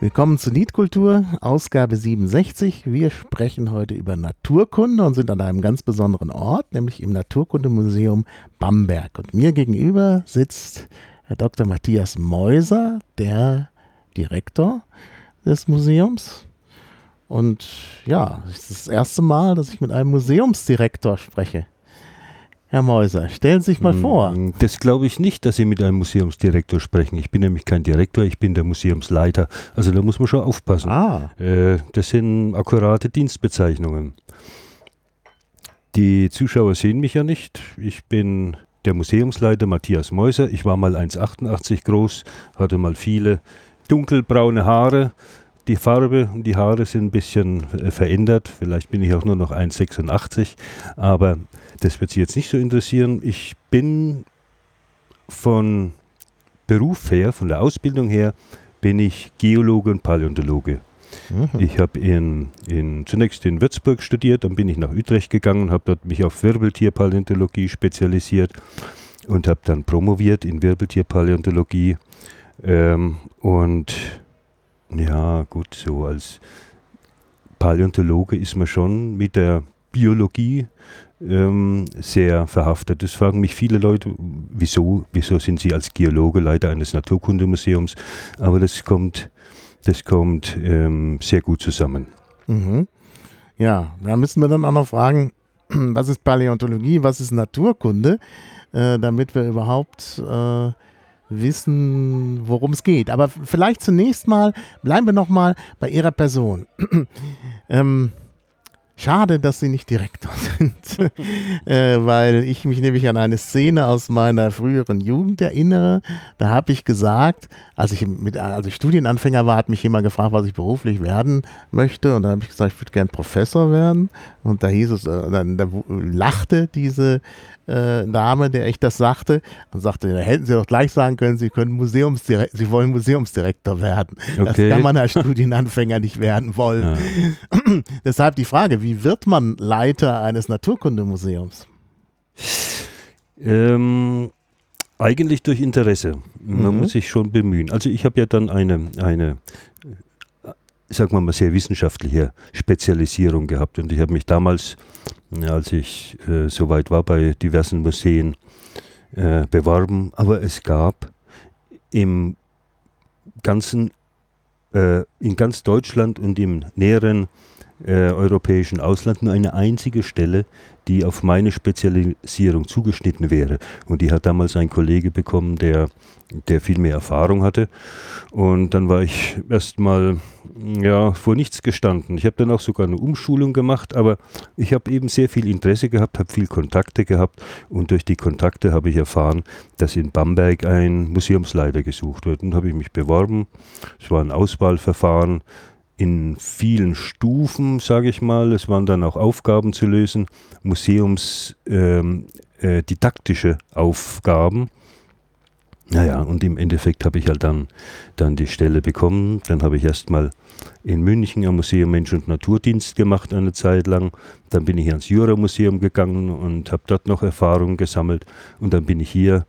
Willkommen zu Liedkultur, Ausgabe 67. Wir sprechen heute über Naturkunde und sind an einem ganz besonderen Ort, nämlich im Naturkundemuseum Bamberg. Und mir gegenüber sitzt Herr Dr. Matthias Meuser, der Direktor des Museums. Und ja, es ist das erste Mal, dass ich mit einem Museumsdirektor spreche. Herr Meuser, stellen Sie sich mal vor. Das glaube ich nicht, dass Sie mit einem Museumsdirektor sprechen. Ich bin nämlich kein Direktor, ich bin der Museumsleiter. Also da muss man schon aufpassen. Das sind akkurate Dienstbezeichnungen. Die Zuschauer sehen mich ja nicht. Ich bin der Museumsleiter Matthias Meuser. Ich war mal 1,88 groß, hatte mal viele dunkelbraune Haare. Die Farbe und die Haare sind ein bisschen verändert. Vielleicht bin ich auch nur noch 1,86. Aber das wird Sie jetzt nicht so interessieren. Ich bin von Beruf her, von der Ausbildung her, bin ich Geologe und Paläontologe. Ich habe zunächst in Würzburg studiert, dann bin ich nach Utrecht gegangen, habe dort mich auf Wirbeltierpaläontologie spezialisiert und habe dann promoviert in Wirbeltierpaläontologie. Und ja, gut, so als Paläontologe ist man schon mit der Biologie sehr verhaftet. Das fragen mich viele Leute, wieso sind Sie als Geologe Leiter eines Naturkundemuseums? Aber das kommt sehr gut zusammen. Mhm. Ja, da müssen wir dann auch noch fragen, was ist Paläontologie, was ist Naturkunde, damit wir überhaupt wissen, worum es geht. Aber vielleicht zunächst mal, bleiben wir noch mal bei Ihrer Person. Schade, dass Sie nicht Direktor sind, weil ich mich nämlich an eine Szene aus meiner früheren Jugend erinnere. Da habe ich gesagt, als ich Studienanfänger war, hat mich jemand gefragt, was ich beruflich werden möchte. Und da habe ich gesagt, ich würde gern Professor werden. Und da hieß es, da lachte diese Dame, der ich das sagte, und sagte, da hätten Sie doch gleich sagen können, Sie wollen Museumsdirektor werden. Okay. Das kann man als Studienanfänger nicht werden wollen. Ja. Deshalb die Frage, wie wird man Leiter eines Naturkundemuseums? Eigentlich durch Interesse. Man muss sich schon bemühen. Also ich habe ja dann eine sagen wir mal, sehr wissenschaftliche Spezialisierung gehabt. Und ich habe mich damals, als ich soweit war, bei diversen Museen beworben. Aber es gab in ganz Deutschland und im näheren europäischen Ausland nur eine einzige Stelle, die auf meine Spezialisierung zugeschnitten wäre. Und die hat damals ein Kollege bekommen, der viel mehr Erfahrung hatte. Und dann war ich erstmal vor nichts gestanden. Ich habe dann auch sogar eine Umschulung gemacht, aber ich habe eben sehr viel Interesse gehabt, habe viel Kontakte gehabt und durch die Kontakte habe ich erfahren, dass in Bamberg ein Museumsleiter gesucht wird. Und habe ich mich beworben. Es war ein Auswahlverfahren in vielen Stufen, sage ich mal. Es waren dann auch Aufgaben zu lösen, didaktische Aufgaben. Naja, und im Endeffekt habe ich halt dann die Stelle bekommen. Dann habe ich erstmal in München am Museum Mensch und Naturdienst gemacht eine Zeit lang. Dann bin ich ans Jura-Museum gegangen und habe dort noch Erfahrungen gesammelt. Und dann bin ich hier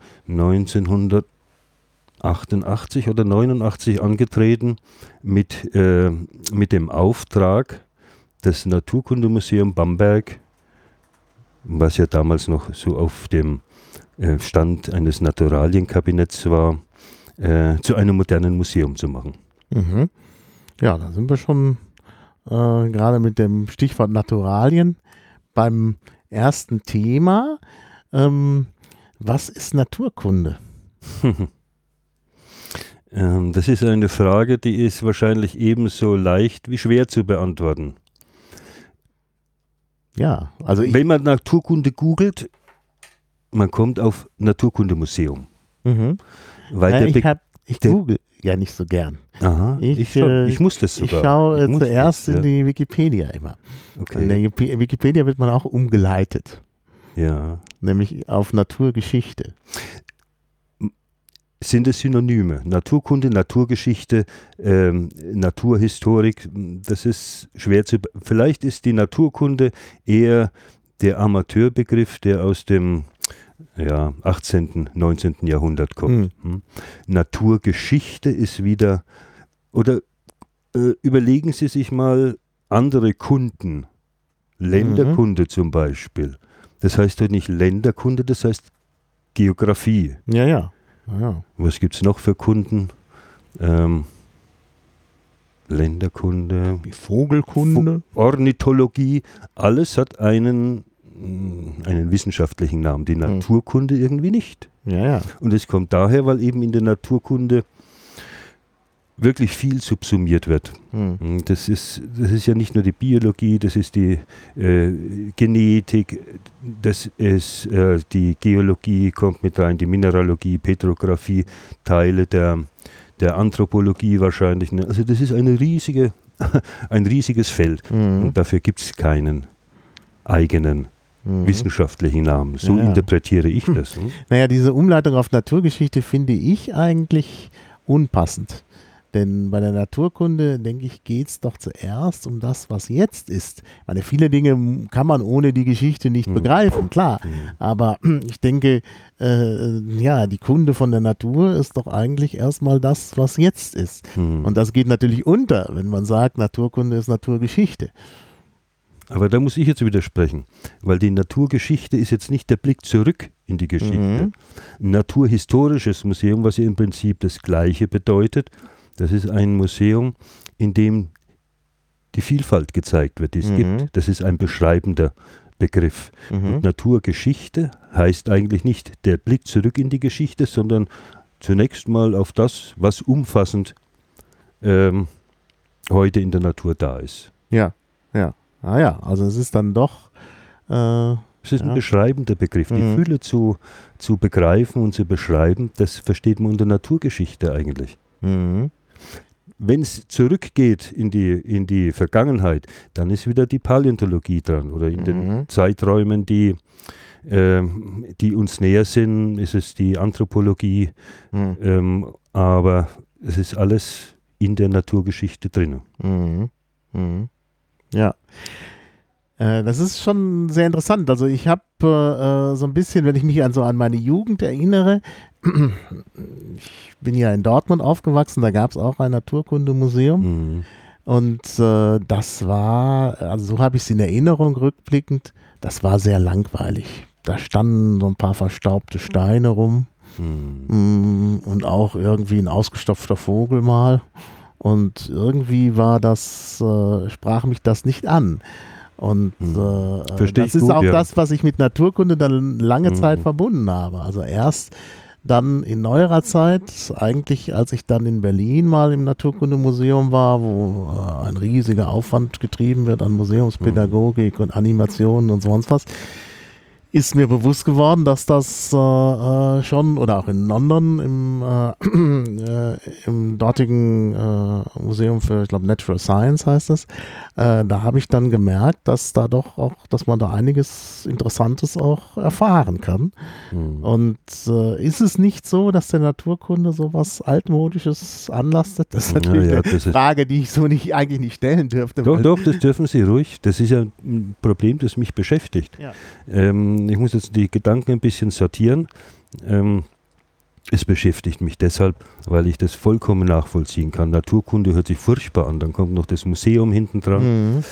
1988 oder 89 angetreten mit dem Auftrag, das Naturkundemuseum Bamberg, was ja damals noch so auf dem Stand eines Naturalienkabinetts war, zu einem modernen Museum zu machen. Mhm. Ja, da sind wir schon gerade mit dem Stichwort Naturalien beim ersten Thema. Was ist Naturkunde? Das ist eine Frage, die ist wahrscheinlich ebenso leicht wie schwer zu beantworten. Ja, also wenn man Naturkunde googelt, man kommt auf Naturkundemuseum. Weil ich google ja nicht so gern. Aha, ich muss das sogar. Ich schaue zuerst in die Wikipedia immer. Okay. In der Wikipedia wird man auch umgeleitet. Ja. Nämlich auf Naturgeschichte. Sind es Synonyme? Naturkunde, Naturgeschichte, Naturhistorik, das ist schwer zu... Vielleicht ist die Naturkunde eher der Amateurbegriff, der aus dem 18., 19. Jahrhundert kommt. Naturgeschichte ist wieder, oder überlegen Sie sich mal andere Kunden, Länderkunde zum Beispiel. Das heißt doch nicht Länderkunde, das heißt Geografie. Ja, ja. Ja. Was gibt es noch für Kunden? Länderkunde, Die Vogelkunde. Ornithologie, alles hat einen wissenschaftlichen Namen. Die Naturkunde irgendwie nicht. Ja, ja. Und es kommt daher, weil eben in der Naturkunde wirklich viel subsumiert wird. Das ist ja nicht nur die Biologie, das ist die Genetik, das ist die Geologie, kommt mit rein, die Mineralogie, Petrographie, Teile der Anthropologie wahrscheinlich. Also das ist ein riesiges Feld. Und dafür gibt es keinen eigenen wissenschaftlichen Namen. So interpretiere ich das. Naja, diese Umleitung auf Naturgeschichte finde ich eigentlich unpassend. Denn bei der Naturkunde, denke ich, geht es doch zuerst um das, was jetzt ist. Ich meine, viele Dinge kann man ohne die Geschichte nicht begreifen, klar. Aber ich denke, die Kunde von der Natur ist doch eigentlich erstmal das, was jetzt ist. Und das geht natürlich unter, wenn man sagt, Naturkunde ist Naturgeschichte. Aber da muss ich jetzt widersprechen, weil die Naturgeschichte ist jetzt nicht der Blick zurück in die Geschichte. Ein naturhistorisches Museum, was ja im Prinzip das Gleiche bedeutet, das ist ein Museum, in dem die Vielfalt gezeigt wird, die es gibt. Das ist ein beschreibender Begriff. Und Naturgeschichte heißt eigentlich nicht der Blick zurück in die Geschichte, sondern zunächst mal auf das, was umfassend heute in der Natur da ist. Ja, ja. Ah ja, also es ist dann doch... es ist ein beschreibender Begriff. Die Fülle zu begreifen und zu beschreiben, das versteht man unter Naturgeschichte eigentlich. Wenn es zurückgeht in die Vergangenheit, dann ist wieder die Paläontologie dran. Oder in den Zeiträumen, die uns näher sind, ist es die Anthropologie. Aber es ist alles in der Naturgeschichte drin. Ja. Das ist schon sehr interessant. Also ich habe so ein bisschen, wenn ich mich an meine Jugend erinnere, ich bin ja in Dortmund aufgewachsen, da gab es auch ein Naturkundemuseum und das war, also so habe ich es in Erinnerung rückblickend, das war sehr langweilig. Da standen so ein paar verstaubte Steine rum und auch irgendwie ein ausgestopfter Vogel mal und irgendwie war das, sprach mich das nicht an. Und das ist auch das, was ich mit Naturkunde dann lange Zeit verbunden habe. Also erst dann in neuerer Zeit, eigentlich als ich dann in Berlin mal im Naturkundemuseum war, wo ein riesiger Aufwand getrieben wird an Museumspädagogik und Animationen und sonst was, ist mir bewusst geworden, dass das schon, oder auch in London im dortigen Museum für, ich glaube, Natural Science heißt es, da habe ich dann gemerkt, dass da doch auch, dass man da einiges Interessantes auch erfahren kann. Und ist es nicht so, dass der Naturkunde so was Altmodisches anlastet? Das ist natürlich eine Frage, die ich so eigentlich nicht stellen dürfte. Doch, das dürfen Sie ruhig. Das ist ja ein Problem, das mich beschäftigt. Ja. Ich muss jetzt die Gedanken ein bisschen sortieren. Es beschäftigt mich deshalb, weil ich das vollkommen nachvollziehen kann. Naturkunde hört sich furchtbar an, dann kommt noch das Museum hinten dran.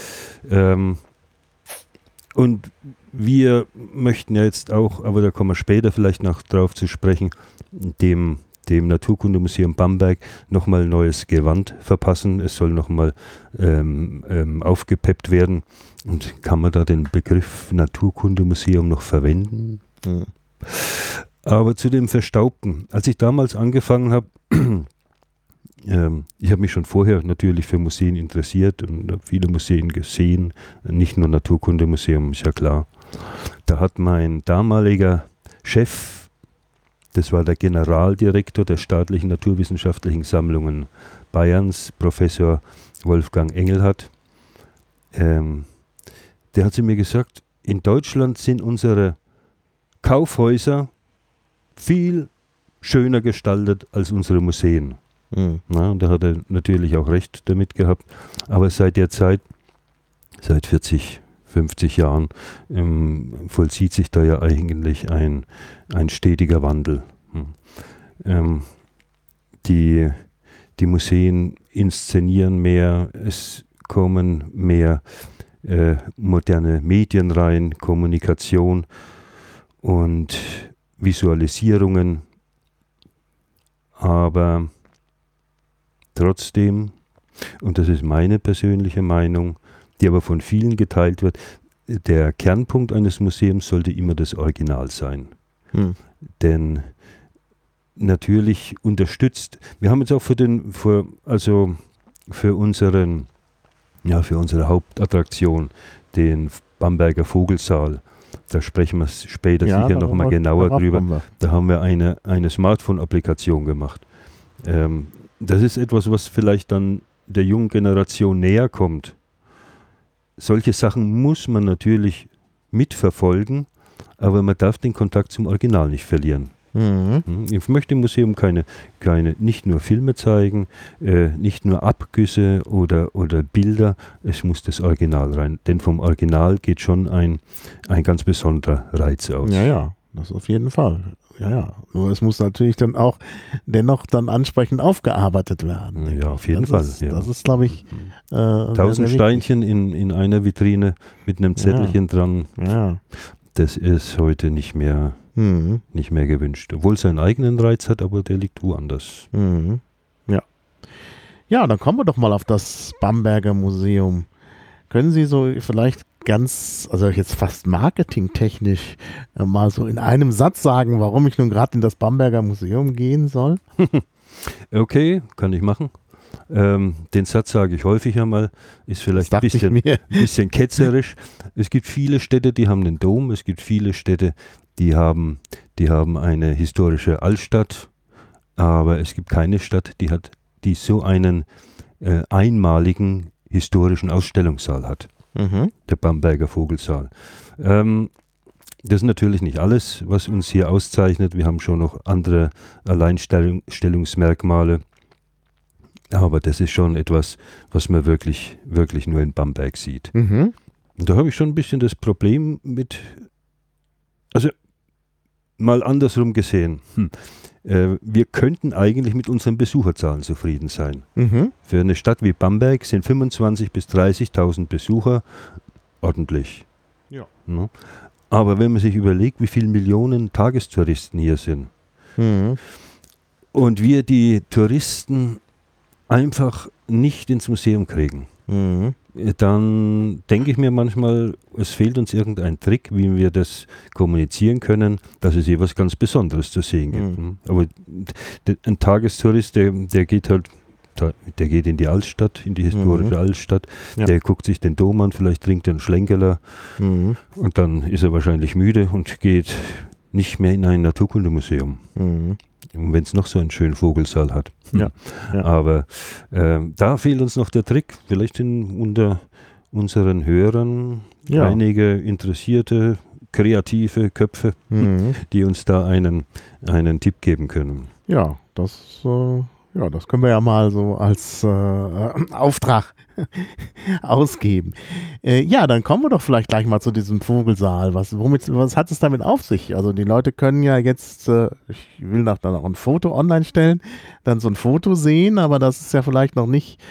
Und wir möchten ja jetzt auch, aber da kommen wir später vielleicht noch drauf zu sprechen, dem Naturkundemuseum Bamberg nochmal neues Gewand verpassen. Es soll nochmal aufgepeppt werden. Und kann man da den Begriff Naturkundemuseum noch verwenden? Aber zu dem Verstaubten. Als ich damals angefangen habe, ich habe mich schon vorher natürlich für Museen interessiert und habe viele Museen gesehen, nicht nur Naturkundemuseum, ist ja klar. Da hat mein damaliger Chef, das war der Generaldirektor der staatlichen naturwissenschaftlichen Sammlungen Bayerns, Professor Wolfgang Engelhardt, der hat zu mir gesagt, in Deutschland sind unsere Kaufhäuser viel schöner gestaltet als unsere Museen. Na, und da hat er natürlich auch recht damit gehabt. Aber seit der Zeit, seit 40, 50 Jahren, vollzieht sich da ja eigentlich ein stetiger Wandel. Die Die Museen inszenieren mehr, es kommen mehr moderne Medien rein, Kommunikation und Visualisierungen. Aber trotzdem, und das ist meine persönliche Meinung, die aber von vielen geteilt wird, der Kernpunkt eines Museums sollte immer das Original sein. Denn natürlich unterstützt, wir haben jetzt auch für unsere Hauptattraktion, den Bamberger Vogelsaal, da sprechen wir später sicher nochmal genauer drüber. Da haben wir eine Smartphone-Applikation gemacht. Das ist etwas, was vielleicht dann der jungen Generation näher kommt. Solche Sachen muss man natürlich mitverfolgen, aber man darf den Kontakt zum Original nicht verlieren. Ich möchte im Museum nicht nur Filme zeigen, nicht nur Abgüsse oder Bilder, es muss das Original rein, denn vom Original geht schon ein ganz besonderer Reiz aus. Ja, das auf jeden Fall. Ja, nur es muss natürlich dann auch dennoch dann ansprechend aufgearbeitet werden. Ja, auf jeden Fall. Das ist, glaube ich, 1000 Steinchen in einer Vitrine mit einem Zettelchen dran. Ja. Das ist heute nicht mehr gewünscht. Obwohl es seinen eigenen Reiz hat, aber der liegt woanders. Ja, dann kommen wir doch mal auf das Bamberger Museum. Können Sie so vielleicht also jetzt fast marketingtechnisch mal so in einem Satz sagen, warum ich nun gerade in das Bamberger Museum gehen soll? Okay, kann ich machen. Den Satz sage ich häufig einmal, ist vielleicht ein bisschen ketzerisch. Es gibt viele Städte, die haben einen Dom, es gibt viele Städte, die haben eine historische Altstadt, aber es gibt keine Stadt, die so einen einmaligen historischen Ausstellungssaal hat. Der Bamberger Vogelsaal. Das ist natürlich nicht alles, was uns hier auszeichnet. Wir haben schon noch andere Alleinstellungsmerkmale. Aber das ist schon etwas, was man wirklich, wirklich nur in Bamberg sieht. Und da habe ich schon ein bisschen das Problem mit, also mal andersrum gesehen. Wir könnten eigentlich mit unseren Besucherzahlen zufrieden sein. Für eine Stadt wie Bamberg sind 25.000 bis 30.000 Besucher ordentlich. Ja. Aber wenn man sich überlegt, wie viele Millionen Tagestouristen hier sind und wir die Touristen einfach nicht ins Museum kriegen, dann denke ich mir manchmal, es fehlt uns irgendein Trick, wie wir das kommunizieren können, dass es hier was ganz Besonderes zu sehen gibt. Aber ein Tagestourist, der geht in die Altstadt, in die historische Altstadt, der guckt sich den Dom an, vielleicht trinkt er einen Schlenkerler und dann ist er wahrscheinlich müde und geht nicht mehr in ein Naturkundemuseum. Und wenn es noch so einen schönen Vogelsaal hat. Aber da fehlt uns noch der Trick. Vielleicht sind unter unseren Hörern einige interessierte, kreative Köpfe, die uns da einen Tipp geben können. Ja, das können wir ja mal so als Auftrag ausgeben. Dann kommen wir doch vielleicht gleich mal zu diesem Vogelsaal. Was hat es damit auf sich? Also die Leute können ja jetzt, ich will dann auch ein Foto online stellen, dann so ein Foto sehen, aber das ist ja vielleicht noch nicht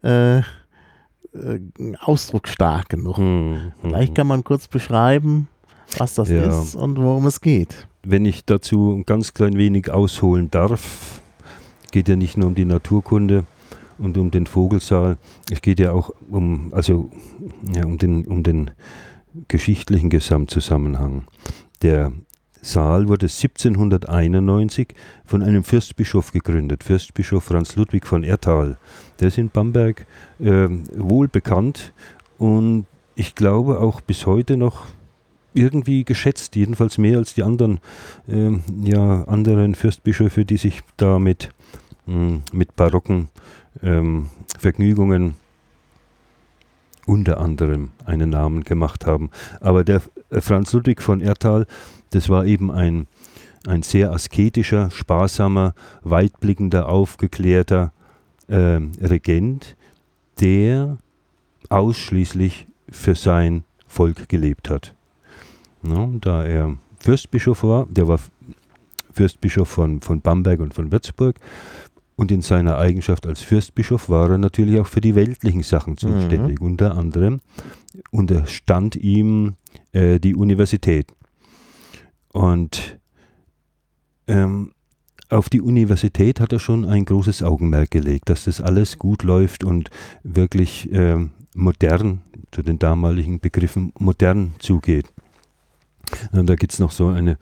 ausdrucksstark genug. Vielleicht kann man kurz beschreiben, was das ist und worum es geht. Wenn ich dazu ein ganz klein wenig ausholen darf, geht ja nicht nur um die Naturkunde und um den Vogelsaal, es geht ja auch um den geschichtlichen Gesamtzusammenhang. Der Saal wurde 1791 von einem Fürstbischof gegründet, Fürstbischof Franz Ludwig von Erthal. Der ist in Bamberg wohl bekannt und ich glaube auch bis heute noch irgendwie geschätzt, jedenfalls mehr als die anderen Fürstbischöfe, die sich da mit barocken Vergnügungen unter anderem einen Namen gemacht haben. Aber der Franz Ludwig von Erthal, das war eben ein sehr asketischer, sparsamer, weitblickender, aufgeklärter Regent, der ausschließlich für sein Volk gelebt hat. Da er Fürstbischof war, der war Fürstbischof von Bamberg und von Würzburg, Und in seiner Eigenschaft als Fürstbischof war er natürlich auch für die weltlichen Sachen zuständig. Unter anderem unterstand ihm die Universität. Und auf die Universität hat er schon ein großes Augenmerk gelegt, dass das alles gut läuft und wirklich modern, zu den damaligen Begriffen modern zugeht. Und da gibt es noch so eine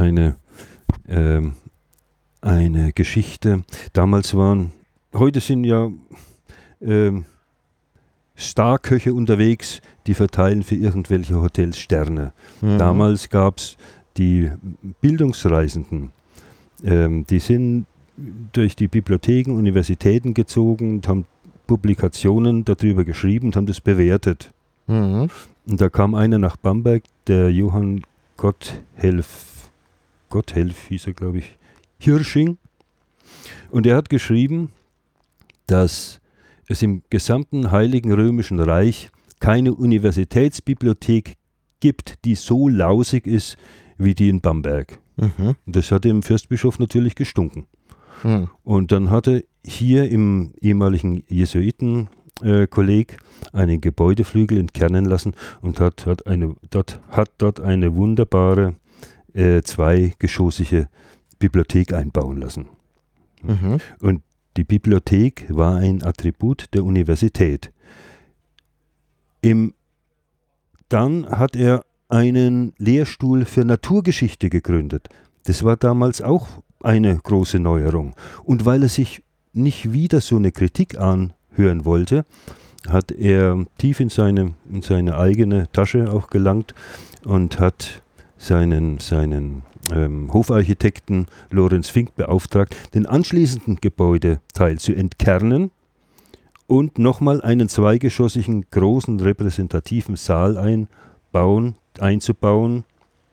Geschichte. Damals heute sind ja Starköche unterwegs, die verteilen für irgendwelche Hotels Sterne. Damals gab es die Bildungsreisenden, die sind durch die Bibliotheken, Universitäten gezogen und haben Publikationen darüber geschrieben und haben das bewertet. Und da kam einer nach Bamberg, der Johann Gotthelf hieß er, glaube ich, Hirsching. Und er hat geschrieben, dass es im gesamten Heiligen Römischen Reich keine Universitätsbibliothek gibt, die so lausig ist wie die in Bamberg. Und das hat dem Fürstbischof natürlich gestunken. Und dann hat er hier im ehemaligen Jesuitenkolleg einen Gebäudeflügel entkernen lassen und hat dort eine wunderbare zweigeschossige Bibliothek einbauen lassen. Und die Bibliothek war ein Attribut der Universität. Dann hat er einen Lehrstuhl für Naturgeschichte gegründet. Das war damals auch eine große Neuerung. Und weil er sich nicht wieder so eine Kritik anhören wollte, hat er tief in seine eigene Tasche auch gelangt und hat seinen Hofarchitekten Lorenz Fink beauftragt, den anschließenden Gebäudeteil zu entkernen und nochmal einen zweigeschossigen, großen, repräsentativen Saal einzubauen,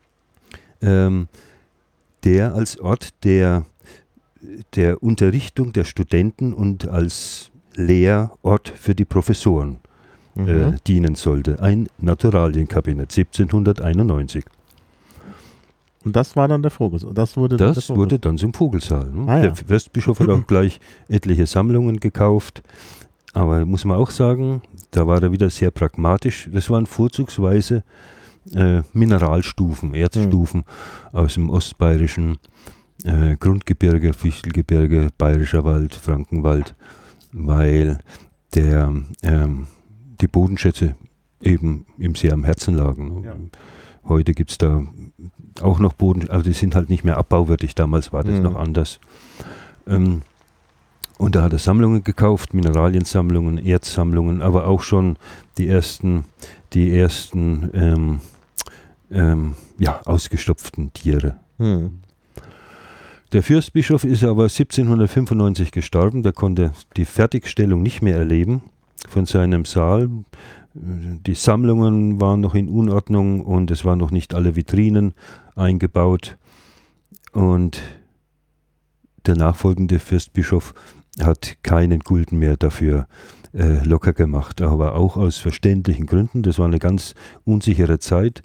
der als Ort der Unterrichtung der Studenten und als Lehrort für die Professoren dienen sollte. Ein Naturalienkabinett 1791. Und das war dann der Vogelsaal. Das wurde dann zum Vogelsaal. Ne? Ja. Der Fürstbischof hat auch gleich etliche Sammlungen gekauft. Aber muss man auch sagen, da war er wieder sehr pragmatisch. Das waren vorzugsweise Mineralstufen, Erzstufen aus dem ostbayerischen Grundgebirge, Fichtelgebirge, Bayerischer Wald, Frankenwald, weil die Bodenschätze eben ihm sehr am Herzen lagen. Ja. Heute gibt es da auch noch Boden, also die sind halt nicht mehr abbauwürdig, damals war das noch anders. Und da hat er Sammlungen gekauft, Mineraliensammlungen, Erzsammlungen, aber auch schon die ersten ausgestopften Tiere. Der Fürstbischof ist aber 1795 gestorben, der konnte die Fertigstellung nicht mehr erleben von seinem Saal. Die Sammlungen waren noch in Unordnung und es waren noch nicht alle Vitrinen eingebaut. Und der nachfolgende Fürstbischof hat keinen Gulden mehr dafür locker gemacht, aber auch aus verständlichen Gründen. Das war eine ganz unsichere Zeit.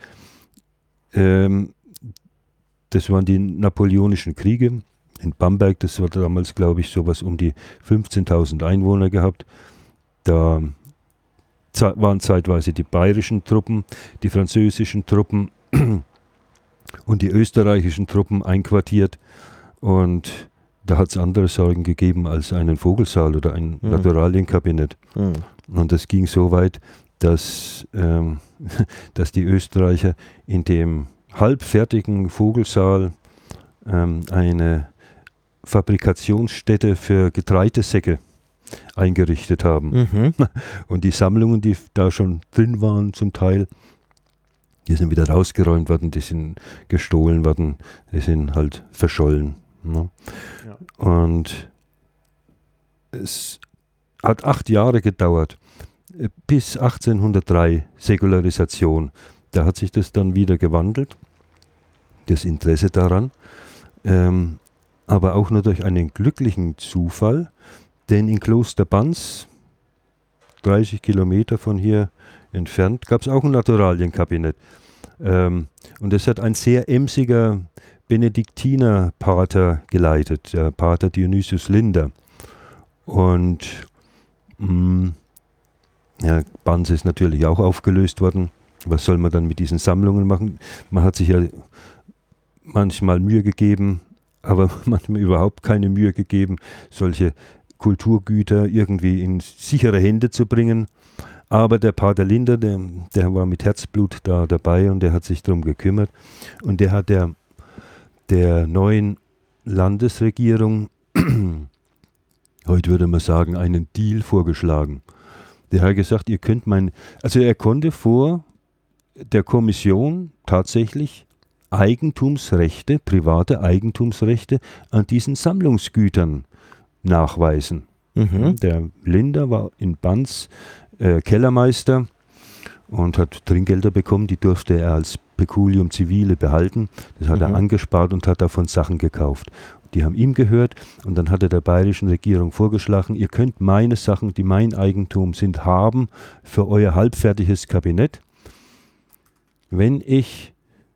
Das waren die Napoleonischen Kriege in Bamberg. Das war damals, glaube ich, sowas um die 15.000 Einwohner gehabt. Da waren zeitweise die bayerischen Truppen, die französischen Truppen und die österreichischen Truppen einquartiert. Und da hat es andere Sorgen gegeben als einen Vogelsaal oder ein Naturalienkabinett. Und das ging so weit, dass die Österreicher in dem halbfertigen Vogelsaal eine Fabrikationsstätte für Getreidesäcke eingerichtet haben. Und die Sammlungen, die da schon drin waren zum Teil, die sind wieder rausgeräumt worden, die sind gestohlen worden, die sind halt verschollen. Ne? Ja. Und es hat 8 Jahre gedauert, bis 1803 Säkularisation. Da hat sich das dann wieder gewandelt, das Interesse daran, aber auch nur durch einen glücklichen Zufall, denn in Kloster Banz, 30 Kilometer von hier entfernt, gab es auch ein Naturalienkabinett. Und es hat ein sehr emsiger Benediktinerpater geleitet, der Pater Dionysius Linder. Und ja, Banse ist natürlich auch aufgelöst worden. Was soll man dann mit diesen Sammlungen machen? Man hat sich ja manchmal Mühe gegeben, aber manchmal überhaupt keine Mühe gegeben, solche Kulturgüter irgendwie in sichere Hände zu bringen. Aber der Pater Linder, der war mit Herzblut da dabei und der hat sich darum gekümmert. Und der hat der neuen Landesregierung, heute würde man sagen, einen Deal vorgeschlagen. Der hat gesagt, ihr könnt also er konnte vor der Kommission tatsächlich Eigentumsrechte, private Eigentumsrechte an diesen Sammlungsgütern nachweisen. Mhm. Der Linder war in Banz Kellermeister und hat Trinkgelder bekommen, die durfte er als Peculium civile behalten. Das hat er angespart und hat davon Sachen gekauft. Die haben ihm gehört und dann hat er der bayerischen Regierung vorgeschlagen, ihr könnt meine Sachen, die mein Eigentum sind, haben für euer halbfertiges Kabinett, wenn ich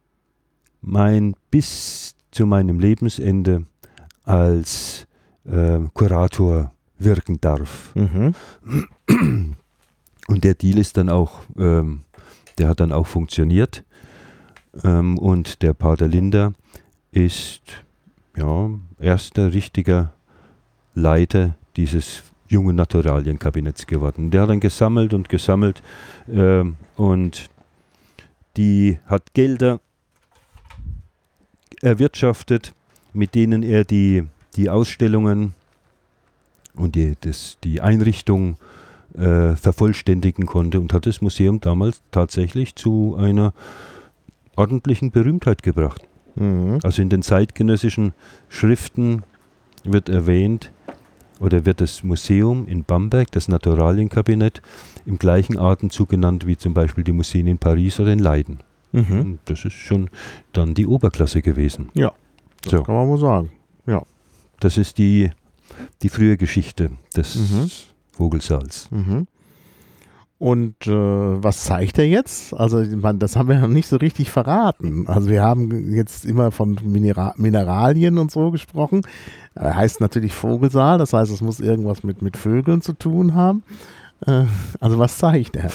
bis zu meinem Lebensende als Kurator wirken darf. Mhm. Und der Deal ist dann auch, der hat dann auch funktioniert. Und der Pater Linder ist erster richtiger Leiter dieses jungen Naturalienkabinetts geworden. Der hat dann gesammelt und gesammelt und die hat Gelder erwirtschaftet, mit denen er die Ausstellungen und die Einrichtung vervollständigen konnte und hat das Museum damals tatsächlich zu einer ordentlichen Berühmtheit gebracht. Mhm. Also in den zeitgenössischen Schriften wird erwähnt oder wird das Museum in Bamberg, das Naturalienkabinett, im gleichen Atemzug genannt wie zum Beispiel die Museen in Paris oder in Leiden. Mhm. Und das ist schon dann die Oberklasse gewesen. Ja, das So. kann man wohl sagen. Ja. Das ist die frühe Geschichte des Vogelsaals. Mhm. Und was zeigt er jetzt? Also das haben wir noch nicht so richtig verraten. Also wir haben jetzt immer von Mineralien und so gesprochen. Heißt natürlich Vogelsaal, das heißt, es muss irgendwas mit Vögeln zu tun haben. Also was zeigt er?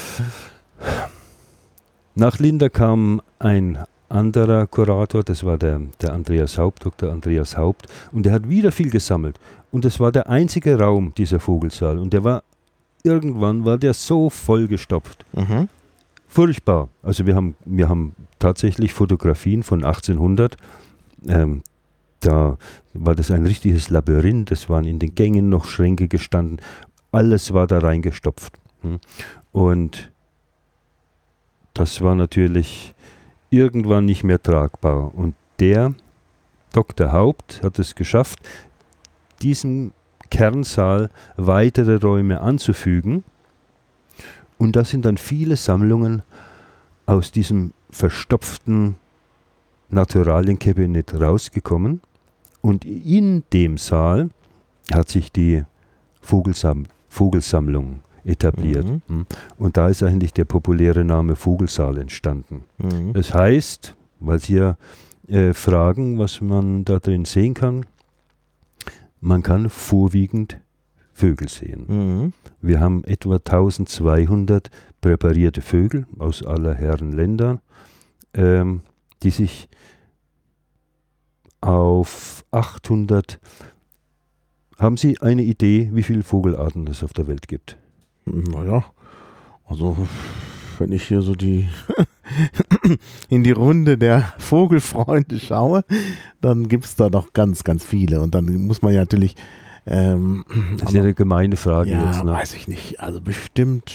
Nach Linder kam ein anderer Kurator, das war der Andreas Haupt, Dr. Andreas Haupt, und der hat wieder viel gesammelt. Und das war der einzige Raum, dieser Vogelsaal. Und irgendwann war der so vollgestopft. Mhm. Furchtbar. Also wir haben tatsächlich Fotografien von 1800. Da war das ein richtiges Labyrinth. Es waren in den Gängen noch Schränke gestanden. Alles war da reingestopft. Und das war natürlich irgendwann nicht mehr tragbar. Und der Dr. Haupt hat es geschafft, diesem Kernsaal weitere Räume anzufügen. Und da sind dann viele Sammlungen aus diesem verstopften Naturalienkabinett rausgekommen. Und in dem Saal hat sich die Vogelsammlung etabliert. Und da ist eigentlich der populäre Name Vogelsaal entstanden. Das heißt, weil Sie ja fragen, was man da drin sehen kann, man kann vorwiegend Vögel sehen. Wir haben etwa 1200 präparierte Vögel aus aller Herren Länder, die sich auf 800... Haben Sie eine Idee, wie viele Vogelarten es auf der Welt gibt? Naja, also wenn ich hier so in die Runde der Vogelfreunde schaue, dann gibt es da noch ganz, ganz viele. Und dann muss man ja natürlich... das ist ja eine gemeine Frage jetzt. Ne? Weiß ich nicht. Also bestimmt...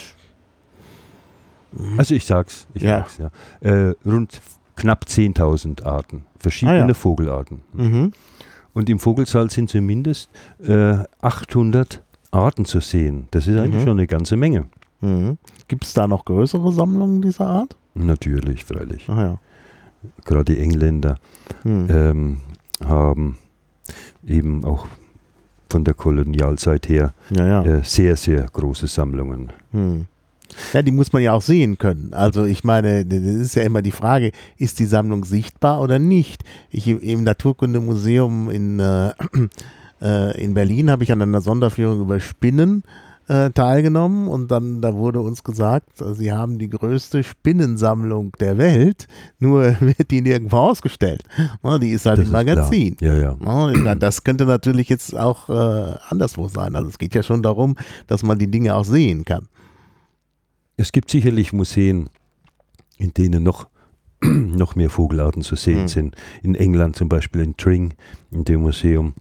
Also ich sag's. Rund knapp 10.000 Arten. Verschiedene Vogelarten. Und im Vogelsaal sind zumindest 800 Arten zu sehen. Das ist eigentlich schon eine ganze Menge. Gibt es da noch größere Sammlungen dieser Art? Natürlich, freilich. Gerade die Engländer haben eben auch von der Kolonialzeit her sehr, sehr große Sammlungen. Ja, die muss man ja auch sehen können. Also ich meine, das ist ja immer die Frage, ist die Sammlung sichtbar oder nicht? Im Naturkundemuseum In Berlin habe ich an einer Sonderführung über Spinnen teilgenommen und dann da wurde uns gesagt, sie haben die größte Spinnensammlung der Welt, nur wird die nirgendwo ausgestellt. Die ist halt Das im ist klar. Magazin. Ja. Das könnte natürlich jetzt auch anderswo sein. Also es geht ja schon darum, dass man die Dinge auch sehen kann. Es gibt sicherlich Museen, in denen noch mehr Vogelarten zu sehen sind. In England zum Beispiel in Tring, in dem Museum.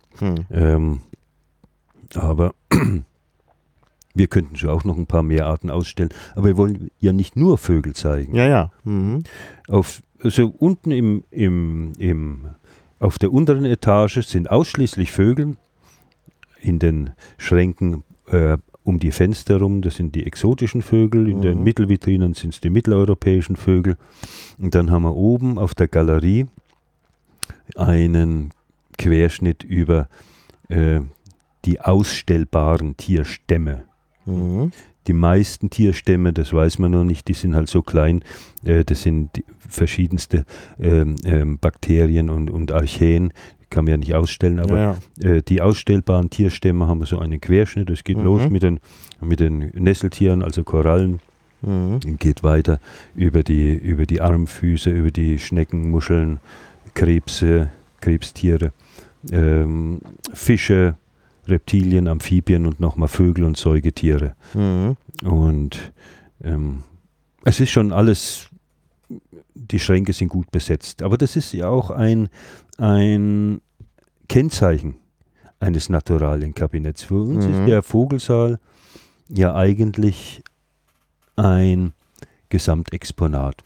Aber wir könnten schon auch noch ein paar mehr Arten ausstellen. Aber wir wollen ja nicht nur Vögel zeigen. Ja. Also unten auf der unteren Etage sind ausschließlich Vögel. In den Schränken um die Fenster rum, das sind die exotischen Vögel. In den Mittelvitrinen sind es die mitteleuropäischen Vögel. Und dann haben wir oben auf der Galerie einen Querschnitt über die ausstellbaren Tierstämme. Die meisten Tierstämme, das weiß man noch nicht, die sind halt so klein, das sind verschiedenste Bakterien und Archäen, kann man ja nicht ausstellen, aber die ausstellbaren Tierstämme haben so einen Querschnitt, es geht los mit den Nesseltieren, also Korallen, und geht weiter über die Armfüße, über die Schnecken, Muscheln, Krebse, Krebstiere, Fische, Reptilien, Amphibien und nochmal Vögel und Säugetiere. Und es ist schon alles, die Schränke sind gut besetzt. Aber das ist ja auch ein Kennzeichen eines Naturalienkabinetts. Für uns ist der Vogelsaal ja eigentlich ein Gesamtexponat.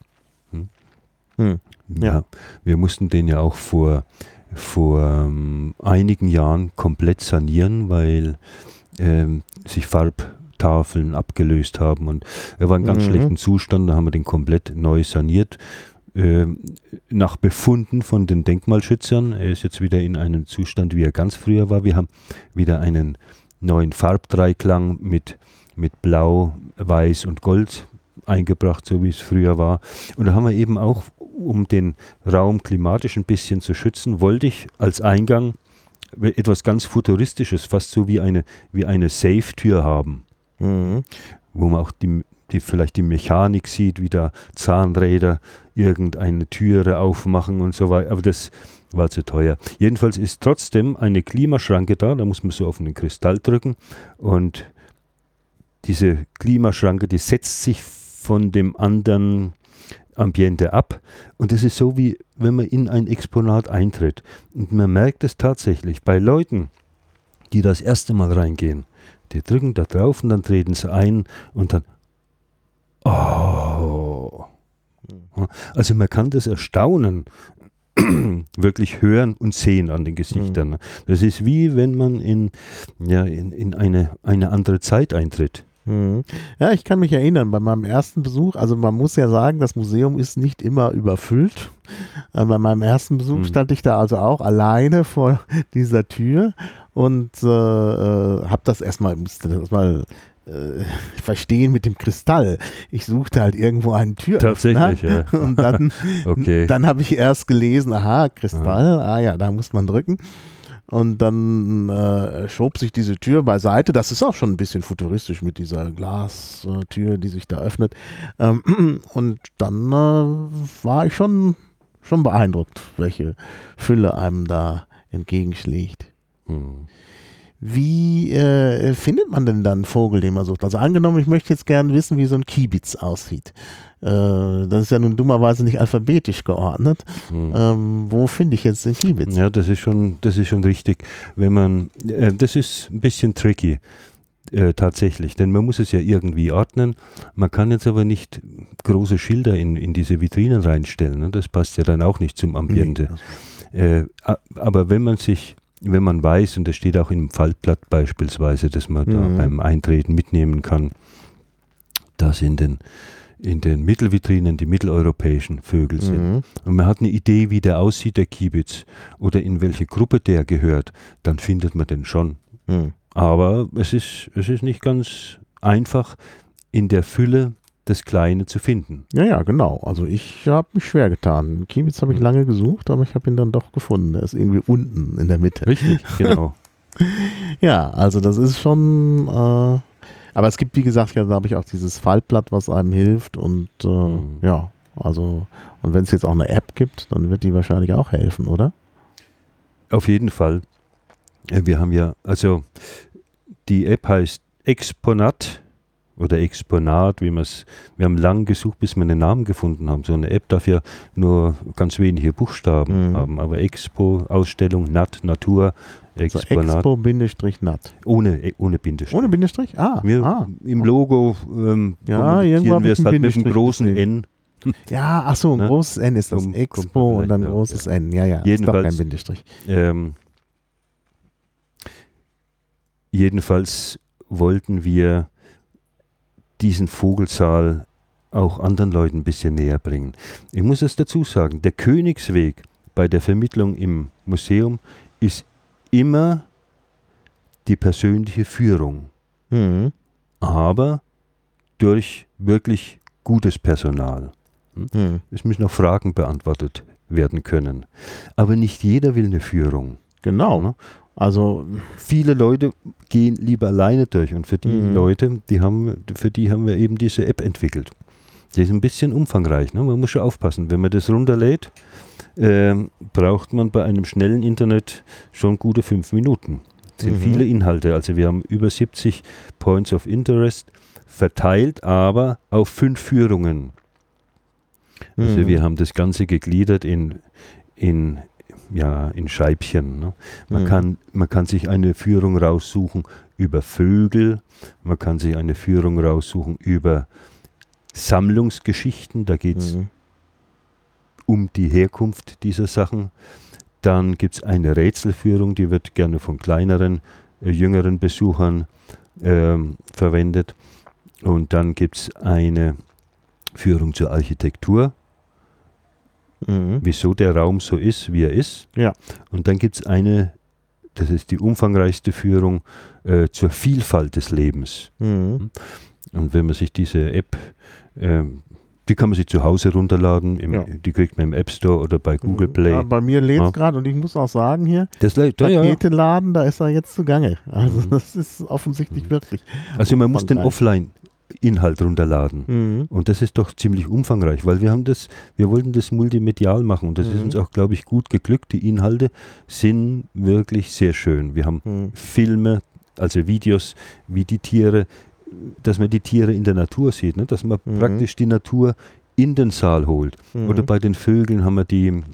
Ja, wir mussten den ja auch vor einigen Jahren komplett sanieren, weil sich Farbtafeln abgelöst haben und er war in ganz schlechtem Zustand, da haben wir den komplett neu saniert. Nach Befunden von den Denkmalschützern, er ist jetzt wieder in einem Zustand, wie er ganz früher war. Wir haben wieder einen neuen Farbdreiklang mit Blau, Weiß und Gold eingebracht, so wie es früher war. Und da haben wir eben auch, um den Raum klimatisch ein bisschen zu schützen, wollte ich als Eingang etwas ganz Futuristisches, fast so wie eine Safe-Tür haben, wo man auch vielleicht die Mechanik sieht, wie da Zahnräder irgendeine Türe aufmachen und so weiter, aber das war zu teuer. Jedenfalls ist trotzdem eine Klimaschranke da muss man so auf einen Kristall drücken und diese Klimaschranke, die setzt sich von dem anderen Ambiente ab und das ist so, wie wenn man in ein Exponat eintritt und man merkt es tatsächlich bei Leuten, die das erste Mal reingehen, die drücken da drauf und dann treten sie ein und dann also man kann das Erstaunen wirklich hören und sehen an den Gesichtern. Das ist wie wenn man in eine andere Zeit eintritt. Ja, ich kann mich erinnern, bei meinem ersten Besuch, also man muss ja sagen, das Museum ist nicht immer überfüllt. Bei meinem ersten Besuch stand ich da also auch alleine vor dieser Tür und musste das erstmal verstehen mit dem Kristall. Ich suchte halt irgendwo eine Tür. Tatsächlich, ja. Und dann, dann habe ich erst gelesen, aha, Kristall, da muss man drücken. Und dann schob sich diese Tür beiseite. Das ist auch schon ein bisschen futuristisch mit dieser Glastür, die sich da öffnet. Und dann war ich schon beeindruckt, welche Fülle einem da entgegenschlägt. Wie findet man denn dann einen Vogel, den man sucht? Also angenommen, ich möchte jetzt gerne wissen, wie so ein Kiebitz aussieht. Das ist ja nun dummerweise nicht alphabetisch geordnet. Wo finde ich jetzt den Kiebitz? Ja, das ist schon richtig. Wenn man, das ist ein bisschen tricky, tatsächlich, denn man muss es ja irgendwie ordnen. Man kann jetzt aber nicht große Schilder in diese Vitrinen reinstellen. Ne? Das passt ja dann auch nicht zum Ambiente. Aber wenn man weiß, und das steht auch im Faltblatt beispielsweise, dass man da beim Eintreten mitnehmen kann, dass in den Mittelvitrinen die mitteleuropäischen Vögel sind. Und man hat eine Idee, wie der aussieht, der Kiebitz, oder in welche Gruppe der gehört, dann findet man den schon. Aber es ist nicht ganz einfach, in der Fülle das Kleine zu finden. Ja, genau. Also ich habe mich schwer getan. Kiebitz habe ich lange gesucht, aber ich habe ihn dann doch gefunden. Er ist irgendwie unten in der Mitte. Richtig, genau. Ja, also das ist schon, aber es gibt, wie gesagt, ja, glaube ich, auch dieses Faltblatt, was einem hilft und ja, also, und wenn es jetzt auch eine App gibt, dann wird die wahrscheinlich auch helfen, oder? Auf jeden Fall. Wir haben ja, also die App heißt Exponat oder Exponat, wir haben lang gesucht, bis wir einen Namen gefunden haben. So eine App darf ja nur ganz wenige Buchstaben haben, aber Expo, Ausstellung, Nat, Natur, Also Exponat. Expo-Nat. Ohne Bindestrich. Ohne Bindestrich? Im Logo Ja, irgendwo kommunizieren wir habe es ich halt einen mit dem Bindestrich großen gesehen. N. Ja, ach so, ein Ne? großes N ist das. Kommt Expo und dann vielleicht auch, großes ja. N. Ja, ja, ist doch Jedenfalls, kein Bindestrich. Jedenfalls wollten wir diesen Vogelsaal auch anderen Leuten ein bisschen näher bringen. Ich muss es dazu sagen, der Königsweg bei der Vermittlung im Museum ist immer die persönliche Führung, Mhm. aber durch wirklich gutes Personal. Mhm. Es müssen auch Fragen beantwortet werden können. Aber nicht jeder will eine Führung. Genau. Ne? Also, Viele Leute gehen lieber alleine durch und für die Leute, für die haben wir eben diese App entwickelt. Die ist ein bisschen umfangreich, ne? Man muss schon aufpassen. Wenn man das runterlädt, braucht man bei einem schnellen Internet schon gute 5 Minuten. Das sind viele Inhalte. Also wir haben über 70 Points of Interest verteilt, aber auf 5 Führungen. Also wir haben das Ganze gegliedert in Scheibchen. Ne? Man kann sich eine Führung raussuchen über Vögel, man kann sich eine Führung raussuchen über Sammlungsgeschichten, da geht es um die Herkunft dieser Sachen. Dann gibt es eine Rätselführung, die wird gerne von kleineren, jüngeren Besuchern verwendet. Und dann gibt es eine Führung zur Architektur, wieso der Raum so ist, wie er ist. Ja. Und dann gibt es eine, das ist die umfangreichste Führung zur Vielfalt des Lebens. Und wenn man sich diese App, die kann man sich zu Hause runterladen, die kriegt man im App Store oder bei Google Play. Ja, bei mir lädt es gerade und ich muss auch sagen hier, Das Pakete laden, da ist er jetzt zugange. Also das ist offensichtlich wirklich. Also man muss den Offline-Inhalt runterladen. Und das ist doch ziemlich umfangreich, weil wir wollten das multimedial machen und das ist uns auch, glaube ich, gut geglückt. Die Inhalte sind wirklich sehr schön. Wir haben Filme, also Videos, wie die Tiere, dass man die Tiere in der Natur sieht, ne? Dass man praktisch die Natur in den Saal holt. Oder bei den Vögeln haben wir die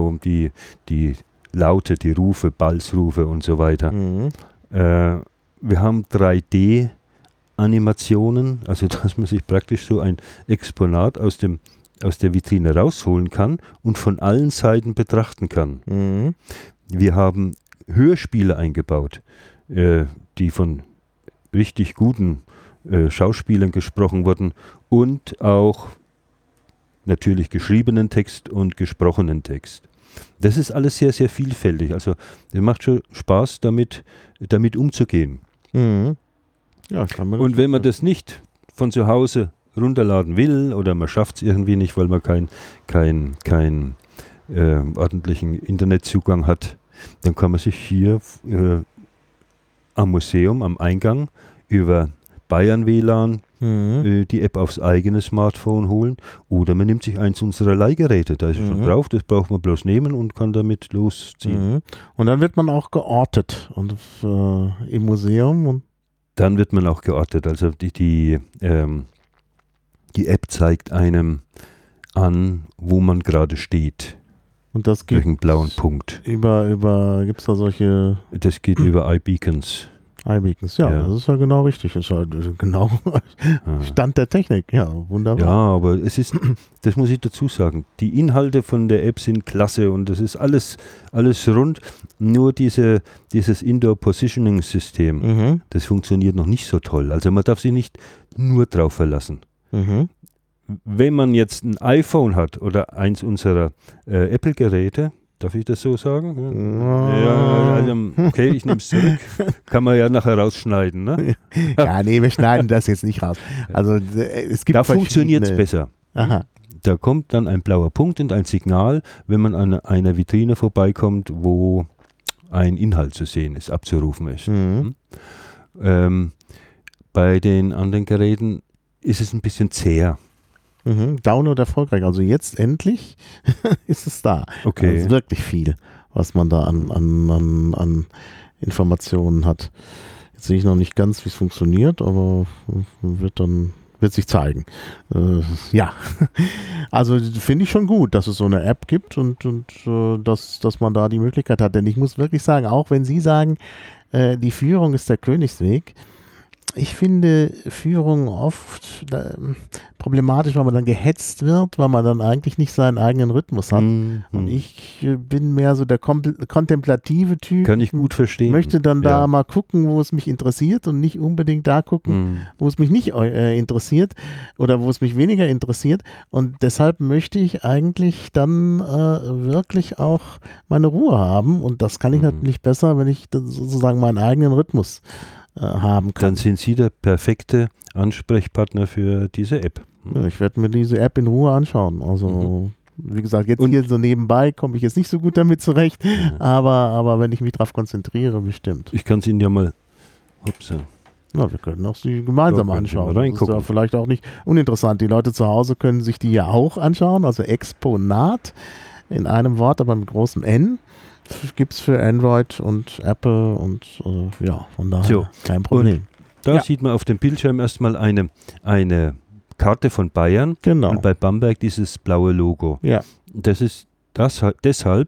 Laute, die Rufe, Balzrufe und so weiter. Wir haben 3D-Animationen, also dass man sich praktisch so ein Exponat aus der Vitrine rausholen kann und von allen Seiten betrachten kann. Wir haben Hörspiele eingebaut, die von richtig guten Schauspielern gesprochen wurden und auch natürlich geschriebenen Text und gesprochenen Text. Das ist alles sehr, sehr vielfältig. Also es macht schon Spaß, damit umzugehen. Ja, kann man Und wenn man das nicht von zu Hause runterladen will oder man schafft es irgendwie nicht, weil man keinen ordentlichen Internetzugang hat, dann kann man sich hier am Museum, am Eingang über Bayern WLAN die App aufs eigene Smartphone holen oder man nimmt sich eins unserer Leihgeräte, da ist es schon drauf, das braucht man bloß nehmen und kann damit losziehen. Und dann wird man auch geortet und im Museum. Und dann wird man auch geortet, also die App zeigt einem an, wo man gerade steht. Und das Durch geht einen blauen Punkt. gibt es da solche Das geht über iBeacons. iBeacons? Ja, das ist ja genau richtig. Das ist halt genau Stand der Technik. Ja, wunderbar. Ja, aber das muss ich dazu sagen, die Inhalte von der App sind klasse und das ist alles rund. Nur dieses Indoor-Positioning-System, das funktioniert noch nicht so toll. Also man darf sich nicht nur drauf verlassen. Wenn man jetzt ein iPhone hat oder eins unserer Apple-Geräte, darf ich das so sagen? Ja, also, okay, ich nehme es zurück. Kann man ja nachher rausschneiden. Ne? Ja, nee, wir schneiden das jetzt nicht raus. Also es gibt da funktioniert es besser. Aha. Da kommt dann ein blauer Punkt und ein Signal, wenn man an einer Vitrine vorbeikommt, wo ein Inhalt zu sehen ist, abzurufen ist. Mhm. Bei den anderen Geräten ist es ein bisschen zäher. Mhm. Download erfolgreich. Also jetzt endlich ist es da. Okay. Das ist wirklich viel, was man da an Informationen hat. Jetzt sehe ich noch nicht ganz, wie es funktioniert, aber wird sich zeigen. Ja, also finde ich schon gut, dass es so eine App gibt und dass man da die Möglichkeit hat. Denn ich muss wirklich sagen, auch wenn Sie sagen, die Führung ist der Königsweg, ich finde Führung oft problematisch, weil man dann gehetzt wird, weil man dann eigentlich nicht seinen eigenen Rhythmus hat. Und ich bin mehr so der kontemplative Typ. Kann ich gut verstehen. Möchte dann da mal gucken, wo es mich interessiert und nicht unbedingt da gucken, wo es mich nicht interessiert oder wo es mich weniger interessiert. Und deshalb möchte ich eigentlich dann wirklich auch meine Ruhe haben. Und das kann ich natürlich besser, wenn ich sozusagen meinen eigenen Rhythmus haben kann. Dann sind Sie der perfekte Ansprechpartner für diese App. Ja, ich werde mir diese App in Ruhe anschauen. Also, wie gesagt, jetzt hier so nebenbei komme ich jetzt nicht so gut damit zurecht, aber wenn ich mich darauf konzentriere, bestimmt. Ich kann es Ihnen ja mal. Upsa. Na, wir können auch sie gemeinsam anschauen. Das ist ja reingucken. vielleicht auch nicht uninteressant. Die Leute zu Hause können sich die ja auch anschauen. Also Exponat in einem Wort, aber mit großem N. Gibt es für Android und Apple und ja, von daher kein Problem. Und da sieht man auf dem Bildschirm erstmal eine Karte von Bayern Genau. und bei Bamberg dieses blaue Logo. Ja. Das ist deshalb,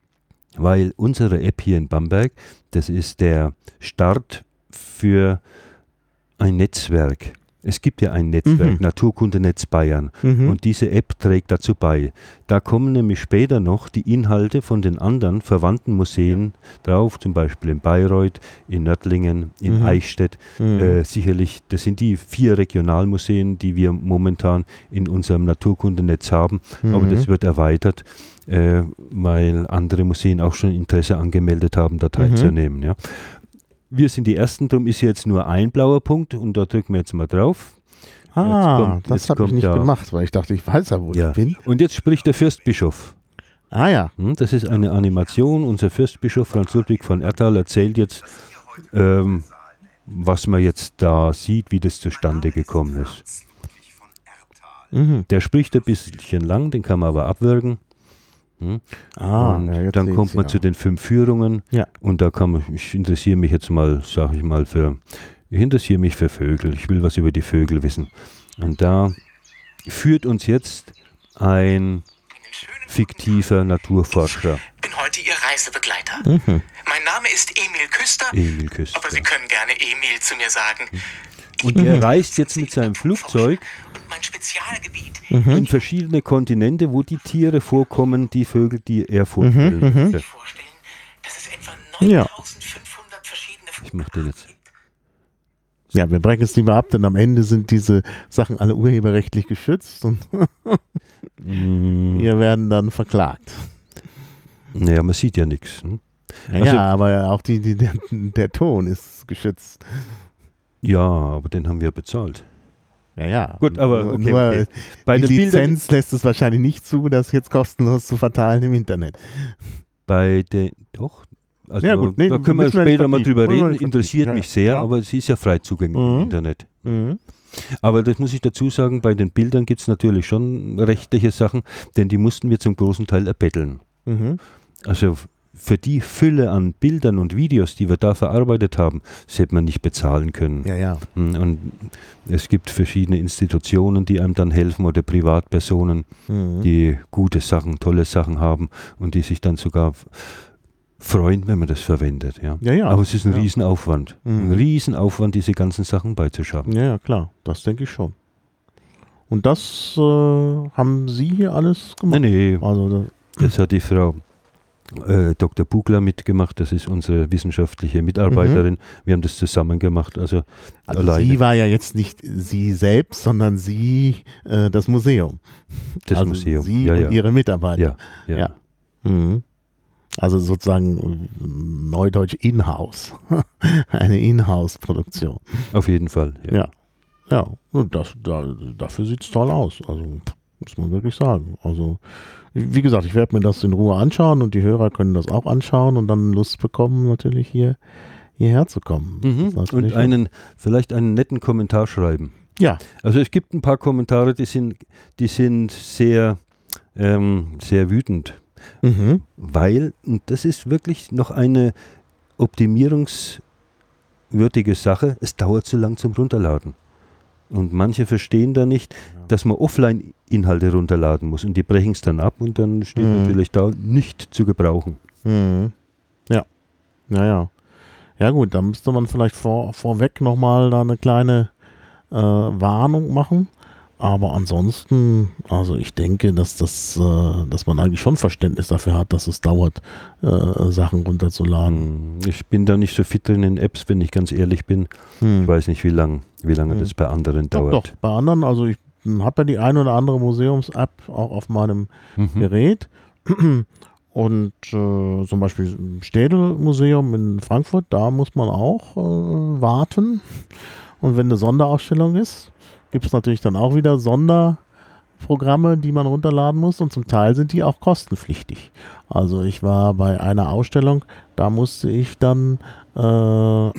weil unsere App hier in Bamberg, das ist der Start für ein Netzwerk. Es gibt ja ein Netzwerk, Naturkundenetz Bayern. Und diese App trägt dazu bei. Da kommen nämlich später noch die Inhalte von den anderen verwandten Museen drauf, zum Beispiel in Bayreuth, in Nördlingen, in Eichstätt. Sicherlich, das sind die 4 Regionalmuseen, die wir momentan in unserem Naturkundenetz haben. Aber das wird erweitert, weil andere Museen auch schon Interesse angemeldet haben, da teilzunehmen. Ja. Wir sind die Ersten, darum ist jetzt nur ein blauer Punkt und da drücken wir jetzt mal drauf. Das habe ich nicht gemacht, weil ich dachte, ich weiß ja, wo ich bin. Und jetzt spricht der Fürstbischof. Ah ja. Das ist eine Animation. Unser Fürstbischof Franz Ludwig von Erthal erzählt jetzt, was man jetzt da sieht, wie das zustande gekommen ist. Der spricht ein bisschen lang, den kann man aber abwürgen. Und dann kommt man zu den 5 Führungen und da kann man, ich interessiere mich jetzt mal, sage ich mal, ich interessiere mich für Vögel, ich will was über die Vögel wissen. Und da führt uns jetzt ein fiktiver Naturforscher. Ich bin heute Ihr Reisebegleiter. Mein Name ist Emil Küster, aber Sie können gerne Emil zu mir sagen. Und er reist jetzt mit seinem Flugzeug mein Spezialgebiet. In verschiedene Kontinente, wo die Tiere vorkommen, die Vögel, die er vorstellen möchte. Vorstellen, dass es etwa 9500 verschiedene Ich mache den jetzt. Ja, wir brechen es lieber ab, denn am Ende sind diese Sachen alle urheberrechtlich geschützt und wir werden dann verklagt. Naja, man sieht ja nichts. Hm? Ja, aber auch der Ton ist geschützt. Ja, aber den haben wir bezahlt. Ja. Gut, aber okay. Bei die Lizenz lässt es wahrscheinlich nicht zu, das jetzt kostenlos zu verteilen im Internet. Doch. Also ja, gut, nee, da können wir später mal drüber reden. Interessiert mich sehr, ja. aber es ist ja frei zugänglich im Internet. Aber das muss ich dazu sagen, bei den Bildern gibt es natürlich schon rechtliche Sachen, denn die mussten wir zum großen Teil erbetteln. Also für die Fülle an Bildern und Videos, die wir da verarbeitet haben, das hätte man nicht bezahlen können. Ja. Und es gibt verschiedene Institutionen, die einem dann helfen oder Privatpersonen, die gute Sachen, tolle Sachen haben und die sich dann sogar freuen, wenn man das verwendet. Ja. Aber es ist ein Riesenaufwand. Ein Riesenaufwand, diese ganzen Sachen beizuschaffen. Ja, klar, das denke ich schon. Und das haben Sie hier alles gemacht? Nee, also, das hat die Frau Dr. Bugler mitgemacht, das ist unsere wissenschaftliche Mitarbeiterin. Wir haben das zusammen gemacht. Also alleine. Sie war ja jetzt nicht Sie selbst, sondern Sie, das Museum. Das Museum. Sie und Ihre Mitarbeiter. Ja. Also sozusagen Neudeutsch In-House. Eine In-House-Produktion. Auf jeden Fall. Ja, und dafür sieht es toll aus. Also muss man wirklich sagen. Also wie gesagt, ich werde mir das in Ruhe anschauen und die Hörer können das auch anschauen und dann Lust bekommen, natürlich hierher zu kommen. Und vielleicht einen netten Kommentar schreiben. Ja. Also es gibt ein paar Kommentare, die sind sehr, sehr wütend. Weil, und das ist wirklich noch eine optimierungswürdige Sache, es dauert zu lang zum Runterladen. Und manche verstehen da nicht, dass man Offline-Inhalte runterladen muss und die brechen es dann ab und dann steht natürlich da nicht zu gebrauchen. Ja. Naja. Ja gut, da müsste man vielleicht vorweg nochmal da eine kleine Warnung machen. Aber ansonsten, also ich denke, dass man eigentlich schon Verständnis dafür hat, dass es dauert, Sachen runterzuladen. Ich bin da nicht so fit drin in Apps, wenn ich ganz ehrlich bin. Ich weiß nicht, wie lange das bei anderen dauert. Doch, bei anderen, also ich habe ja die eine oder andere Museums-App auch auf meinem Gerät. Und zum Beispiel im Städel-Museum in Frankfurt, da muss man auch warten. Und wenn eine Sonderausstellung ist, gibt es natürlich dann auch wieder Sonderprogramme, die man runterladen muss und zum Teil sind die auch kostenpflichtig. Also ich war bei einer Ausstellung, da musste ich dann, da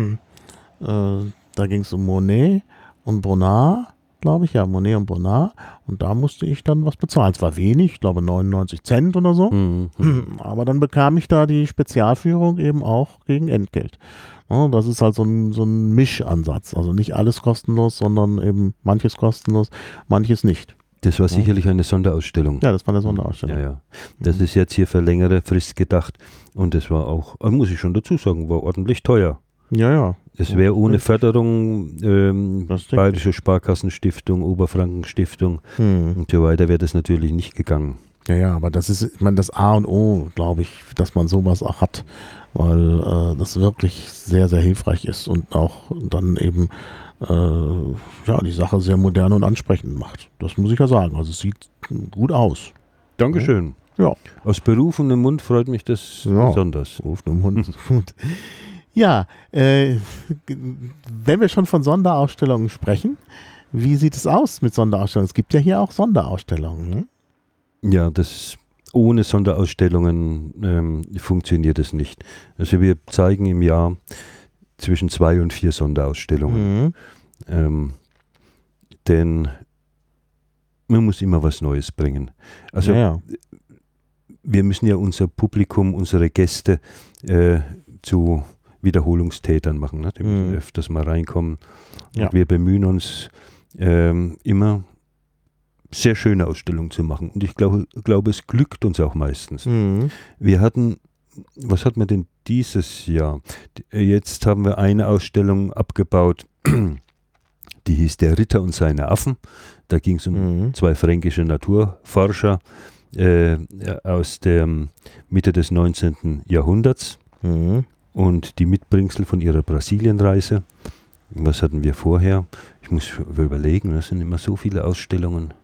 ging es um Monet und Bonnard, glaube ich, ja, Monet und Bonnard und da musste ich dann was bezahlen. Es war wenig, ich glaube 99 Cent oder so, aber dann bekam ich da die Spezialführung eben auch gegen Entgelt. Ja, das ist halt so ein Mischansatz. Also nicht alles kostenlos, sondern eben manches kostenlos, manches nicht. Das war sicherlich eine Sonderausstellung. Ja, das war eine Sonderausstellung. Ja. Das ist jetzt hier für längere Frist gedacht und das war auch, muss ich schon dazu sagen, war ordentlich teuer. Ja. Es wäre ohne Förderung, Bayerische Sparkassenstiftung, Oberfrankenstiftung und so weiter, wäre das natürlich nicht gegangen. Ja, aber das ist, ich meine, das A und O, glaube ich, dass man sowas auch hat, weil das wirklich sehr, sehr hilfreich ist und auch dann eben die Sache sehr modern und ansprechend macht. Das muss ich ja sagen. Also es sieht gut aus. Dankeschön. Ja. Aus berufenem Mund freut mich das besonders. Berufenem Mund. Gut. Ja, wenn wir schon von Sonderausstellungen sprechen, wie sieht es aus mit Sonderausstellungen? Es gibt ja hier auch Sonderausstellungen. Ne? Ja, ohne Sonderausstellungen funktioniert es nicht. Also wir zeigen im Jahr zwischen 2 und 4 Sonderausstellungen. Denn man muss immer was Neues bringen. Also wir müssen ja unser Publikum, unsere Gäste zu Wiederholungstätern machen, ne? Die müssen öfters mal reinkommen. Ja. Und wir bemühen uns immer sehr schöne Ausstellungen zu machen. Und ich glaube, es glückt uns auch meistens. Wir hatten, was hatten wir denn dieses Jahr? Jetzt haben wir eine Ausstellung abgebaut, die hieß Der Ritter und seine Affen. Da ging es um 2 fränkische Naturforscher aus der Mitte des 19. Jahrhunderts und die Mitbringsel von ihrer Brasilienreise. Was hatten wir vorher? Ich muss überlegen, das sind immer so viele Ausstellungen.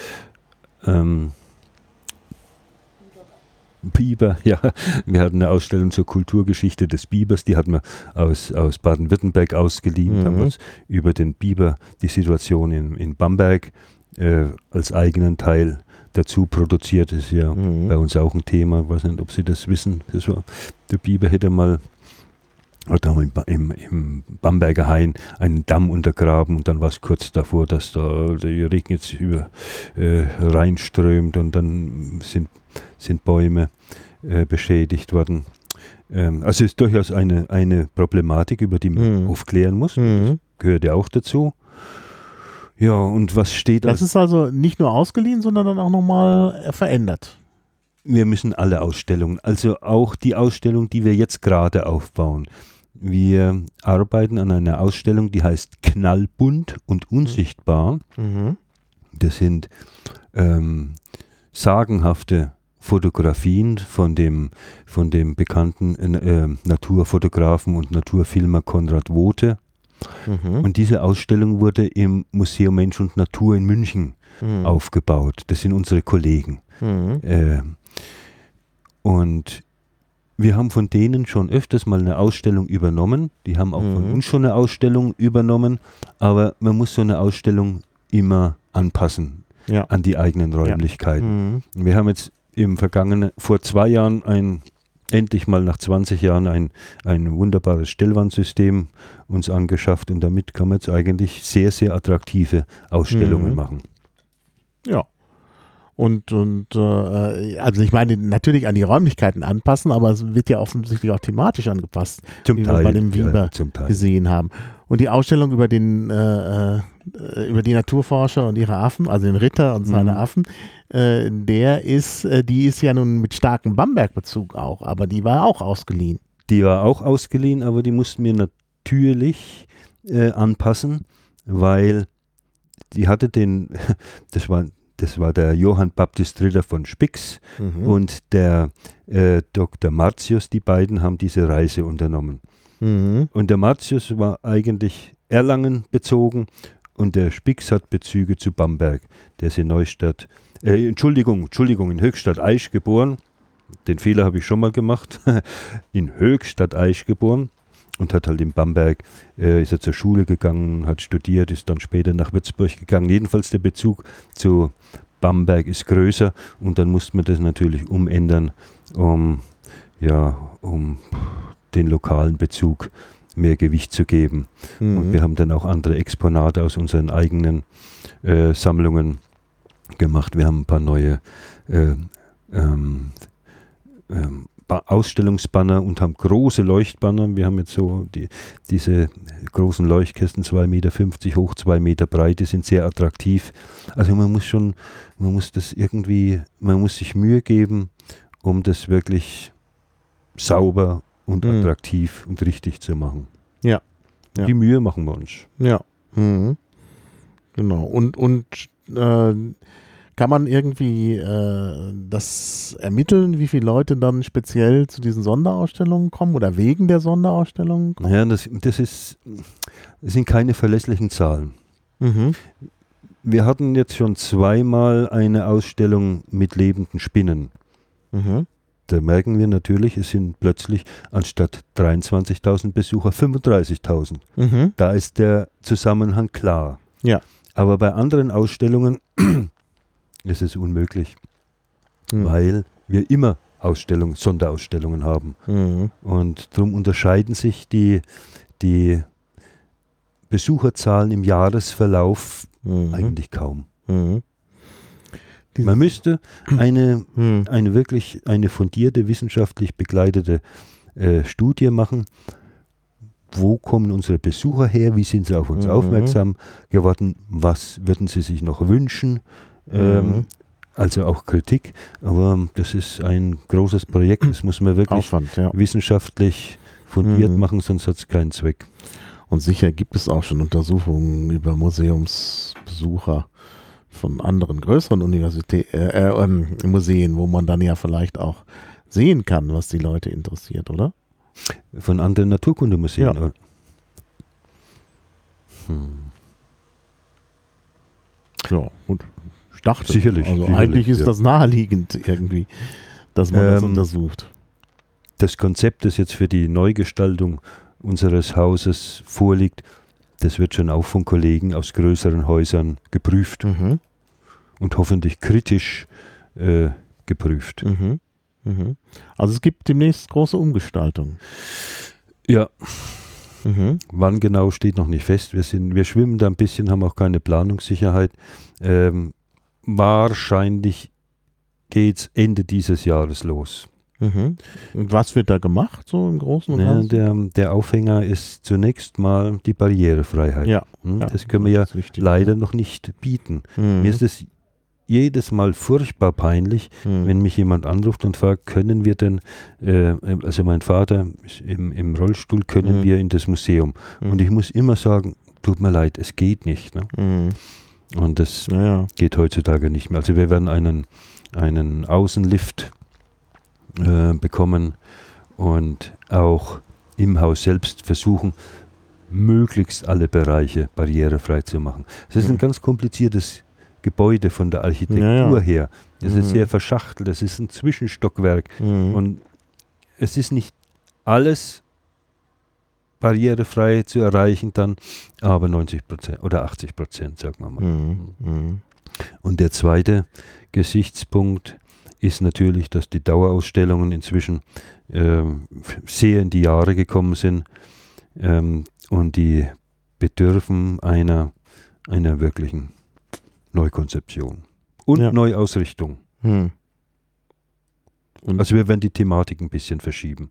Biber, ja, wir hatten eine Ausstellung zur Kulturgeschichte des Bibers, die hatten wir aus Baden-Württemberg ausgeliehen, haben wir über den Biber, die Situation in Bamberg als eigenen Teil dazu produziert. Das ist ja bei uns auch ein Thema, ich weiß nicht, ob Sie das wissen. Das war, der Biber hätte mal im Bamberger Hain einen Damm untergraben und dann war es kurz davor, dass da der Regen jetzt reinströmt und dann sind Bäume beschädigt worden. Also es ist durchaus eine Problematik, über die man aufklären muss. Das gehört ja auch dazu. Ja, und was steht da? Das ist also nicht nur ausgeliehen, sondern dann auch nochmal verändert. Wir müssen alle Ausstellungen, also auch die Ausstellung, die wir jetzt gerade aufbauen. Wir arbeiten an einer Ausstellung, die heißt Knallbunt und unsichtbar. Das sind sagenhafte Fotografien von dem bekannten Naturfotografen und Naturfilmer Konrad Wothe. Und diese Ausstellung wurde im Museum Mensch und Natur in München aufgebaut. Das sind unsere Kollegen. Und wir haben von denen schon öfters mal eine Ausstellung übernommen. Die haben auch von uns schon eine Ausstellung übernommen. Aber man muss so eine Ausstellung immer anpassen an die eigenen Räumlichkeiten. Wir haben jetzt vor 2 Jahren endlich mal nach 20 Jahren ein wunderbares Stellwandsystem uns angeschafft und damit kann man jetzt eigentlich sehr, sehr attraktive Ausstellungen machen. Ja. Also ich meine, natürlich an die Räumlichkeiten anpassen, aber es wird ja offensichtlich auch thematisch angepasst, wie wir bei dem Weber gesehen haben. Und die Ausstellung über die Naturforscher und ihre Affen, also den Ritter und seine Affen, die ist ja nun mit starkem Bamberg-Bezug auch, aber die war auch ausgeliehen. Die war auch ausgeliehen, aber die mussten wir natürlich anpassen, weil die hatte das war der Johann Baptist Ritter von Spix und der Dr. Martius, die beiden haben diese Reise unternommen. Und der Martius war eigentlich Erlangen bezogen und der Spix hat Bezüge zu Bamberg. Der ist in in Höchstadt-Aisch geboren. Den Fehler habe ich schon mal gemacht. In Höchstadt-Aisch geboren und hat halt in Bamberg, ist er zur Schule gegangen, hat studiert, ist dann später nach Würzburg gegangen. Jedenfalls der Bezug zu Bamberg ist größer und dann musste man das natürlich umändern, um den lokalen Bezug mehr Gewicht zu geben. Und wir haben dann auch andere Exponate aus unseren eigenen Sammlungen gemacht. Wir haben ein paar neue Ausstellungsbanner und haben große Leuchtbanner. Wir haben jetzt so diese großen Leuchtkästen, 2,50 Meter hoch, 2 Meter breit, die sind sehr attraktiv. Also man muss sich Mühe geben, um das wirklich sauber und attraktiv und richtig zu machen. Ja. Die Mühe machen wir uns. Ja. Genau. Und kann man irgendwie das ermitteln, wie viele Leute dann speziell zu diesen Sonderausstellungen kommen oder wegen der Sonderausstellungen kommen? Ja, das sind keine verlässlichen Zahlen. Wir hatten jetzt schon 2-mal eine Ausstellung mit lebenden Spinnen. Da merken wir natürlich, es sind plötzlich anstatt 23.000 Besucher 35.000. Da ist der Zusammenhang klar. Ja. Aber bei anderen Ausstellungen ist es unmöglich, weil wir immer Sonderausstellungen haben. Und darum unterscheiden sich die Besucherzahlen im Jahresverlauf eigentlich kaum. Man müsste eine fundierte, wissenschaftlich begleitete Studie machen. Wo kommen unsere Besucher her? Wie sind sie auf uns aufmerksam geworden? Was würden sie sich noch wünschen? Also auch Kritik, aber das ist ein großes Projekt, das muss man wirklich wissenschaftlich fundiert machen, sonst hat es keinen Zweck. Und sicher gibt es auch schon Untersuchungen über Museumsbesucher von anderen größeren Museen, wo man dann ja vielleicht auch sehen kann, was die Leute interessiert, oder? Von anderen Naturkundemuseen? Ja. Ja, gut. Ich dachte, sicherlich. Eigentlich ist das naheliegend irgendwie, dass man das untersucht. Das Konzept, das jetzt für die Neugestaltung unseres Hauses vorliegt, das wird schon auch von Kollegen aus größeren Häusern geprüft und hoffentlich kritisch geprüft. Also es gibt demnächst große Umgestaltungen. Ja. Wann genau steht noch nicht fest. Wir schwimmen da ein bisschen, haben auch keine Planungssicherheit. Wahrscheinlich geht es Ende dieses Jahres los. Und was wird da gemacht, so im Großen und Ganzen? Der Aufhänger ist zunächst mal die Barrierefreiheit. Ja. Das können wir leider noch nicht bieten. Mir ist es jedes Mal furchtbar peinlich, wenn mich jemand anruft und fragt, können wir denn, also mein Vater ist im Rollstuhl, können wir in das Museum? Und ich muss immer sagen, tut mir leid, es geht nicht. Ne? Und das geht heutzutage nicht mehr. Also wir werden einen Außenlift bekommen und auch im Haus selbst versuchen, möglichst alle Bereiche barrierefrei zu machen. Es ist ein ganz kompliziertes Gebäude von der Architektur her. Es ist sehr verschachtelt, es ist ein Zwischenstockwerk und es ist nicht alles barrierefrei zu erreichen dann, aber 90% oder 80%, sagen wir mal. Und der zweite Gesichtspunkt ist natürlich, dass die Dauerausstellungen inzwischen sehr in die Jahre gekommen sind und die bedürfen einer wirklichen Neukonzeption und Neuausrichtung. Und also wir werden die Thematik ein bisschen verschieben.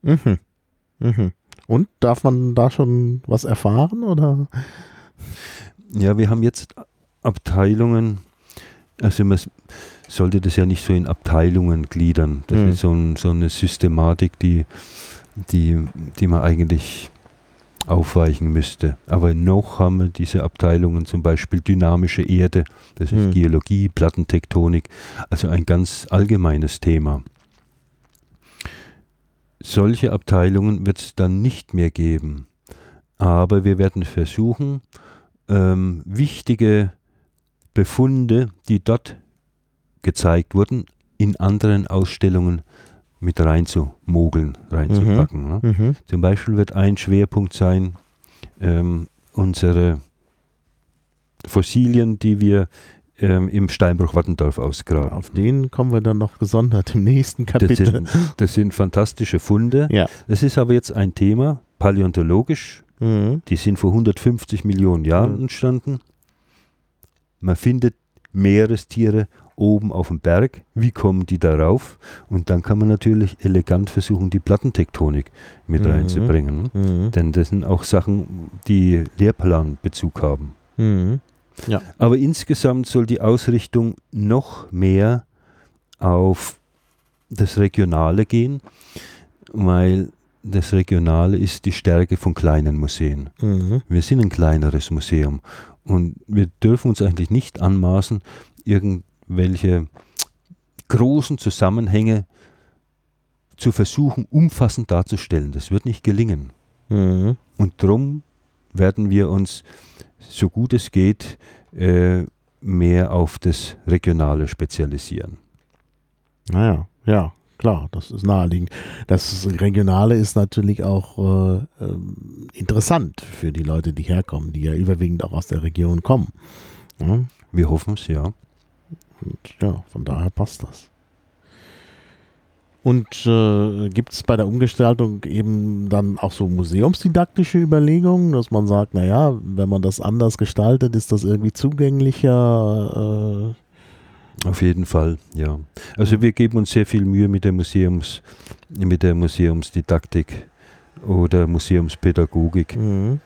Und darf man da schon was erfahren, oder? Ja, wir haben jetzt Abteilungen, also man sollte das ja nicht so in Abteilungen gliedern. Das ist so eine Systematik, die man eigentlich aufweichen müsste. Aber noch haben wir diese Abteilungen, zum Beispiel dynamische Erde, das ist Geologie, Plattentektonik, also ein ganz allgemeines Thema. Solche Abteilungen wird es dann nicht mehr geben. Aber wir werden versuchen, wichtige Befunde, die dort gezeigt wurden, in anderen Ausstellungen mit reinzumogeln, reinzupacken. Ne? Zum Beispiel wird ein Schwerpunkt sein, unsere Fossilien, die wir im Steinbruch-Wattendorf ausgraben. Auf den kommen wir dann noch gesondert im nächsten Kapitel. Das sind fantastische Funde. Ja. Das ist aber jetzt ein Thema, paläontologisch. Die sind vor 150 Millionen Jahren entstanden. Man findet Meerestiere oben auf dem Berg. Wie kommen die darauf? Und dann kann man natürlich elegant versuchen, die Plattentektonik mit reinzubringen. Denn das sind auch Sachen, die Lehrplanbezug haben. Ja. Aber insgesamt soll die Ausrichtung noch mehr auf das Regionale gehen, weil das Regionale ist die Stärke von kleinen Museen. Wir sind ein kleineres Museum und wir dürfen uns eigentlich nicht anmaßen, irgendwelche großen Zusammenhänge zu versuchen, umfassend darzustellen. Das wird nicht gelingen. Und darum werden wir uns, so gut es geht, mehr auf das Regionale spezialisieren. Naja, ja, klar, das ist naheliegend. Das Regionale ist natürlich auch interessant für die Leute, die herkommen, die ja überwiegend auch aus der Region kommen. Ja? Wir hoffen es, ja. Und ja, von daher passt das. Und gibt es bei der Umgestaltung eben dann auch so museumsdidaktische Überlegungen, dass man sagt, naja, wenn man das anders gestaltet, ist das irgendwie zugänglicher? Auf jeden Fall, ja. Also wir geben uns sehr viel Mühe mit der Museumsdidaktik oder Museumspädagogik.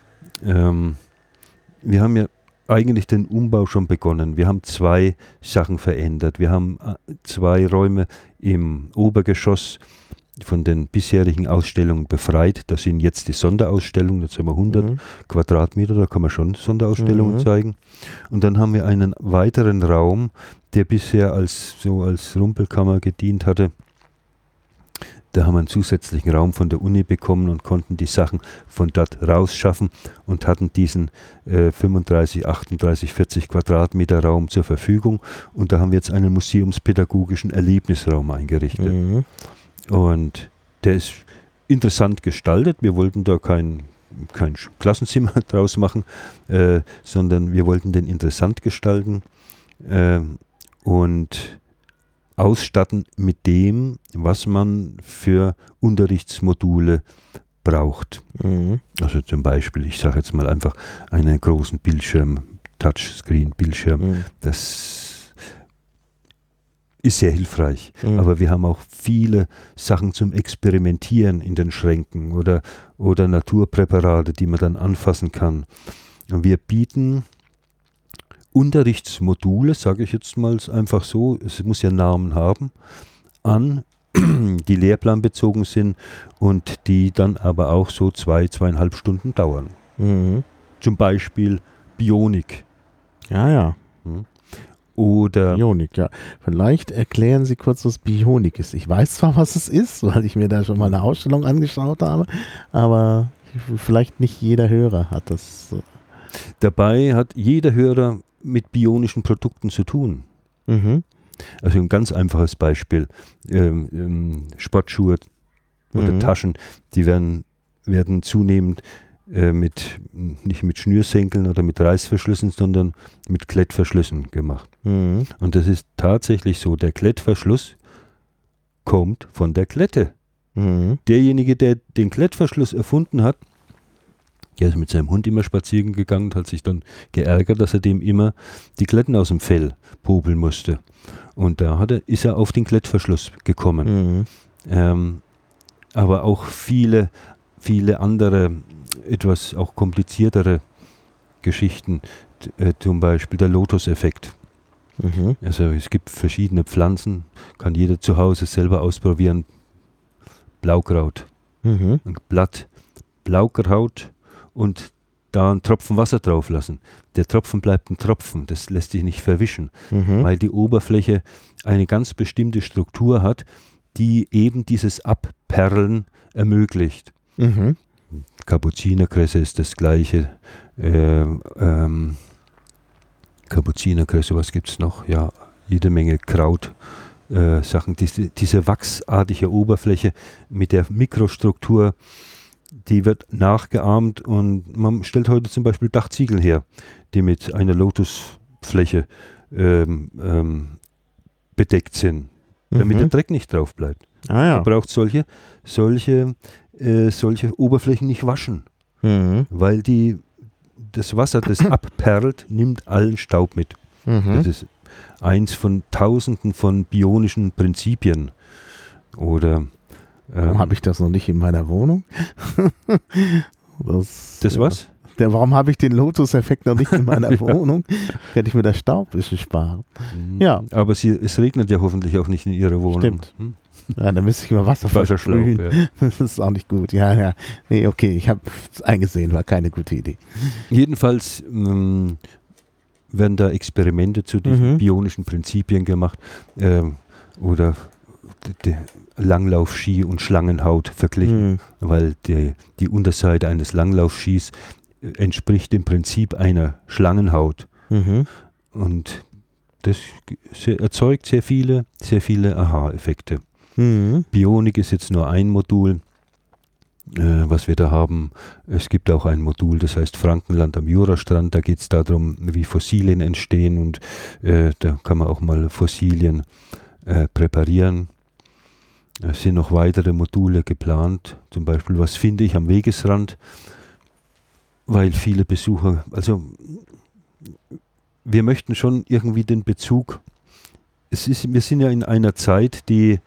Wir haben ja eigentlich den Umbau schon begonnen. Wir haben 2 Sachen verändert. Wir haben 2 Räume im Obergeschoss von den bisherigen Ausstellungen befreit. Das sind jetzt die Sonderausstellungen, jetzt haben wir 100 Quadratmeter, da kann man schon Sonderausstellungen zeigen. Und dann haben wir einen weiteren Raum, der bisher als Rumpelkammer gedient hatte. Da haben wir einen zusätzlichen Raum von der Uni bekommen und konnten die Sachen von dort rausschaffen und hatten diesen 35, 38, 40 Quadratmeter Raum zur Verfügung. Und da haben wir jetzt einen museumspädagogischen Erlebnisraum eingerichtet. Und der ist interessant gestaltet. Wir wollten da kein Klassenzimmer draus machen, sondern wir wollten den interessant gestalten und ausstatten mit dem, was man für Unterrichtsmodule braucht. Also zum Beispiel, ich sage jetzt mal einfach einen großen Bildschirm, Touchscreen-Bildschirm, das ist sehr hilfreich. Aber wir haben auch viele Sachen zum Experimentieren in den Schränken oder Naturpräparate, die man dann anfassen kann. Und wir bieten Unterrichtsmodule, sage ich jetzt mal einfach so, es muss ja Namen haben, an, die lehrplanbezogen sind und die dann aber auch so 2,5 Stunden dauern. Zum Beispiel Bionik. Ja. Oder Bionik, ja. Vielleicht erklären Sie kurz, was Bionik ist. Ich weiß zwar, was es ist, weil ich mir da schon mal eine Ausstellung angeschaut habe, aber vielleicht nicht jeder Hörer hat das. Dabei hat jeder Hörer mit bionischen Produkten zu tun. Also ein ganz einfaches Beispiel. Sportschuhe oder Taschen, die werden zunehmend nicht mit Schnürsenkeln oder mit Reißverschlüssen, sondern mit Klettverschlüssen gemacht. Und das ist tatsächlich so. Der Klettverschluss kommt von der Klette. Mhm. Derjenige, der den Klettverschluss erfunden hat, der ist mit seinem Hund immer spazieren gegangen und hat sich dann geärgert, dass er dem immer die Kletten aus dem Fell popeln musste. Und da ist er auf den Klettverschluss gekommen. Aber auch viele andere, etwas auch kompliziertere Geschichten, zum Beispiel der Lotus-Effekt. Also es gibt verschiedene Pflanzen, kann jeder zu Hause selber ausprobieren. Blaukraut, ein Blatt, Blaukraut und da einen Tropfen Wasser drauf lassen. Der Tropfen bleibt ein Tropfen, das lässt sich nicht verwischen, weil die Oberfläche eine ganz bestimmte Struktur hat, die eben dieses Abperlen ermöglicht. Kapuzinerkresse ist das Gleiche. Kapuzinerkresse, was gibt es noch? Ja, jede Menge Kraut. Sachen, diese wachsartige Oberfläche mit der Mikrostruktur, die wird nachgeahmt und man stellt heute zum Beispiel Dachziegel her, die mit einer Lotusfläche bedeckt sind, damit der Dreck nicht drauf bleibt. Man braucht solche Oberflächen nicht waschen, weil das Wasser, das abperlt, nimmt allen Staub mit. Das ist eins von Tausenden von bionischen Prinzipien. Oder warum habe ich das noch nicht in meiner Wohnung? Was? Warum habe ich den Lotus-Effekt noch nicht in meiner Wohnung? Hätte ich mir das Staub ein bisschen sparen. Ja. Aber es regnet ja hoffentlich auch nicht in Ihrer Wohnung. Stimmt. Ja, dann müsste ich mal Wasser versprühen. Ja. Das ist auch nicht gut. Ja. Nee, okay, ich habe es eingesehen, war keine gute Idee. Jedenfalls werden da Experimente zu diesen bionischen Prinzipien gemacht oder Langlaufski und Schlangenhaut verglichen, weil die Unterseite eines Langlaufskis entspricht dem Prinzip einer Schlangenhaut. Und das erzeugt sehr viele Aha-Effekte. Bionik ist jetzt nur ein Modul, was wir da haben. Es gibt auch ein Modul, das heißt Frankenland am Jurastrand. Da geht es darum, wie Fossilien entstehen und da kann man auch mal Fossilien präparieren. Es sind noch weitere Module geplant, zum Beispiel, was finde ich am Wegesrand, weil viele Besucher, also wir möchten schon irgendwie den Bezug, wir sind ja in einer Zeit,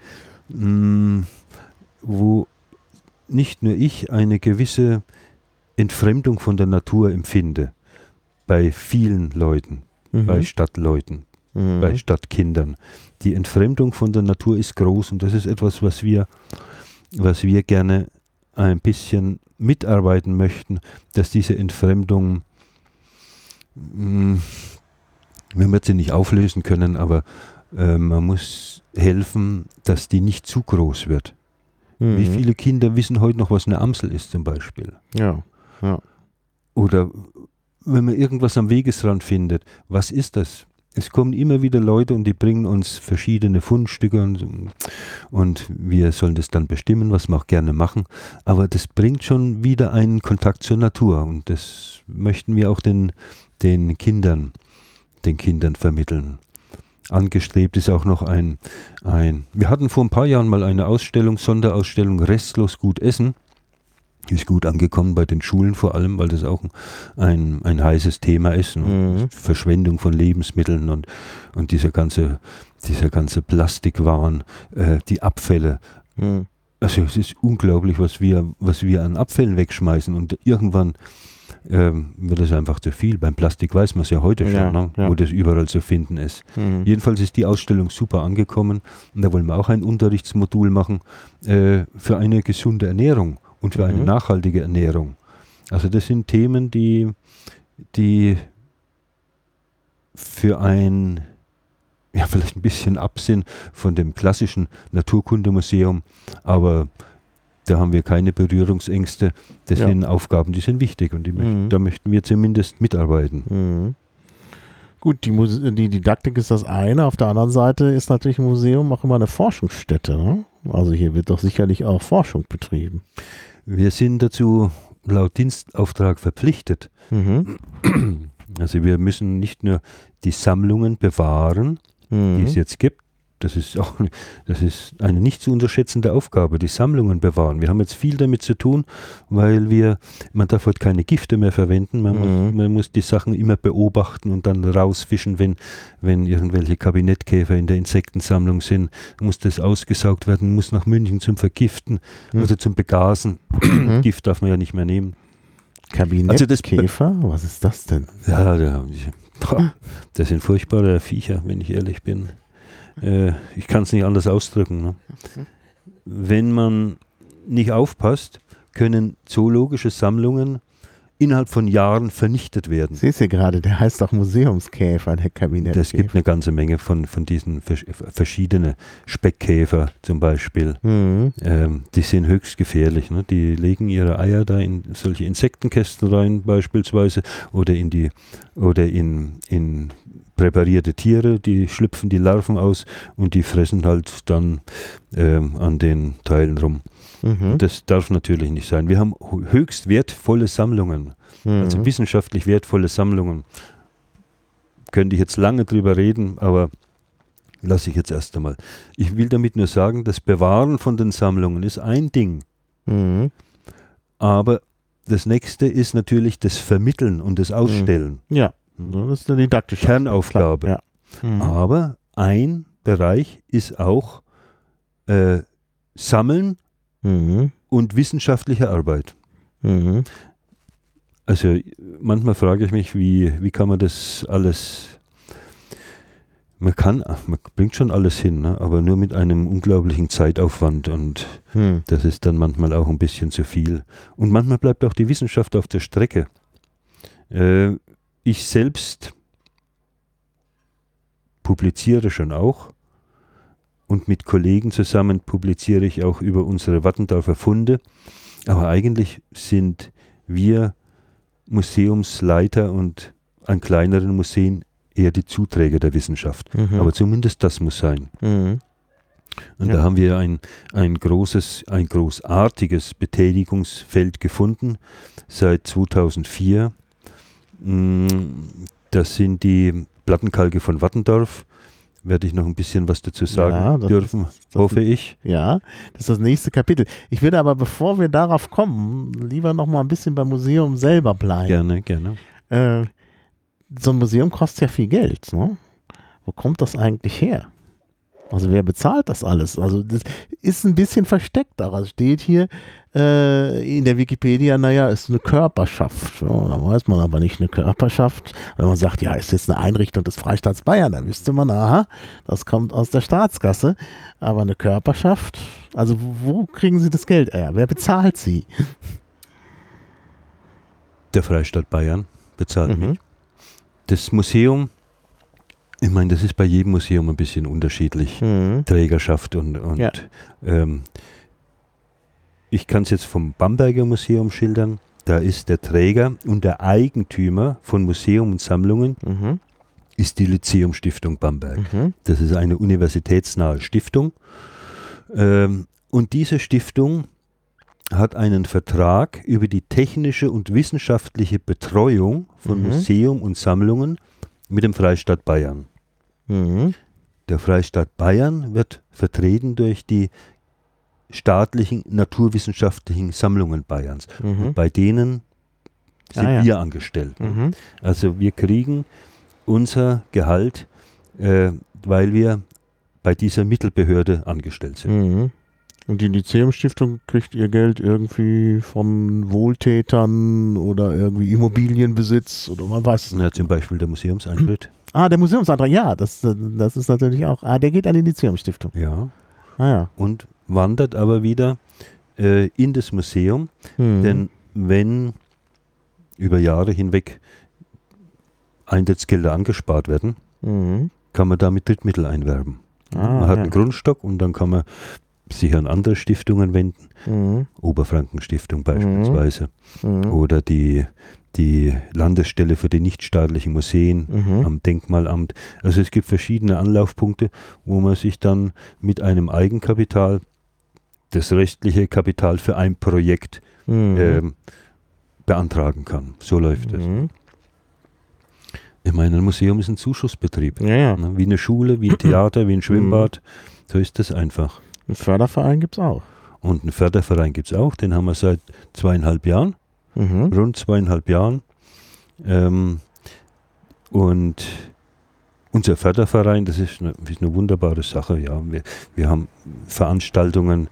wo nicht nur ich eine gewisse Entfremdung von der Natur empfinde, bei vielen Leuten, bei Stadtleuten, bei Stadtkindern. Die Entfremdung von der Natur ist groß und das ist etwas, was wir gerne ein bisschen mitarbeiten möchten, dass diese Entfremdung, wir wird sie nicht auflösen können, aber man muss helfen, dass die nicht zu groß wird. Wie viele Kinder wissen heute noch, was eine Amsel ist zum Beispiel? Ja. Oder wenn man irgendwas am Wegesrand findet, was ist das? Es kommen immer wieder Leute und die bringen uns verschiedene Fundstücke und wir sollen das dann bestimmen, was wir auch gerne machen. Aber das bringt schon wieder einen Kontakt zur Natur und das möchten wir auch den Kindern vermitteln. Angestrebt ist auch noch wir hatten vor ein paar Jahren mal eine Sonderausstellung Restlos gut essen. Die ist gut angekommen bei den Schulen vor allem, weil das auch ein heißes Thema ist. Verschwendung von Lebensmitteln und dieser ganze Plastikwahn, die Abfälle. Also es ist unglaublich, was wir an Abfällen wegschmeißen und irgendwann wird es einfach zu viel. Beim Plastik weiß man es ja heute schon, wo das überall zu finden ist. Jedenfalls ist die Ausstellung super angekommen und da wollen wir auch ein Unterrichtsmodul machen für eine gesunde Ernährung und für eine nachhaltige Ernährung. Also das sind Themen, die für vielleicht ein bisschen ab sind von dem klassischen Naturkundemuseum, aber da haben wir keine Berührungsängste. Das sind Aufgaben, die sind wichtig und da möchten wir zumindest mitarbeiten. Gut, die Didaktik ist das eine. Auf der anderen Seite ist natürlich ein Museum auch immer eine Forschungsstätte. Ne? Also hier wird doch sicherlich auch Forschung betrieben. Wir sind dazu laut Dienstauftrag verpflichtet. Also wir müssen nicht nur die Sammlungen bewahren, die es jetzt gibt. Das ist eine nicht zu unterschätzende Aufgabe, die Sammlungen bewahren. Wir haben jetzt viel damit zu tun, weil man darf heute keine Gifte mehr verwenden. Man muss die Sachen immer beobachten und dann rausfischen, wenn irgendwelche Kabinettkäfer in der Insektensammlung sind. Muss das ausgesaugt werden, muss nach München zum Vergiften, also zum Begasen. Gift darf man ja nicht mehr nehmen. Kabinettkäfer? Was ist das denn? Ja, das sind furchtbare Viecher, wenn ich ehrlich bin. Ich kann es nicht anders ausdrücken. Ne? Wenn man nicht aufpasst, können zoologische Sammlungen innerhalb von Jahren vernichtet werden. Siehst du gerade, der heißt auch Museumskäfer, der Kabinettkäfer. Es gibt eine ganze Menge von diesen verschiedenen Speckkäfer zum Beispiel. Die sind höchst gefährlich. Ne? Die legen ihre Eier da in solche Insektenkästen rein beispielsweise oder in präparierte Tiere, die schlüpfen die Larven aus und die fressen halt dann an den Teilen rum. Das darf natürlich nicht sein. Wir haben höchst wertvolle Sammlungen, also wissenschaftlich wertvolle Sammlungen. Könnte ich jetzt lange drüber reden, aber lasse ich jetzt erst einmal. Ich will damit nur sagen, das Bewahren von den Sammlungen ist ein Ding. Aber das nächste ist natürlich das Vermitteln und das Ausstellen. Ja, das ist eine didaktische Kernaufgabe. Ja. Aber ein Bereich ist auch Sammeln und wissenschaftliche Arbeit. Also manchmal frage ich mich, wie kann man das alles, man bringt schon alles hin, ne? Aber nur mit einem unglaublichen Zeitaufwand und das ist dann manchmal auch ein bisschen zu viel. Und manchmal bleibt auch die Wissenschaft auf der Strecke. Ich selbst publiziere schon auch. Und mit Kollegen zusammen publiziere ich auch über unsere Wattendorfer Funde. Aber eigentlich sind wir Museumsleiter und an kleineren Museen eher die Zuträger der Wissenschaft. Aber zumindest das muss sein. Und da haben wir ein großartiges Betätigungsfeld gefunden seit 2004. Das sind die Plattenkalke von Wattendorf. Werde ich noch ein bisschen was dazu sagen dürfen, hoffe ich. Ja, das ist das nächste Kapitel. Ich würde aber, bevor wir darauf kommen, lieber noch mal ein bisschen beim Museum selber bleiben. Gerne. So ein Museum kostet ja viel Geld, ne? Wo kommt das eigentlich her? Also wer bezahlt das alles? Also das ist ein bisschen versteckt, aber steht hier in der Wikipedia, naja, ist eine Körperschaft. Ja, da weiß man aber nicht eine Körperschaft. Wenn man sagt, ja, ist jetzt eine Einrichtung des Freistaats Bayern, dann wüsste man, aha, das kommt aus der Staatskasse. Aber eine Körperschaft, also wo kriegen Sie das Geld her? Wer bezahlt sie? Der Freistaat Bayern bezahlt mich. Das Museum, ich meine, das ist bei jedem Museum ein bisschen unterschiedlich. Trägerschaft und ich kann es jetzt vom Bamberger Museum schildern. Da ist der Träger und der Eigentümer von Museum und Sammlungen ist die Lyzeum-Stiftung Bamberg. Das ist eine universitätsnahe Stiftung. Und diese Stiftung hat einen Vertrag über die technische und wissenschaftliche Betreuung von Museum und Sammlungen mit dem Freistaat Bayern. Der Freistaat Bayern wird vertreten durch die staatlichen naturwissenschaftlichen Sammlungen Bayerns. Und bei denen sind wir angestellt. Also wir kriegen unser Gehalt, weil wir bei dieser Mittelbehörde angestellt sind. Und die Lyzeum-Stiftung kriegt ihr Geld irgendwie von Wohltätern oder irgendwie Immobilienbesitz oder man weiß es nicht. Ja, zum Beispiel der Museumseintritt. Der Museumsantrag, ja, das ist natürlich auch. Der geht an die Lyzeum-Stiftung. Ja. Und wandert aber wieder in das Museum, denn wenn über Jahre hinweg Eintrittsgelder angespart werden, kann man damit Drittmittel einwerben. Man hat einen Grundstock und dann kann man sich an andere Stiftungen wenden, Oberfrankenstiftung beispielsweise, oder die Landesstelle für die nichtstaatlichen Museen am Denkmalamt. Also es gibt verschiedene Anlaufpunkte, wo man sich dann mit einem Eigenkapital das restliche Kapital für ein Projekt beantragen kann. So läuft es. Ich meine, ein Museum ist ein Zuschussbetrieb. Ja. Ne? Wie eine Schule, wie ein Theater, wie ein Schwimmbad. So ist das einfach. Einen Förderverein gibt es auch. Und einen Förderverein gibt es auch. Den haben wir seit 2,5 Jahren. Rund 2,5 Jahren. Und unser Förderverein, das ist eine wunderbare Sache. Ja. Wir haben Veranstaltungen,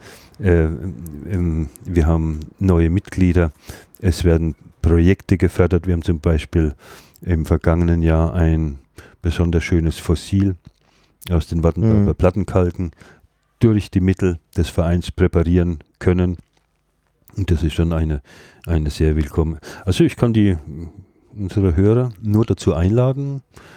wir haben neue Mitglieder, es werden Projekte gefördert. Wir haben zum Beispiel im vergangenen Jahr ein besonders schönes Fossil aus den Wartenberger Plattenkalken durch die Mittel des Vereins präparieren können. Und das ist schon eine sehr willkommene. Also ich kann unsere Hörer nur dazu einladen,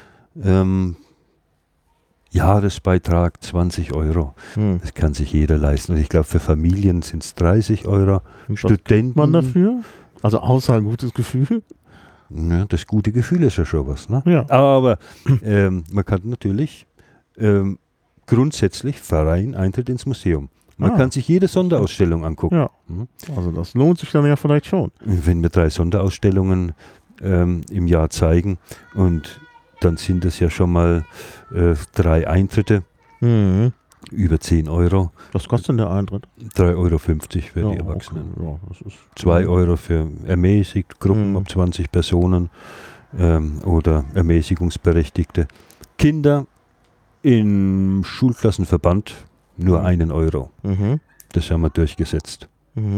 Jahresbeitrag 20 €. Das kann sich jeder leisten. Und ich glaube, für Familien sind es 30 €. Und was kriegt man dafür? Also außer ein gutes Gefühl? Ja, das gute Gefühl ist ja schon was. Ne? Ja. Aber man kann natürlich grundsätzlich Verein Eintritt ins Museum. Man kann sich jede Sonderausstellung angucken. Ja. Also das lohnt sich dann ja vielleicht schon. Wenn wir 3 Sonderausstellungen im Jahr zeigen und dann sind es ja schon mal 3 Eintritte, über 10 €. Was kostet denn der Eintritt? 3,50 € für die Erwachsenen. Okay. Ja, das ist 2 € für ermäßigt, Gruppen ab 20 Personen oder Ermäßigungsberechtigte. Kinder im Schulklassenverband nur 1 €. Das haben wir durchgesetzt.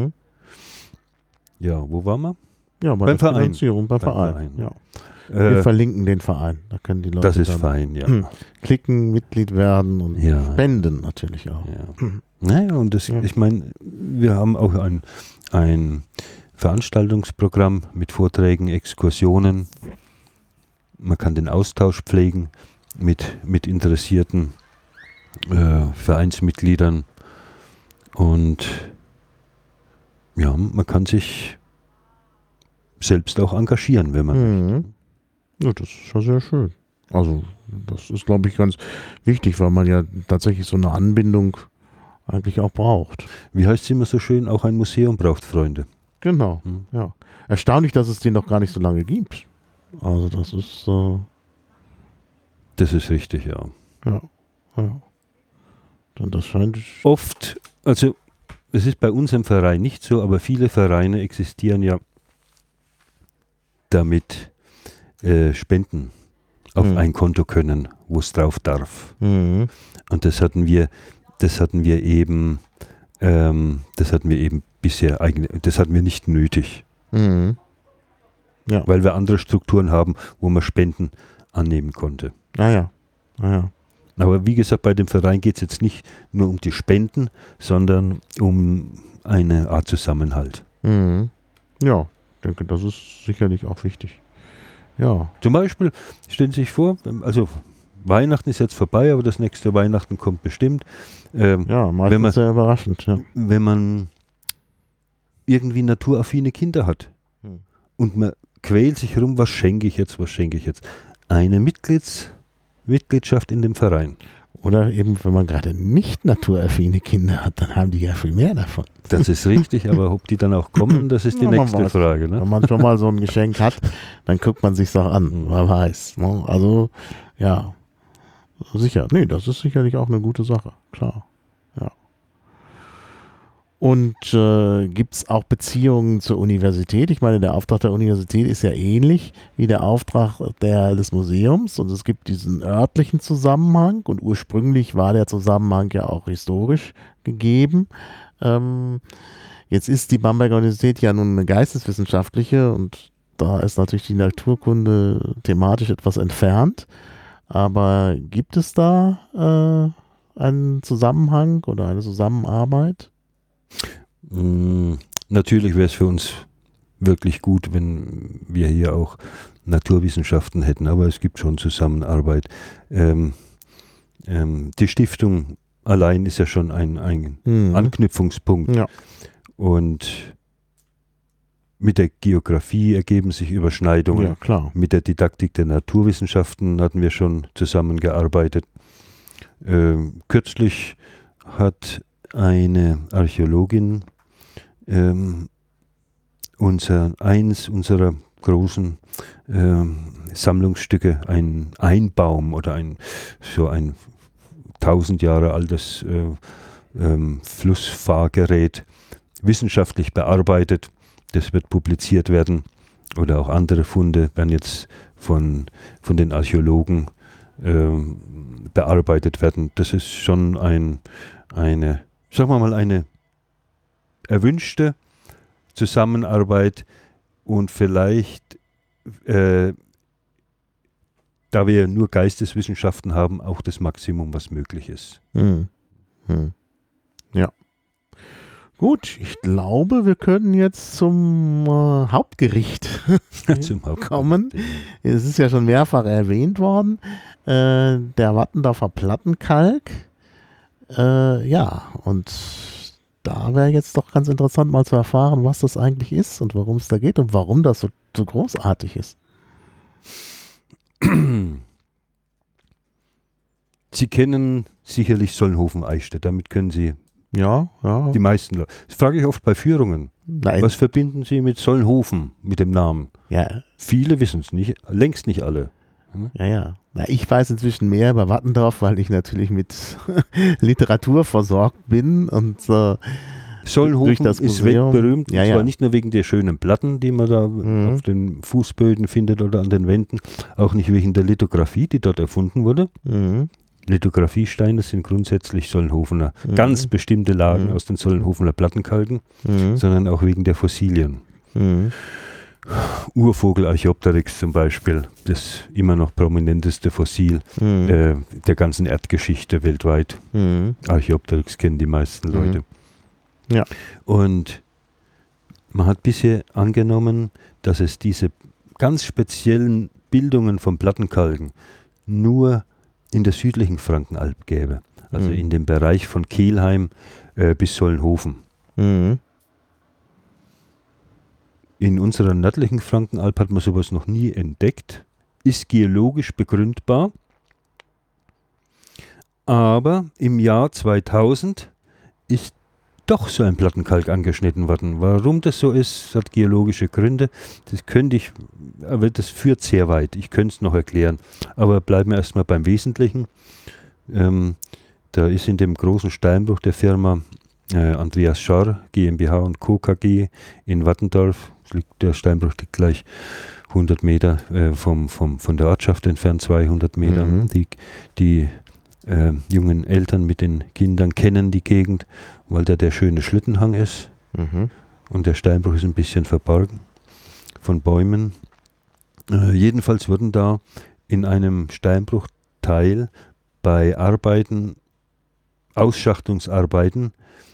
Ja, wo waren wir? Ja, beim Verein. Finanzierung, beim Verein. Ja. Wir verlinken den Verein. Da können die Leute das ist fein, ja. Klicken, Mitglied werden und spenden natürlich auch. Ja. Naja, und ich meine, wir haben auch ein Veranstaltungsprogramm mit Vorträgen, Exkursionen. Man kann den Austausch pflegen mit interessierten Vereinsmitgliedern. Und ja, man kann sich selbst auch engagieren, wenn man möchte. Ja, das ist ja sehr schön. Also das ist, glaube ich, ganz wichtig, weil man ja tatsächlich so eine Anbindung eigentlich auch braucht. Wie heißt es immer so schön, auch ein Museum braucht Freunde. Genau, ja. Erstaunlich, dass es den noch gar nicht so lange gibt. Also das ist... das ist richtig, ja. Ja. Und das scheint... Oft, also es ist bei unserem Verein nicht so, aber viele Vereine existieren ja damit Spenden auf ein Konto können, wo es drauf darf. Und das hatten wir eben bisher das hatten wir nicht nötig. Ja. Weil wir andere Strukturen haben, wo man Spenden annehmen konnte. Ja. Aber wie gesagt, bei dem Verein geht es jetzt nicht nur um die Spenden, sondern um eine Art Zusammenhalt. Ja, ich denke, das ist sicherlich auch wichtig. Ja. Zum Beispiel, stellen Sie sich vor, also Weihnachten ist jetzt vorbei, aber das nächste Weihnachten kommt bestimmt. Meistens sehr überraschend. Ja. Wenn man irgendwie naturaffine Kinder hat und man quält sich rum, was schenke ich jetzt? Eine Mitgliedschaft in dem Verein. Oder eben, wenn man gerade nicht naturaffine Kinder hat, dann haben die ja viel mehr davon. Das ist richtig, aber ob die dann auch kommen, das ist die nächste Frage. Ne? Wenn man schon mal so ein Geschenk hat, dann guckt man sich auch an, man weiß. Ne? Also, ja, sicher. Nee, das ist sicherlich auch eine gute Sache, klar. Ja. Und gibt es auch Beziehungen zur Universität? Ich meine, der Auftrag der Universität ist ja ähnlich wie der Auftrag des Museums und es gibt diesen örtlichen Zusammenhang und ursprünglich war der Zusammenhang ja auch historisch gegeben. Jetzt ist die Bamberger Universität ja nun eine geisteswissenschaftliche und da ist natürlich die Naturkunde thematisch etwas entfernt. Aber gibt es da einen Zusammenhang oder eine Zusammenarbeit? Natürlich wäre es für uns wirklich gut, wenn wir hier auch Naturwissenschaften hätten, aber es gibt schon Zusammenarbeit. Die Stiftung allein ist ja schon ein Anknüpfungspunkt. Ja. Und mit der Geografie ergeben sich Überschneidungen. Ja, klar. Mit der Didaktik der Naturwissenschaften hatten wir schon zusammengearbeitet. Kürzlich hat eine Archäologin eins unserer großen Sammlungsstücke, ein Baum oder so ein 1000 Jahre altes Flussfahrgerät wissenschaftlich bearbeitet. Das wird publiziert werden oder auch andere Funde werden jetzt von den Archäologen bearbeitet werden. Das ist schon eine erwünschte Zusammenarbeit und vielleicht, da wir nur Geisteswissenschaften haben, auch das Maximum, was möglich ist. Ja. Gut, ich glaube, wir können jetzt zum Hauptgericht kommen. Es ist ja schon mehrfach erwähnt worden, der Wattendorfer Plattenkalk. Ja, und da wäre jetzt doch ganz interessant mal zu erfahren, was das eigentlich ist und worum es da geht und warum das so großartig ist. Sie kennen sicherlich Solnhofen-Eichstätt, damit können Sie ja. Die meisten Leute. Das frage ich oft bei Führungen. Nein. Was verbinden Sie mit Solnhofen, mit dem Namen? Ja. Viele wissen es nicht, längst nicht alle. Ja. Na, ich weiß inzwischen mehr über Wattendorf, weil ich natürlich mit Literatur versorgt bin und Solnhofen ist weltberühmt, ja, und zwar nicht nur wegen der schönen Platten, die man da auf den Fußböden findet oder an den Wänden, auch nicht wegen der Lithografie, die dort erfunden wurde. Lithografiesteine sind grundsätzlich Solnhofener, ganz bestimmte Lagen aus den Solnhofener Plattenkalken, sondern auch wegen der Fossilien. Urvogel Archaeopteryx zum Beispiel, das immer noch prominenteste Fossil der ganzen Erdgeschichte weltweit. Archaeopteryx kennen die meisten Leute. Ja. Und man hat bisher angenommen, dass es diese ganz speziellen Bildungen von Plattenkalken nur in der südlichen Frankenalb gäbe. Also in dem Bereich von Kelheim bis Solnhofen. In unserer nördlichen Frankenalb hat man sowas noch nie entdeckt. Ist geologisch begründbar. Aber im Jahr 2000 ist doch so ein Plattenkalk angeschnitten worden. Warum das so ist, hat geologische Gründe. Aber das führt sehr weit. Ich könnte es noch erklären. Aber bleiben wir erstmal beim Wesentlichen. Da ist in dem großen Steinbruch der Firma Andreas Scharr GmbH und Co. KG in Wattendorf. Der Steinbruch liegt gleich 100 Meter von der Ortschaft entfernt, 200 Meter. Die jungen Eltern mit den Kindern kennen die Gegend, weil da der schöne Schlittenhang ist. Und der Steinbruch ist ein bisschen verborgen von Bäumen. Jedenfalls wurden da in einem Steinbruchteil bei Ausschachtungsarbeiten,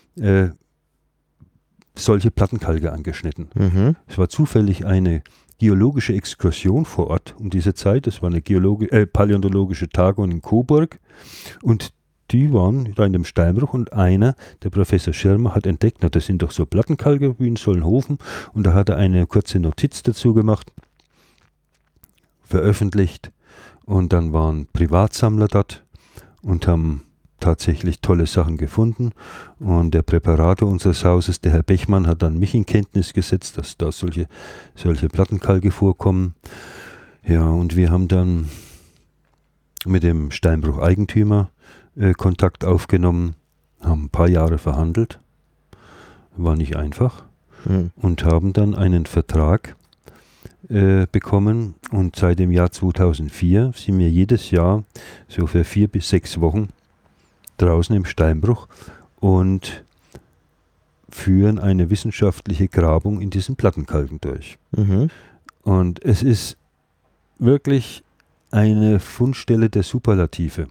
solche Plattenkalke angeschnitten. Es war zufällig eine geologische Exkursion vor Ort um diese Zeit. Das war eine paläontologische Tagung in Coburg. Und die waren da in dem Steinbruch und der Professor Schirmer, hat entdeckt, das sind doch so Plattenkalke wie in Solnhofen. Und da hat er eine kurze Notiz dazu gemacht, veröffentlicht. Und dann waren Privatsammler dort und haben tatsächlich tolle Sachen gefunden. Und der Präparator unseres Hauses, der Herr Bechmann, hat dann mich in Kenntnis gesetzt, dass da solche Plattenkalke vorkommen. Ja, und wir haben dann mit dem Steinbruch-Eigentümer Kontakt aufgenommen, haben ein paar Jahre verhandelt, war nicht einfach, und haben dann einen Vertrag bekommen. Und seit dem Jahr 2004 sind wir jedes Jahr so für 4 bis 6 Wochen draußen im Steinbruch und führen eine wissenschaftliche Grabung in diesen Plattenkalken durch. Und es ist wirklich eine Fundstelle der Superlative.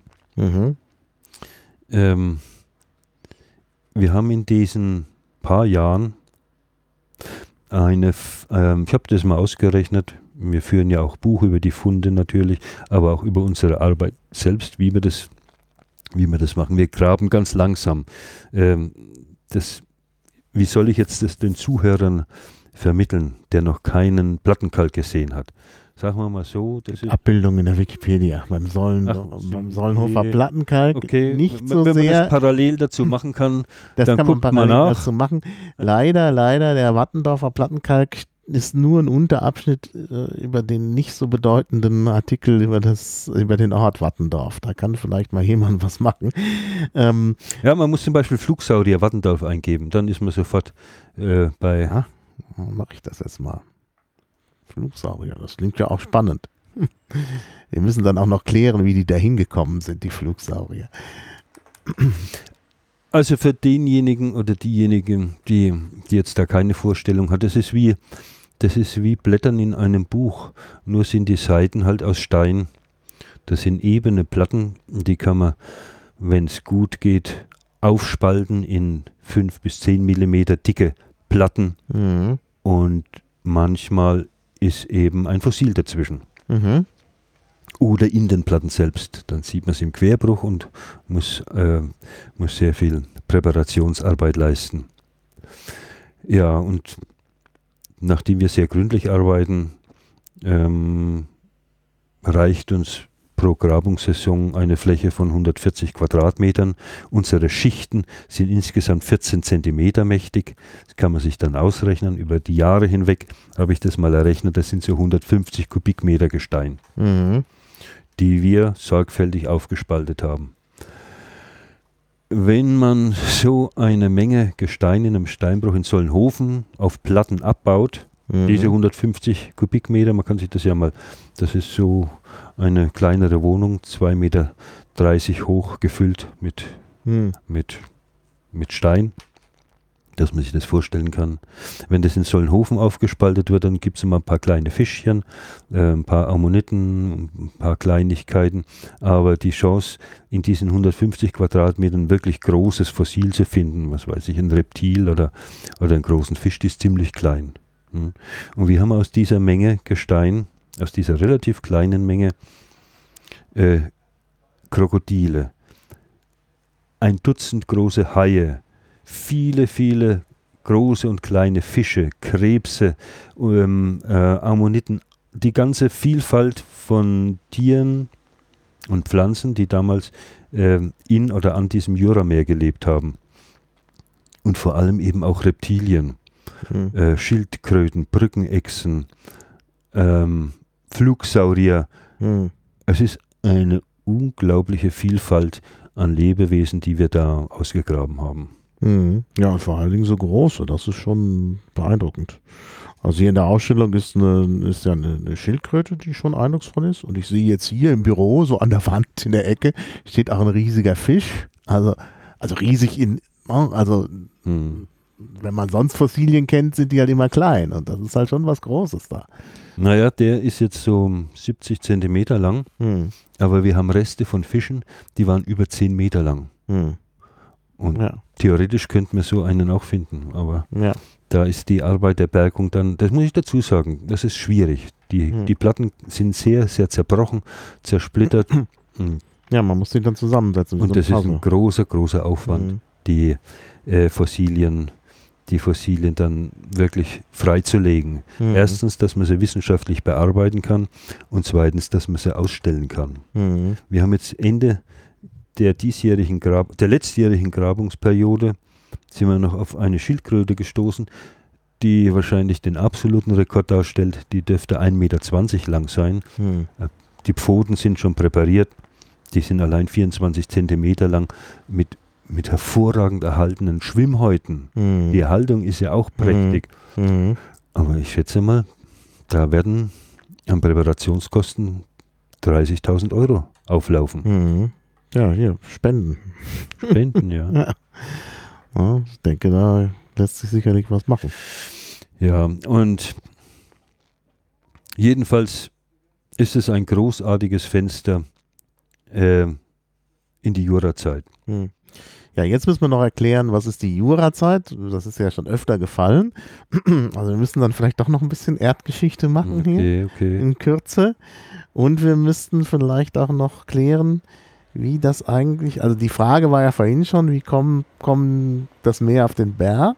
Wir haben in diesen paar Jahren ich habe das mal ausgerechnet, wir führen ja auch Buch über die Funde natürlich, aber auch über unsere Arbeit selbst, wie wir das machen. Wir graben ganz langsam. Wie soll ich jetzt das den Zuhörern vermitteln, der noch keinen Plattenkalk gesehen hat? Sagen wir mal so. Das ist Abbildung in der Wikipedia. Beim Solnhofer Plattenkalk nicht so wenn sehr. Wenn man das parallel dazu machen kann, das dann kann man guckt man parallel nach. dazu machen. Leider, der Wattendorfer Plattenkalk ist nur ein Unterabschnitt über den nicht so bedeutenden Artikel über den Ort Wattendorf. Da kann vielleicht mal jemand was machen. Ja, man muss zum Beispiel Flugsaurier Wattendorf eingeben, dann ist man sofort bei... Ja, mache ich das jetzt mal. Flugsaurier, das klingt ja auch spannend. Wir müssen dann auch noch klären, wie die da hingekommen sind, die Flugsaurier. Also für denjenigen oder diejenigen, die jetzt da keine Vorstellung hat, das ist wie Blättern in einem Buch, nur sind die Seiten halt aus Stein. Das sind ebene Platten, die kann man, wenn es gut geht, aufspalten in 5 bis 10 Millimeter dicke Platten. Mhm. Und manchmal ist eben ein Fossil dazwischen. Mhm. Oder in den Platten selbst. Dann sieht man es im Querbruch und muss sehr viel Präparationsarbeit leisten. Ja, und nachdem wir sehr gründlich arbeiten, reicht uns pro Grabungssaison eine Fläche von 140 Quadratmetern. Unsere Schichten sind insgesamt 14 Zentimeter mächtig. Das kann man sich dann ausrechnen. Über die Jahre hinweg habe ich das mal errechnet. Das sind so 150 Kubikmeter Gestein, die wir sorgfältig aufgespaltet haben. Wenn man so eine Menge Gestein in einem Steinbruch in Solnhofen auf Platten abbaut, diese 150 Kubikmeter, man kann sich das ja mal, das ist so eine kleinere Wohnung, 2,30 Meter hoch, gefüllt mit Stein, dass man sich das vorstellen kann. Wenn das in Solnhofen aufgespaltet wird, dann gibt es immer ein paar kleine Fischchen, ein paar Ammoniten, ein paar Kleinigkeiten, aber die Chance, in diesen 150 Quadratmetern wirklich großes Fossil zu finden, was weiß ich, ein Reptil oder einen großen Fisch, die ist ziemlich klein. Und wir haben aus dieser Menge Gestein, aus dieser relativ kleinen Menge Krokodile, 1 Dutzend große Haie, viele, viele große und kleine Fische, Krebse, Ammoniten, die ganze Vielfalt von Tieren und Pflanzen, die damals in oder an diesem Jurameer gelebt haben. Und vor allem eben auch Reptilien, Schildkröten, Brückenechsen, Flugsaurier. Es ist eine unglaubliche Vielfalt an Lebewesen, die wir da ausgegraben haben. Ja, und vor allen Dingen so große, das ist schon beeindruckend. Also hier in der Ausstellung ist ja eine Schildkröte, die schon eindrucksvoll ist. Und ich sehe jetzt hier im Büro, so an der Wand in der Ecke, steht auch ein riesiger Fisch. Also riesig wenn man sonst Fossilien kennt, sind die halt immer klein. Und das ist halt schon was Großes da. Naja, der ist jetzt so 70 Zentimeter lang, aber wir haben Reste von Fischen, die waren über 10 Meter lang. Und theoretisch könnten wir so einen auch finden, aber da ist die Arbeit der Bergung dann, das muss ich dazu sagen, das ist schwierig. Die Platten sind sehr, sehr zerbrochen, zersplittert. Ja, man muss die dann zusammensetzen. Und das ist ein großer, großer Aufwand, die Fossilien dann wirklich freizulegen. Erstens, dass man sie wissenschaftlich bearbeiten kann und zweitens, dass man sie ausstellen kann. Wir haben jetzt Ende der letztjährigen Grabungsperiode sind wir noch auf eine Schildkröte gestoßen, die wahrscheinlich den absoluten Rekord darstellt. Die dürfte 1,20 Meter lang sein. Die Pfoten sind schon präpariert. Die sind allein 24 Zentimeter lang mit hervorragend erhaltenen Schwimmhäuten. Die Erhaltung ist ja auch prächtig. Aber ich schätze mal, da werden an Präparationskosten 30.000 Euro auflaufen. Ja, hier, Spenden. Spenden, ja. Ich denke, da lässt sich sicherlich was machen. Ja, und jedenfalls ist es ein großartiges Fenster in die Jurazeit. Ja, jetzt müssen wir noch erklären, was ist die Jurazeit? Das ist ja schon öfter gefallen. Also wir müssen dann vielleicht doch noch ein bisschen Erdgeschichte machen hier in Kürze. Und wir müssten vielleicht auch noch klären, wie das eigentlich, also die Frage war ja vorhin schon, wie kommt das Meer auf den Berg?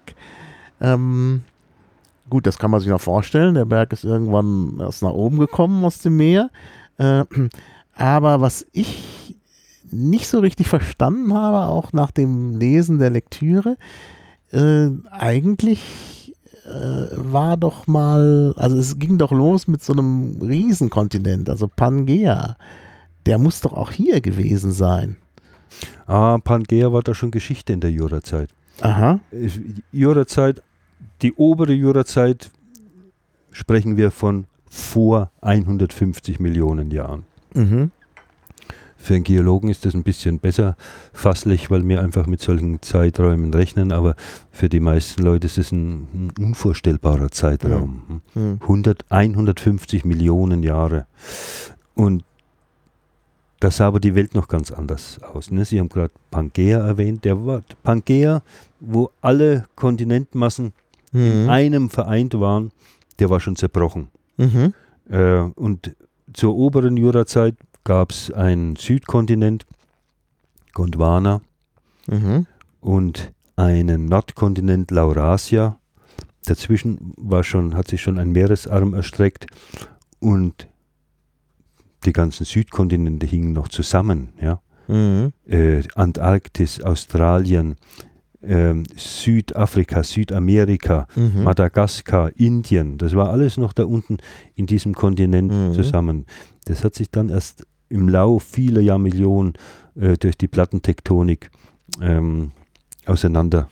Gut, das kann man sich noch vorstellen. Der Berg ist irgendwann erst nach oben gekommen aus dem Meer. Aber was ich nicht so richtig verstanden habe, auch nach dem Lesen der Lektüre, eigentlich war doch mal, also es ging doch los mit so einem Riesenkontinent, also Pangea. Der muss doch auch hier gewesen sein. Pangea war da schon Geschichte in der Jurazeit. Aha. Jurazeit, die obere Jurazeit sprechen wir von vor 150 Millionen Jahren. Mhm. Für einen Geologen ist das ein bisschen besser fasslich, weil wir einfach mit solchen Zeiträumen rechnen, aber für die meisten Leute ist es ein unvorstellbarer Zeitraum. 150 Millionen Jahre. Und da sah aber die Welt noch ganz anders aus. Ne? Sie haben gerade Pangea erwähnt. Der war Pangea, wo alle Kontinentmassen in einem vereint waren, der war schon zerbrochen. Mhm. Und zur oberen Jurazeit gab es einen Südkontinent, Gondwana, und einen Nordkontinent, Laurasia. Dazwischen hat sich schon ein Meeresarm erstreckt und die ganzen Südkontinente hingen noch zusammen. Ja? Antarktis, Australien, Südafrika, Südamerika, Madagaskar, Indien, das war alles noch da unten in diesem Kontinent zusammen. Das hat sich dann erst im Lauf vieler Jahrmillionen durch die Plattentektonik auseinander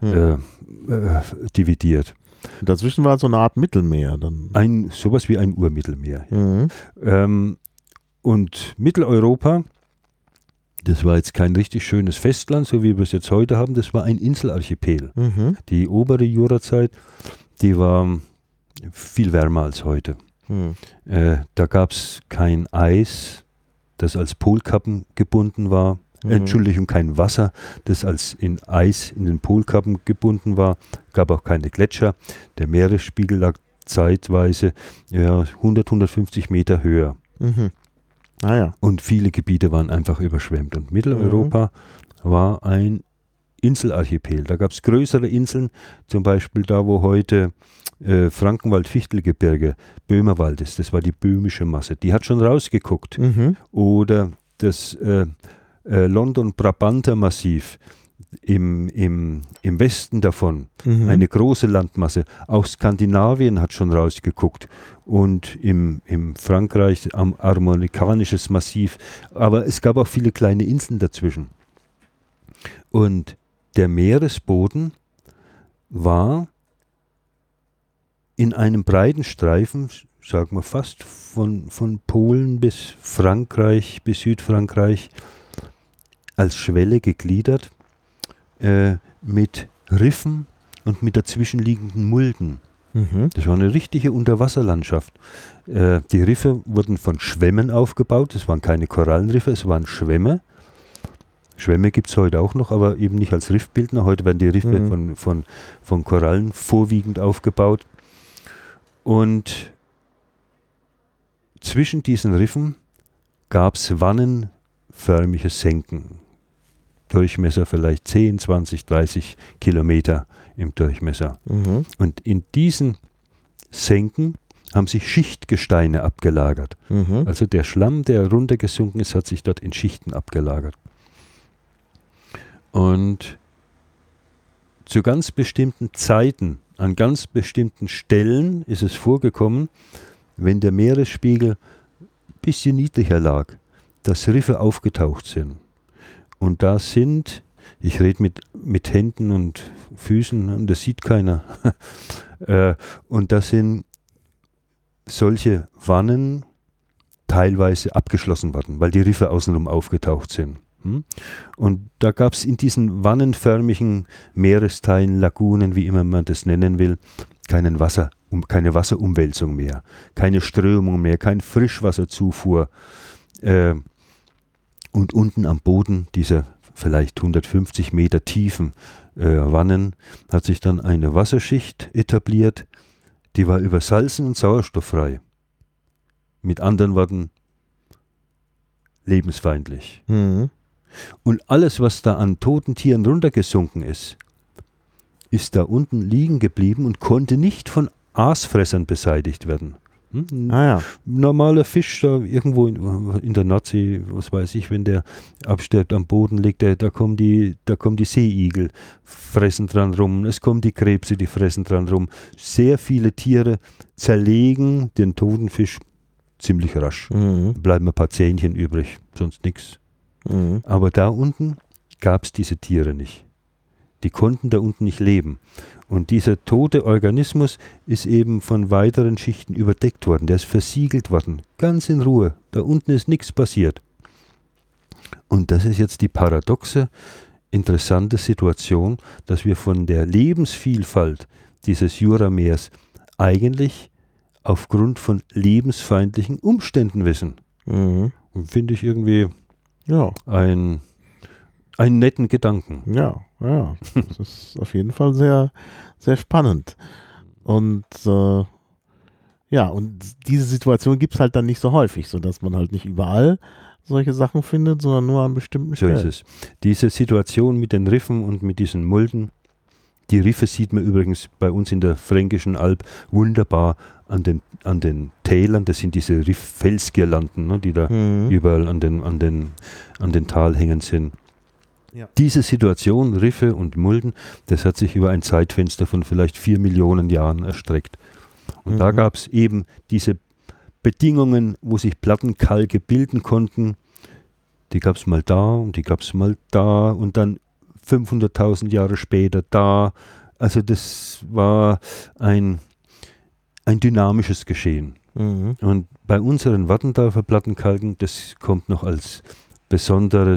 dividiert. Dazwischen war so eine Art Mittelmeer. Dann. Sowas wie ein Urmittelmeer. Ja. Und Mitteleuropa, das war jetzt kein richtig schönes Festland, so wie wir es jetzt heute haben, das war ein Inselarchipel. Die obere Jurazeit, die war viel wärmer als heute. Da gab es kein Eis, das als Polkappen gebunden war. Entschuldigung, kein Wasser, das als in Eis in den Polkappen gebunden war. Gab auch keine Gletscher. Der Meeresspiegel lag zeitweise 150 Meter höher. Und viele Gebiete waren einfach überschwemmt. Und Mitteleuropa war ein Inselarchipel. Da gab es größere Inseln, zum Beispiel da, wo heute Frankenwald-Fichtelgebirge, Böhmerwald ist. Das war die böhmische Masse. Die hat schon rausgeguckt. Oder das London-Brabanter Massiv im Westen davon. Eine große Landmasse. Auch Skandinavien hat schon rausgeguckt. Und im Frankreich armonikanisches Massiv. Aber es gab auch viele kleine Inseln dazwischen. Und der Meeresboden war in einem breiten Streifen, sagen wir fast von Polen bis Frankreich, bis Südfrankreich, als Schwelle gegliedert, mit Riffen und mit dazwischenliegenden Mulden. Das war eine richtige Unterwasserlandschaft. Die Riffe wurden von Schwämmen aufgebaut. Es waren keine Korallenriffe, es waren Schwämme. Schwämme gibt es heute auch noch, aber eben nicht als Riffbildner. Heute werden die Riffe von Korallen vorwiegend aufgebaut. Und zwischen diesen Riffen gab es wannenförmige Senken. Durchmesser vielleicht 10, 20, 30 Kilometer im Durchmesser. Und in diesen Senken haben sich Schichtgesteine abgelagert. Also der Schlamm, der runtergesunken ist, hat sich dort in Schichten abgelagert. Und zu ganz bestimmten Zeiten, an ganz bestimmten Stellen ist es vorgekommen, wenn der Meeresspiegel ein bisschen niedriger lag, dass Riffe aufgetaucht sind. Und da sind, ich rede mit Händen und Füßen, und das sieht keiner, und da sind solche Wannen teilweise abgeschlossen worden, weil die Riffe außenrum aufgetaucht sind. Und da gab es in diesen wannenförmigen Meeresteilen, Lagunen, wie immer man das nennen will, keine Wasserumwälzung mehr, keine Strömung mehr, keine Frischwasserzufuhr. Und unten am Boden dieser vielleicht 150 Meter tiefen Wannen hat sich dann eine Wasserschicht etabliert, die war übersalzen und sauerstofffrei. Mit anderen Worten, lebensfeindlich. Und alles, was da an toten Tieren runtergesunken ist da unten liegen geblieben und konnte nicht von Aasfressern beseitigt werden. Normaler Fisch da irgendwo in der Nordsee, was weiß ich, wenn der abstirbt, am Boden liegt, da kommen die Seeigel, fressen dran rum, es kommen die Krebse, die fressen dran rum. Sehr viele Tiere zerlegen den toten Fisch ziemlich rasch. Bleiben ein paar Zähnchen übrig, sonst nichts. Aber da unten gab es diese Tiere nicht. Die konnten da unten nicht leben. Und dieser tote Organismus ist eben von weiteren Schichten überdeckt worden. Der ist versiegelt worden. Ganz in Ruhe. Da unten ist nichts passiert. Und das ist jetzt die paradoxe, interessante Situation, dass wir von der Lebensvielfalt dieses Jurameers eigentlich aufgrund von lebensfeindlichen Umständen wissen. Und finde ich irgendwie einen netten Gedanken. Ja. Das ist auf jeden Fall sehr, sehr spannend. Und und diese Situation gibt es halt dann nicht so häufig, sodass man halt nicht überall solche Sachen findet, sondern nur an bestimmten Stellen. So ist es. Diese Situation mit den Riffen und mit diesen Mulden, die Riffe sieht man übrigens bei uns in der Fränkischen Alb wunderbar an den Tälern. Das sind diese Riff-Felsgirlanden, ne, die da überall an den Talhängen sind. Ja. Diese Situation, Riffe und Mulden, das hat sich über ein Zeitfenster von vielleicht 4 Millionen Jahren erstreckt. Und da gab es eben diese Bedingungen, wo sich Plattenkalke bilden konnten. Die gab es mal da und die gab es mal da und dann 500.000 Jahre später da. Also das war ein dynamisches Geschehen. Und bei unseren Wattendorfer Plattenkalken, das kommt noch als besonderer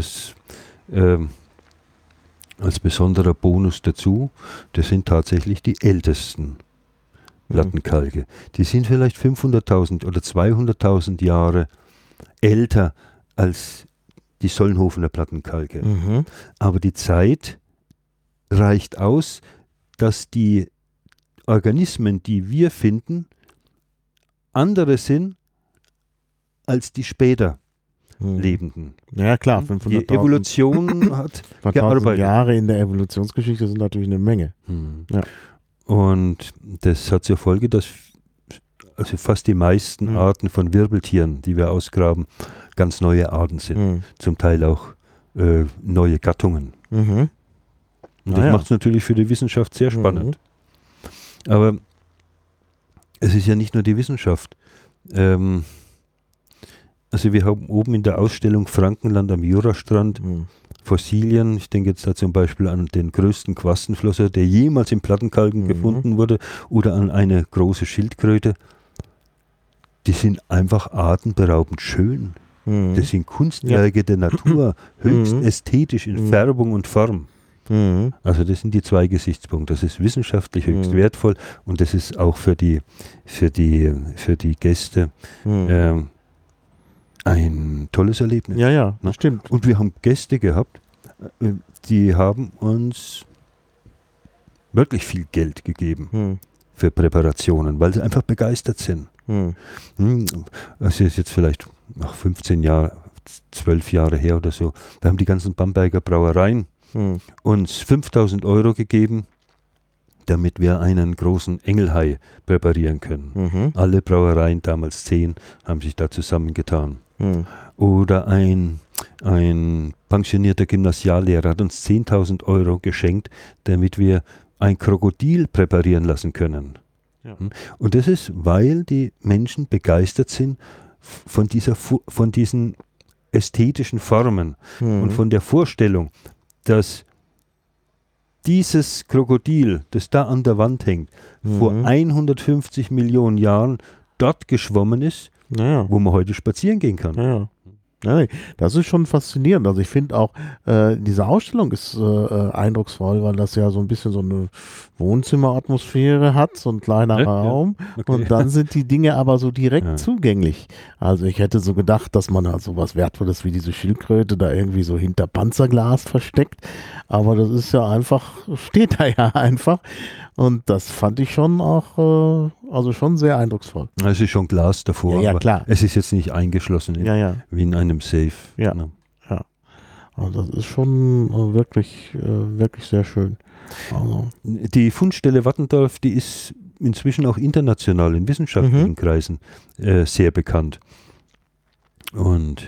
Bonus dazu, das sind tatsächlich die ältesten Plattenkalke. Die sind vielleicht 500.000 oder 200.000 Jahre älter als die Solnhofener Plattenkalke. Aber die Zeit reicht aus, dass die Organismen, die wir finden, andere sind als die später Lebenden. Ja klar, 500.000. Die Evolution hat gearbeitet. Jahre in der Evolutionsgeschichte sind natürlich eine Menge. Ja. Und das hat zur Folge, dass also fast die meisten Arten von Wirbeltieren, die wir ausgraben, ganz neue Arten sind. Zum Teil auch neue Gattungen. Und das macht es natürlich für die Wissenschaft sehr spannend. Aber es ist ja nicht nur die Wissenschaft. Also wir haben oben in der Ausstellung Frankenland am Jurastrand Fossilien. Ich denke jetzt da zum Beispiel an den größten Quastenflosser, der jemals im Plattenkalken gefunden wurde, oder an eine große Schildkröte. Die sind einfach atemberaubend schön. Das sind Kunstwerke der Natur, höchst ästhetisch in Färbung und Form. Also das sind die zwei Gesichtspunkte. Das ist wissenschaftlich höchst wertvoll und das ist auch für die Gäste ein tolles Erlebnis. Ja, das stimmt. Und wir haben Gäste gehabt, die haben uns wirklich viel Geld gegeben für Präparationen, weil sie einfach begeistert sind. Das ist jetzt vielleicht nach 15 Jahren, 12 Jahre her oder so, da haben die ganzen Bamberger Brauereien uns 5.000 Euro gegeben, damit wir einen großen Engelhai präparieren können. Alle Brauereien, damals 10, haben sich da zusammengetan. Oder ein pensionierter Gymnasiallehrer hat uns 10.000 Euro geschenkt, damit wir ein Krokodil präparieren lassen können. Ja. Und das ist, weil die Menschen begeistert sind von diesen ästhetischen Formen und von der Vorstellung, dass dieses Krokodil, das da an der Wand hängt, vor 150 Millionen Jahren dort geschwommen ist, wo man heute spazieren gehen kann. Ja. Das ist schon faszinierend. Also ich finde auch, diese Ausstellung ist eindrucksvoll, weil das ja so ein bisschen so eine Wohnzimmeratmosphäre hat, so ein kleiner Raum. Okay. Und dann sind die Dinge aber so direkt zugänglich. Also ich hätte so gedacht, dass man halt so was Wertvolles wie diese Schildkröte da irgendwie so hinter Panzerglas versteckt. Aber das ist ja einfach, steht da ja einfach. Und das fand ich schon auch, also schon sehr eindrucksvoll. Es ist schon Glas davor, aber klar. Es ist jetzt nicht eingeschlossen wie in einem Safe. Ja. Also das ist schon wirklich sehr schön. Also. Die Fundstelle Wattendorf, die ist inzwischen auch international in wissenschaftlichen Kreisen sehr bekannt. Und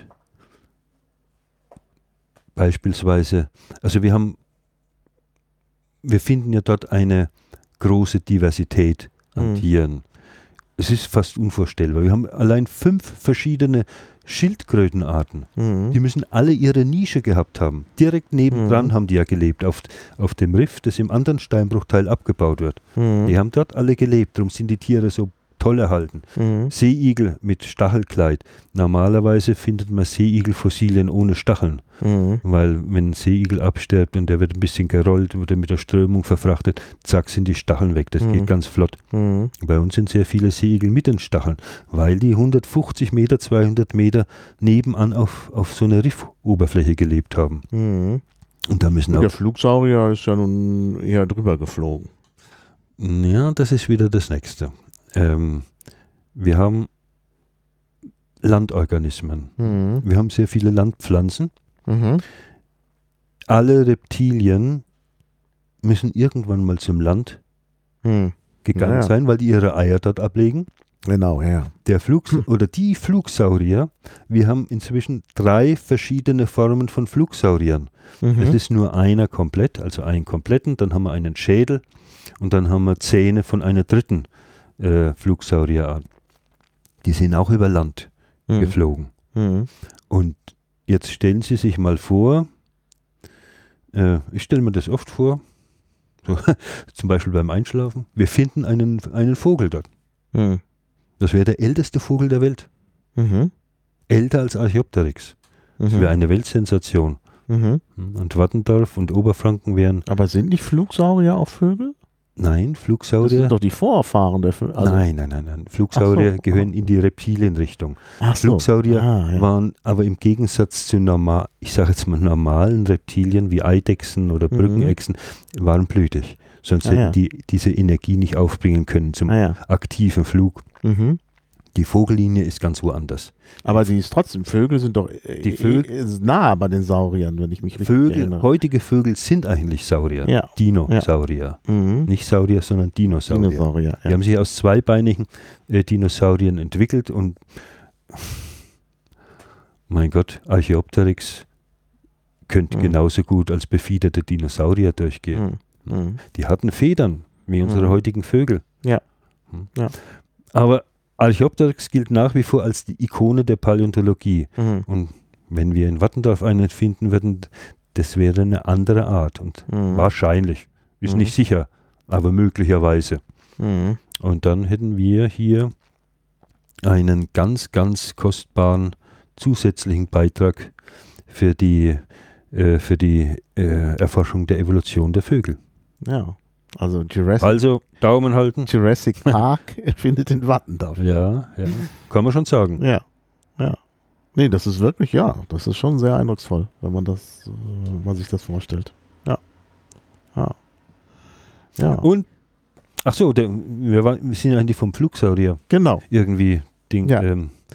beispielsweise, also wir finden ja dort eine große Diversität an Tieren. Es ist fast unvorstellbar. Wir haben allein 5 verschiedene Schildkrötenarten. Die müssen alle ihre Nische gehabt haben. Direkt nebendran haben die ja gelebt, auf dem Riff, das im anderen Steinbruchteil abgebaut wird. Die haben dort alle gelebt, darum sind die Tiere so toll erhalten. Seeigel mit Stachelkleid. Normalerweise findet man Seeigelfossilien ohne Stacheln, weil wenn ein Seeigel abstirbt und der wird ein bisschen gerollt oder mit der Strömung verfrachtet, zack, sind die Stacheln weg. Das geht ganz flott. Bei uns sind sehr viele Seeigel mit den Stacheln, weil die 150 Meter, 200 Meter nebenan auf so einer Riffoberfläche gelebt haben. Und da müssen der Flugsaurier ist ja nun eher drüber geflogen. Ja, das ist wieder das Nächste. Wir haben Landorganismen. Wir haben sehr viele Landpflanzen. Alle Reptilien müssen irgendwann mal zum Land gegangen sein, weil die ihre Eier dort ablegen. Genau, ja. Die Flugsaurier, wir haben inzwischen 3 verschiedene Formen von Flugsauriern. Das ist nur einer komplett, also einen kompletten, dann haben wir einen Schädel und dann haben wir Zähne von einer dritten Flugsaurierart. Die sind auch über Land geflogen. Und jetzt stellen Sie sich mal vor, ich stelle mir das oft vor, so, zum Beispiel beim Einschlafen, wir finden einen Vogel dort. Das wäre der älteste Vogel der Welt. Älter als Archaeopteryx. Das wäre eine Weltsensation. Und Wattendorf und Oberfranken wären... Aber sind nicht Flugsaurier auch Vögel? Nein, Flugsaurier... Das sind doch die Vorfahren der Vögel. Also Nein. Flugsaurier gehören in die Reptilienrichtung. Flugsaurier waren aber im Gegensatz zu normalen Reptilien wie Eidechsen oder Brückenechsen, waren blütig. Sonst hätten die diese Energie nicht aufbringen können zum aktiven Flug. Die Vogellinie ist ganz woanders. Aber sie ist trotzdem, Vögel sind doch nah bei den Sauriern, wenn ich mich richtig erinnere. Heutige Vögel sind eigentlich Saurier. Ja. Dinosaurier. Nicht Saurier, sondern Dinosaurier. Die haben sich aus zweibeinigen Dinosauriern entwickelt und mein Gott, Archaeopteryx könnte genauso gut als befiederte Dinosaurier durchgehen. Die hatten Federn, wie unsere heutigen Vögel. Ja. Aber Archaeopteryx gilt nach wie vor als die Ikone der Paläontologie. Und wenn wir in Wattendorf einen finden würden, das wäre eine andere Art. Und wahrscheinlich, ist nicht sicher, aber möglicherweise. Und dann hätten wir hier einen ganz, ganz kostbaren zusätzlichen Beitrag für die Erforschung der Evolution der Vögel. Ja, also Daumen halten. Jurassic Park findet in Wattendorf. Ja, kann man schon sagen. Ja. Nee, das ist wirklich, das ist schon sehr eindrucksvoll, wenn man sich das vorstellt. Ja. Und, ach so, wir sind ja eigentlich vom Flugsaurier. Genau. Irgendwie Ding. Ja.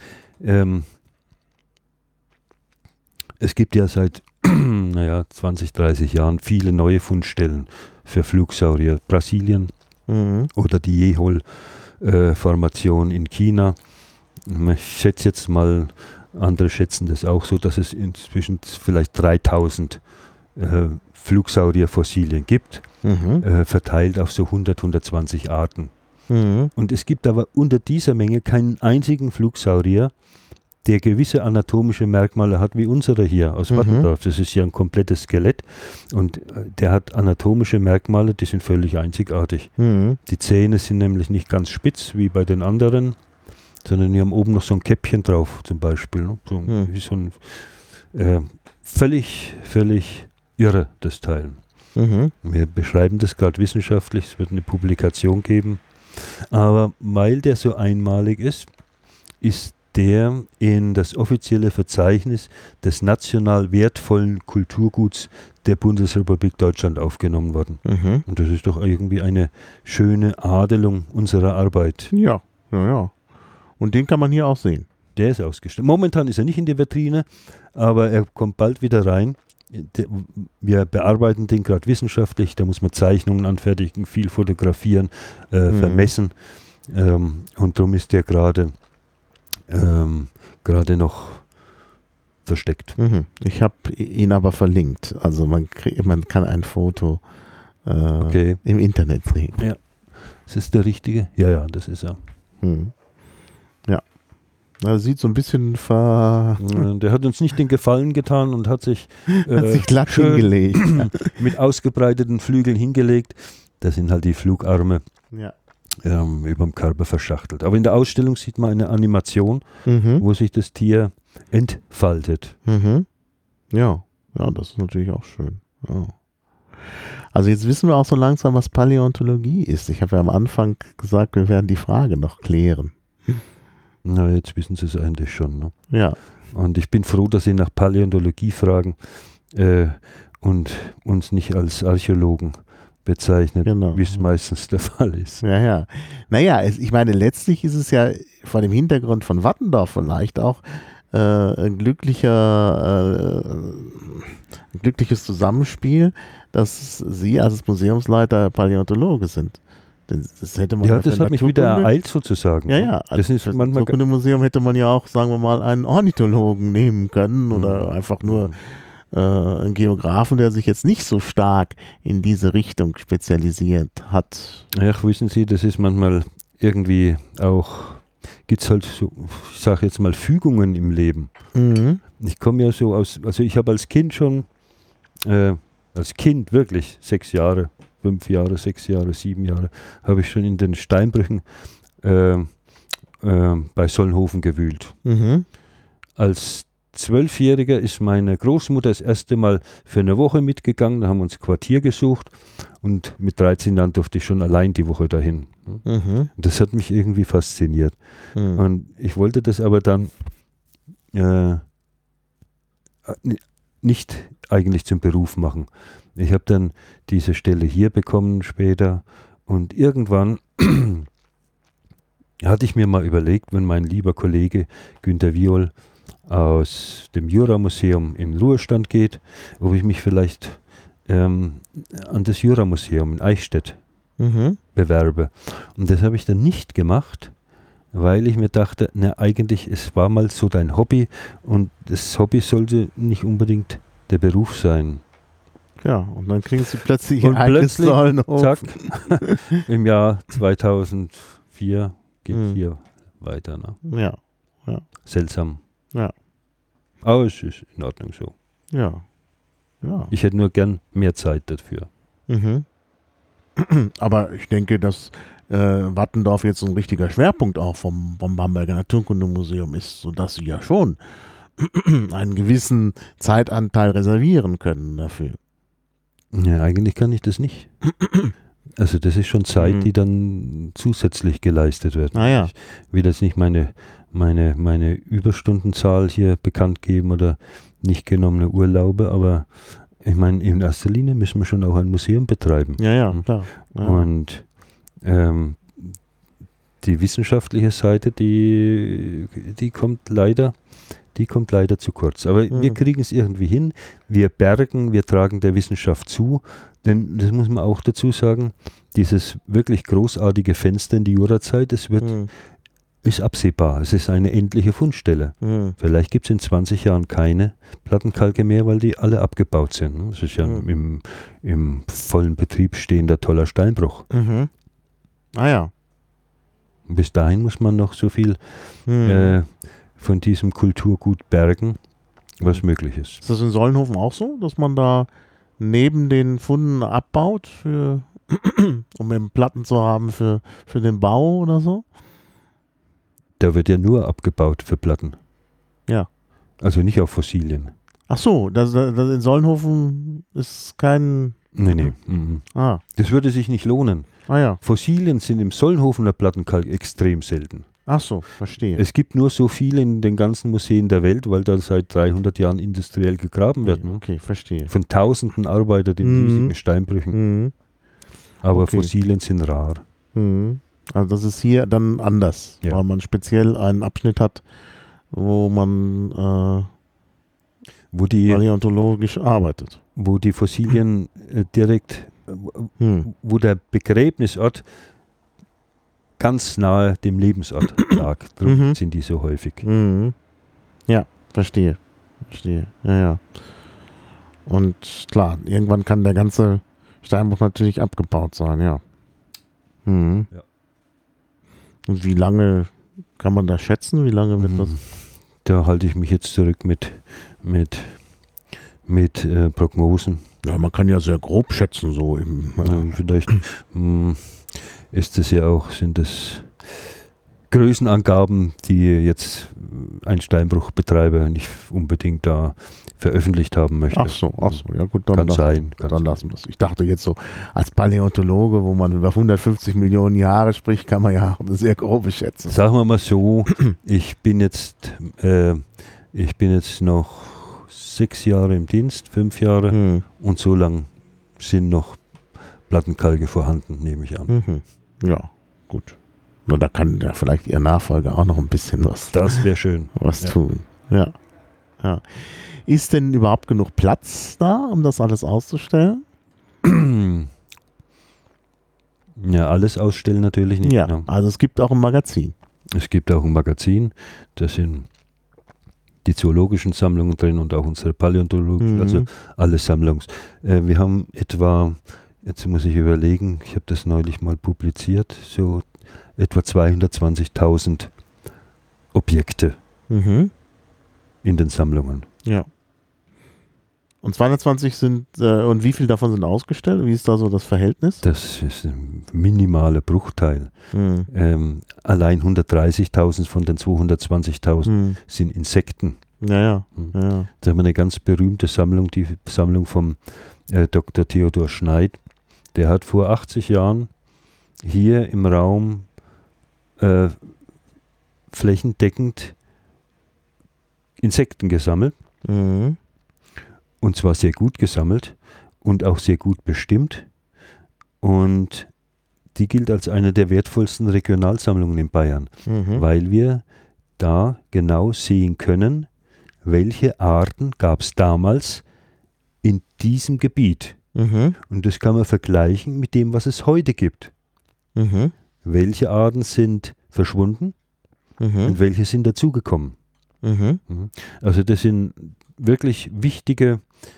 Es gibt ja seit 20, 30 Jahren viele neue Fundstellen für Flugsaurier. Brasilien oder die Jehol-Formation in China. Ich schätze jetzt mal, andere schätzen das auch so, dass es inzwischen vielleicht 3000 Flugsaurierfossilien gibt, verteilt auf so 120 Arten. Und es gibt aber unter dieser Menge keinen einzigen Flugsaurier, der gewisse anatomische Merkmale hat, wie unserer hier aus Wattendorf. Das ist ja ein komplettes Skelett und der hat anatomische Merkmale, die sind völlig einzigartig. Die Zähne sind nämlich nicht ganz spitz, wie bei den anderen, sondern die haben oben noch so ein Käppchen drauf, zum Beispiel. Ne? Wie so ein völlig irre, das Teil. Wir beschreiben das gerade wissenschaftlich, es wird eine Publikation geben. Aber weil der so einmalig ist der in das offizielle Verzeichnis des national wertvollen Kulturguts der Bundesrepublik Deutschland aufgenommen worden. Und das ist doch irgendwie eine schöne Adelung unserer Arbeit. Ja. Und den kann man hier auch sehen. Der ist ausgestellt. Momentan ist er nicht in der Vitrine, aber er kommt bald wieder rein. wir bearbeiten den gerade wissenschaftlich, da muss man Zeichnungen anfertigen, viel fotografieren, vermessen. Und darum ist der gerade noch versteckt. Ich habe ihn aber verlinkt. Also man kann ein Foto im Internet sehen. Ja. Ist das der richtige? Ja, das ist er. Ja. Das sieht so ein bisschen der hat uns nicht den Gefallen getan und hat sich glatt hingelegt. Mit ausgebreiteten Flügeln hingelegt. Das sind halt die Flugarme über dem Körper verschachtelt. Aber in der Ausstellung sieht man eine Animation, wo sich das Tier entfaltet. Ja, das ist natürlich auch schön. Ja. Also jetzt wissen wir auch so langsam, was Paläontologie ist. Ich habe ja am Anfang gesagt, wir werden die Frage noch klären. Na, jetzt wissen Sie es eigentlich schon. Ne? Ja. Und ich bin froh, dass Sie nach Paläontologie fragen und uns nicht als Archäologen bezeichnet, wie es meistens der Fall ist. Ja. Naja, ich meine, letztlich ist es ja vor dem Hintergrund von Wattendorf vielleicht auch ein glückliches Zusammenspiel, dass Sie als Museumsleiter Paläontologe sind. Das hätte man das hat mich wieder ereilt sozusagen. Ja. Das ist manchmal im Museum hätte man ja auch, sagen wir mal, einen Ornithologen nehmen können oder einfach nur einen Geografen, der sich jetzt nicht so stark in diese Richtung spezialisiert hat. Ja, wissen Sie, das ist manchmal irgendwie auch, gibt es halt so, ich sage jetzt mal, Fügungen im Leben. Ich komme ja so also ich habe als Kind schon, wirklich 6 Jahre, 5 Jahre, 6 Jahre, 7 Jahre, habe ich schon in den Steinbrüchen bei Solnhofen gewühlt. Als 12-Jähriger ist meine Großmutter das erste Mal für eine Woche mitgegangen, da haben wir uns Quartier gesucht und mit 13 Jahren durfte ich schon allein die Woche dahin. Das hat mich irgendwie fasziniert. Und ich wollte das aber dann nicht eigentlich zum Beruf machen. Ich habe dann diese Stelle hier bekommen später und irgendwann hatte ich mir mal überlegt, wenn mein lieber Kollege Günter Viol aus dem Jura-Museum in Ruhestand geht, ob ich mich vielleicht an das Jura-Museum in Eichstätt bewerbe. Und das habe ich dann nicht gemacht, weil ich mir dachte, eigentlich, es war mal so dein Hobby und das Hobby sollte nicht unbedingt der Beruf sein. Ja, und dann kriegen Sie plötzlich ein eigenes Solnhofen. Zack, im Jahr 2004 geht hier weiter. Ne? Ja. Seltsam. Ja. Aber es ist in Ordnung so. Ja. Ich hätte nur gern mehr Zeit dafür. Aber ich denke, dass Wattendorf jetzt ein richtiger Schwerpunkt auch vom Bamberger Naturkundemuseum ist, sodass Sie ja schon einen gewissen Zeitanteil reservieren können dafür. Ja, eigentlich kann ich das nicht. Also das ist schon Zeit, die dann zusätzlich geleistet wird. Ja. Ich will jetzt nicht meine Überstundenzahl hier bekannt geben oder nicht genommene Urlaube, aber ich meine, in erster Linie müssen wir schon auch ein Museum betreiben. Ja, klar. Ja. Und die wissenschaftliche Seite, die kommt leider zu kurz. Aber wir kriegen es irgendwie hin. Wir tragen der Wissenschaft zu. Denn das muss man auch dazu sagen, dieses wirklich großartige Fenster in die Jurazeit, ist absehbar. Es ist eine endliche Fundstelle. Vielleicht gibt es in 20 Jahren keine Plattenkalke mehr, weil die alle abgebaut sind. Das ist ja im vollen Betrieb stehender toller Steinbruch. Ja. Und bis dahin muss man noch so viel von diesem Kulturgut bergen, was möglich ist. Ist das in Solnhofen auch so, dass man da neben den Funden abbaut, um eben Platten zu haben für den Bau oder so? Da wird ja nur abgebaut für Platten. Ja. Also nicht auf Fossilien. Ach so, das in Solnhofen ist kein... Nee. Ah. Das würde sich nicht lohnen. Ah ja. Fossilien sind im Solnhofener Plattenkalk extrem selten. Ach so, verstehe. Es gibt nur so viele in den ganzen Museen der Welt, weil da seit 300 Jahren industriell gegraben wird. Ne? Okay, verstehe. Von tausenden Arbeitern in riesigen Steinbrüchen. Aber Fossilien sind rar. Also das ist hier dann anders, weil man speziell einen Abschnitt hat, wo man paläontologisch arbeitet. Wo die Fossilien direkt, wo der Begräbnisort ganz nahe dem Lebensort lag. Darum sind die so häufig. Ja, verstehe. Ja. Und klar, irgendwann kann der ganze Steinbruch natürlich abgebaut sein, ja. Ja. Und wie lange kann man das schätzen? Wie lange wird das? Da halte ich mich jetzt zurück mit Prognosen. Ja, man kann ja sehr grob schätzen, so im. Vielleicht sind es Größenangaben, die jetzt ein Steinbruchbetreiber nicht unbedingt da veröffentlicht haben möchte. Ach so, ja gut, dann lassen wir es. Ich dachte jetzt so, als Paläontologe, wo man über 150 Millionen Jahre spricht, kann man ja auch eine sehr grobe schätzen. Sagen wir mal so, ich bin jetzt noch 6 Jahre im Dienst, 5 Jahre und so lang sind noch Plattenkalke vorhanden, nehme ich an. Ja, gut. Nur da kann ja vielleicht Ihr Nachfolger auch noch ein bisschen was. Das wäre schön. Was tun. Ja. Ist denn überhaupt genug Platz da, um das alles auszustellen? Ja, alles ausstellen natürlich nicht. Ja, also es gibt auch ein Magazin. Es gibt auch ein Magazin, da sind die zoologischen Sammlungen drin und auch unsere paläontologischen, also alle Sammlungs. Wir haben etwa, jetzt muss ich überlegen, ich habe das neulich mal publiziert, so etwa 220.000 Objekte in den Sammlungen. Ja. Und 220 sind, und wie viel davon sind ausgestellt? Wie ist da so das Verhältnis? Das ist ein minimaler Bruchteil. Allein 130.000 von den 220.000 sind Insekten. Ja. Da haben wir eine ganz berühmte Sammlung, die Sammlung vom Dr. Theodor Schneid. Der hat vor 80 Jahren hier im Raum flächendeckend Insekten gesammelt. Und zwar sehr gut gesammelt und auch sehr gut bestimmt. Und die gilt als eine der wertvollsten Regionalsammlungen in Bayern, weil wir da genau sehen können, welche Arten gab es damals in diesem Gebiet. Und das kann man vergleichen mit dem, was es heute gibt. Welche Arten sind verschwunden und welche sind dazugekommen. Also das sind wirklich wichtige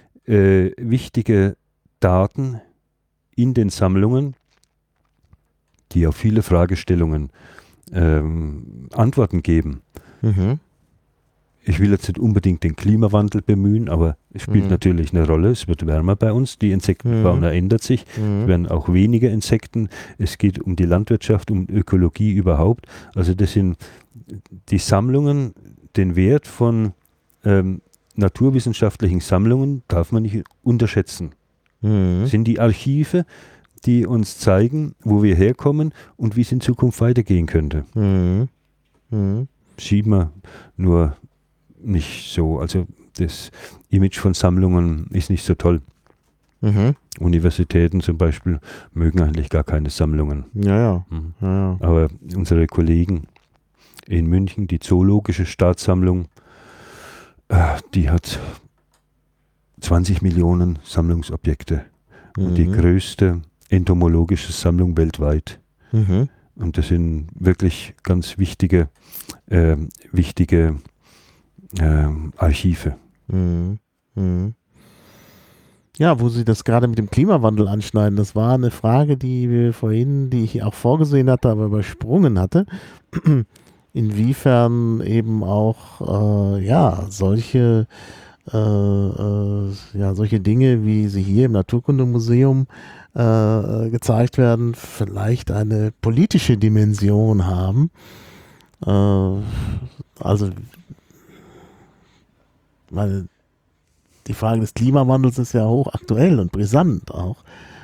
Daten in den Sammlungen, die auf viele Fragestellungen Antworten geben. Ich will jetzt nicht unbedingt den Klimawandel bemühen, aber es spielt natürlich eine Rolle. Es wird wärmer bei uns, die Insektenfauna ändert sich, es werden auch weniger Insekten. Es geht um die Landwirtschaft, um Ökologie überhaupt. Also das sind die Sammlungen, den Wert von naturwissenschaftlichen Sammlungen darf man nicht unterschätzen. Das sind die Archive, die uns zeigen, wo wir herkommen und wie es in Zukunft weitergehen könnte. Sieht man nur nicht so. Also das Image von Sammlungen ist nicht so toll. Universitäten zum Beispiel mögen eigentlich gar keine Sammlungen. Ja. Aber unsere Kollegen in München, die Zoologische Staatssammlung, die hat 20 Millionen Sammlungsobjekte und die größte entomologische Sammlung weltweit. Und das sind wirklich ganz wichtige Archive. Ja, wo Sie das gerade mit dem Klimawandel anschneiden, das war eine Frage, die ich auch vorgesehen hatte, aber übersprungen hatte. Inwiefern eben auch solche Dinge, wie sie hier im Naturkundemuseum gezeigt werden, vielleicht eine politische Dimension haben. Weil die Frage des Klimawandels ist ja hochaktuell und brisant auch.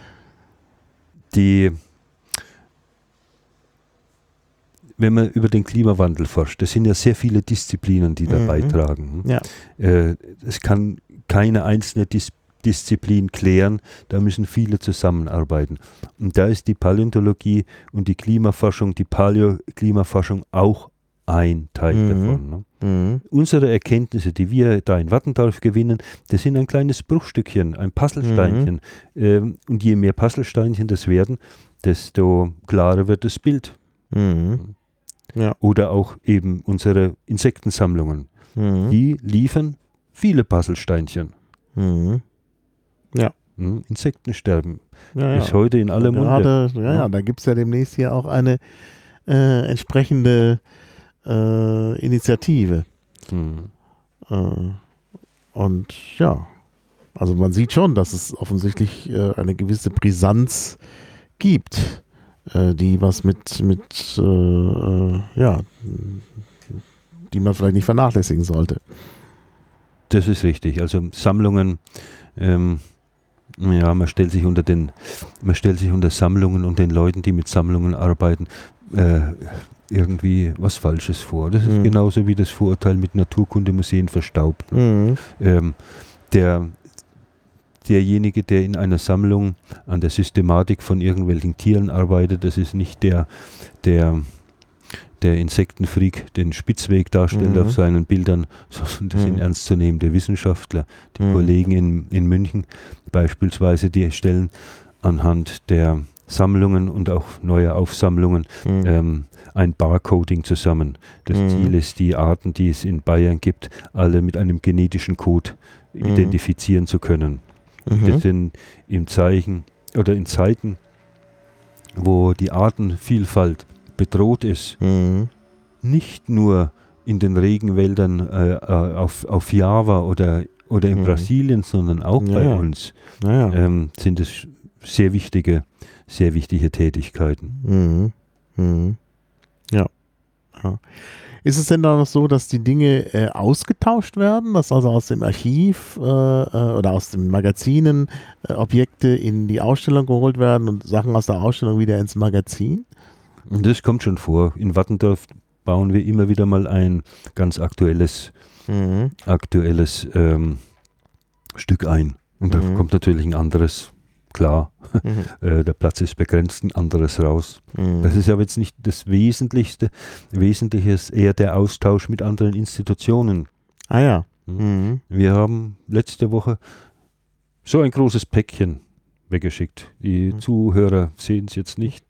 Wenn man über den Klimawandel forscht, das sind ja sehr viele Disziplinen, die da beitragen. Ja. Es kann keine einzelne Disziplin klären, da müssen viele zusammenarbeiten. Und da ist die Paläontologie und die Klimaforschung, die Paläoklimaforschung auch ein Teil davon. Ne? Unsere Erkenntnisse, die wir da in Wattendorf gewinnen, das sind ein kleines Bruchstückchen, ein Puzzlesteinchen. Und je mehr Puzzlesteinchen das werden, desto klarer wird das Bild. Ja. Oder auch eben unsere Insektensammlungen. Die liefern viele Puzzlesteinchen. Ja. Insektensterben ist heute in aller Munde. Da gibt es ja demnächst hier auch eine entsprechende Initiative. Und ja, also man sieht schon, dass es offensichtlich eine gewisse Brisanz gibt, die was die man vielleicht nicht vernachlässigen sollte. Das ist richtig. Also Sammlungen, man stellt sich unter Sammlungen und den Leuten, die mit Sammlungen arbeiten, irgendwie was Falsches vor. Das ist genauso wie das Vorurteil mit Naturkundemuseen verstaubt. Derjenige, der in einer Sammlung an der Systematik von irgendwelchen Tieren arbeitet, das ist nicht der Insektenfreak, den Spitzweg darstellt auf seinen Bildern, sondern das sind ernstzunehmende Wissenschaftler. Die Kollegen in München beispielsweise, die stellen anhand der Sammlungen und auch neuer Aufsammlungen ein Barcoding zusammen. Das Ziel ist, die Arten, die es in Bayern gibt, alle mit einem genetischen Code identifizieren zu können. Das sind in Zeiten, wo die Artenvielfalt bedroht ist, nicht nur in den Regenwäldern auf Java oder in Brasilien, sondern auch bei uns, sind es sehr wichtige Tätigkeiten. Ja. Ist es denn da noch so, dass die Dinge ausgetauscht werden, dass also aus dem Archiv oder aus den Magazinen Objekte in die Ausstellung geholt werden und Sachen aus der Ausstellung wieder ins Magazin? Das kommt schon vor. In Wattendorf bauen wir immer wieder mal ein ganz aktuelles Stück ein. Und da kommt natürlich ein anderes, klar, der Platz ist begrenzt, ein anderes raus. Das ist aber jetzt nicht das Wesentlichste. Wesentlich ist eher der Austausch mit anderen Institutionen. Ah ja. Wir haben letzte Woche so ein großes Päckchen weggeschickt. Die Zuhörer sehen es jetzt nicht.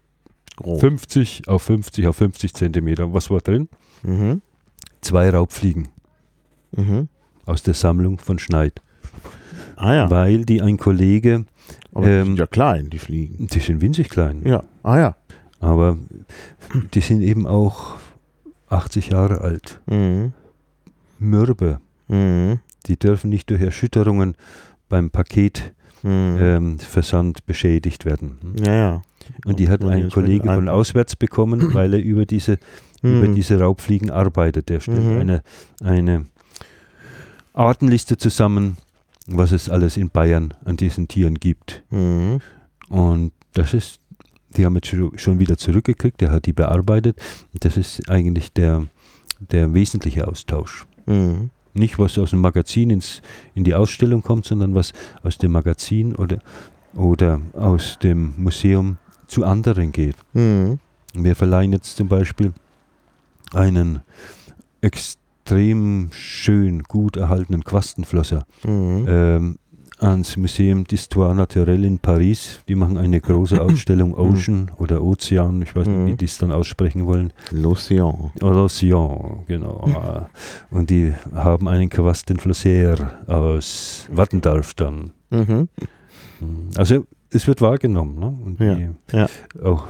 50 auf 50 Zentimeter. Was war drin? 2 Raubfliegen aus der Sammlung von Schneid. Ah ja. Weil die ein Kollege... Aber die sind ja klein, die Fliegen. Die sind winzig klein. Ja. Ah ja. Aber die sind eben auch 80 Jahre alt. Mürbe. Die dürfen nicht durch Erschütterungen beim Paketversand beschädigt werden. Ja. Und die hat ein Kollege von auswärts bekommen, weil er über diese Raubfliegen arbeitet. Der stellt eine Artenliste zusammen, was es alles in Bayern an diesen Tieren gibt. Und die haben jetzt schon wieder zurückgekriegt, der hat die bearbeitet. Das ist eigentlich der wesentliche Austausch. Nicht, was aus dem Magazin in die Ausstellung kommt, sondern was aus dem Magazin oder aus dem Museum zu anderen geht. Wir verleihen jetzt zum Beispiel einen extrem schön, gut erhaltenen Quastenflosser ans Museum d'Histoire Naturelle in Paris. Die machen eine große Ausstellung Ocean oder Ozean, ich weiß nicht, wie die es dann aussprechen wollen. L'Océan, genau. Und die haben einen Quastenflosser aus Wattendorf dann. Also es wird wahrgenommen. Ne? Und auch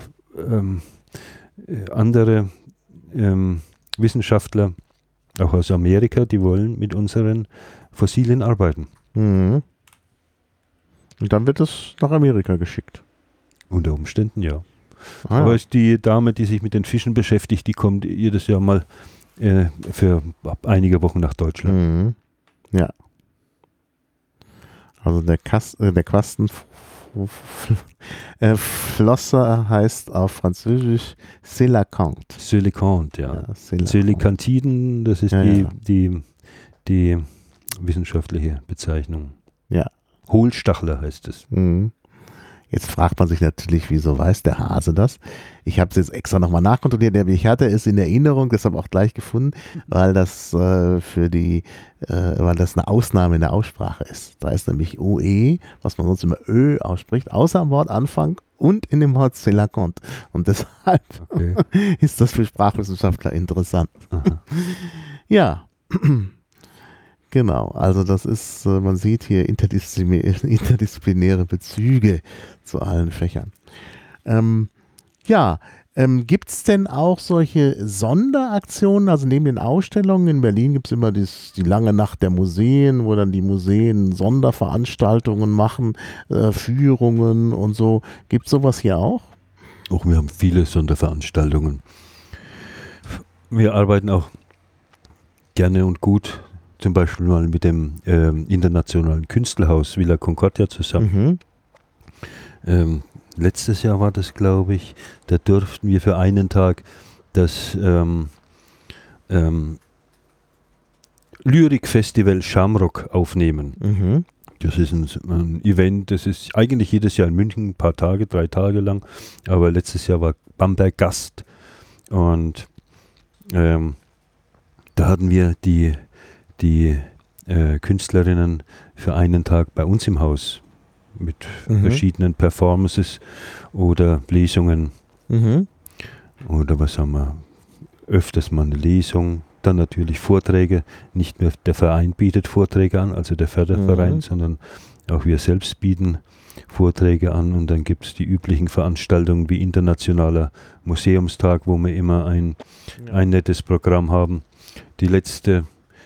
andere Wissenschaftler, auch aus Amerika, die wollen mit unseren Fossilien arbeiten. Und dann wird es nach Amerika geschickt. Unter Umständen, ja. Aber ist die Dame, die sich mit den Fischen beschäftigt, die kommt jedes Jahr mal für einige Wochen nach Deutschland. Ja. Also der Quastenflosser heißt auf Französisch Coelacanth. Coelacanth, ja. Coelacanthiden, das ist die wissenschaftliche Bezeichnung. Ja. Hohlstachler heißt es. Jetzt fragt man sich natürlich, wieso weiß der Hase das? Ich habe es jetzt extra nochmal nachkontrolliert. Ich hatte es in Erinnerung, deshalb auch gleich gefunden, weil das weil das eine Ausnahme in der Aussprache ist. Da ist nämlich OE, was man sonst immer Ö ausspricht, außer am Wortanfang und in dem Wort c'est la compte. Und deshalb ist das für Sprachwissenschaftler interessant. Ja. Genau, also das ist, man sieht hier interdisziplinäre Bezüge zu allen Fächern. Gibt es denn auch solche Sonderaktionen? Also neben den Ausstellungen in Berlin gibt es immer die lange Nacht der Museen, wo dann die Museen Sonderveranstaltungen machen, Führungen und so. Gibt es sowas hier auch? Auch wir haben viele Sonderveranstaltungen. Wir arbeiten auch gerne und gut zum Beispiel mal mit dem internationalen Künstlerhaus Villa Concordia zusammen. Letztes Jahr war das, glaube ich, da durften wir für einen Tag das Lyrikfestival Shamrock aufnehmen. Das ist ein Event, das ist eigentlich jedes Jahr in München, ein paar Tage, 3 Tage lang, aber letztes Jahr war Bamberg Gast und da hatten wir die Künstlerinnen für einen Tag bei uns im Haus mit verschiedenen Performances oder Lesungen. Oder was haben wir? Öfters mal eine Lesung, dann natürlich Vorträge. Nicht nur der Verein bietet Vorträge an, also der Förderverein, sondern auch wir selbst bieten Vorträge an. Und dann gibt es die üblichen Veranstaltungen wie Internationaler Museumstag, wo wir immer ein nettes Programm haben. Die letzte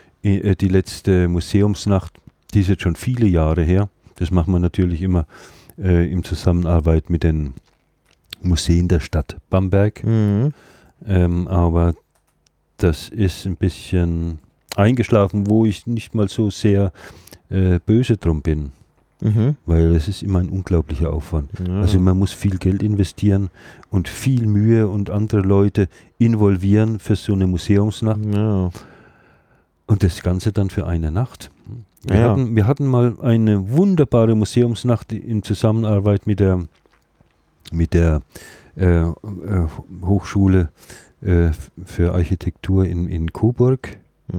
Museumsnacht, die ist jetzt schon viele Jahre her. Das machen wir natürlich immer in Zusammenarbeit mit den Museen der Stadt Bamberg. Aber das ist ein bisschen eingeschlafen, wo ich nicht mal so sehr böse drum bin. Weil es ist immer ein unglaublicher Aufwand. Also man muss viel Geld investieren und viel Mühe und andere Leute involvieren für so eine Museumsnacht. Und das Ganze dann für eine Nacht. Wir hatten mal eine wunderbare Museumsnacht in Zusammenarbeit mit der Hochschule für Architektur in Coburg.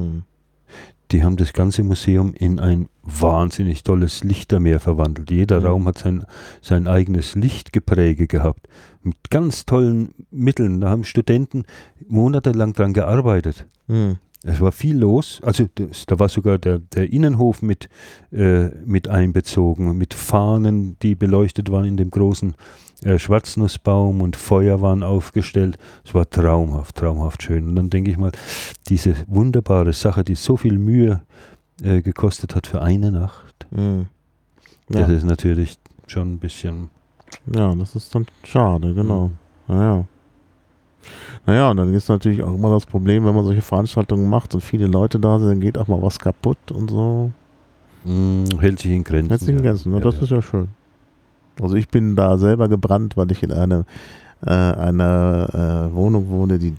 Die haben das ganze Museum in ein wahnsinnig tolles Lichtermeer verwandelt. Jeder Raum hat sein eigenes Lichtgepräge gehabt. Mit ganz tollen Mitteln. Da haben Studenten monatelang dran gearbeitet. Es war viel los, also da war sogar der Innenhof mit einbezogen, mit Fahnen, die beleuchtet waren in dem großen Schwarznussbaum und Feuer waren aufgestellt. Es war traumhaft schön. Und dann denke ich mal, diese wunderbare Sache, die so viel Mühe gekostet hat für eine Nacht, das ist natürlich schon ein bisschen... Ja, das ist dann schade, genau. Naja, und dann ist natürlich auch immer das Problem, wenn man solche Veranstaltungen macht und viele Leute da sind, dann geht auch mal was kaputt und so. Hält sich in Grenzen. Das ist ja schön. Also ich bin da selber gebrannt, weil ich in einer Wohnung wohne, die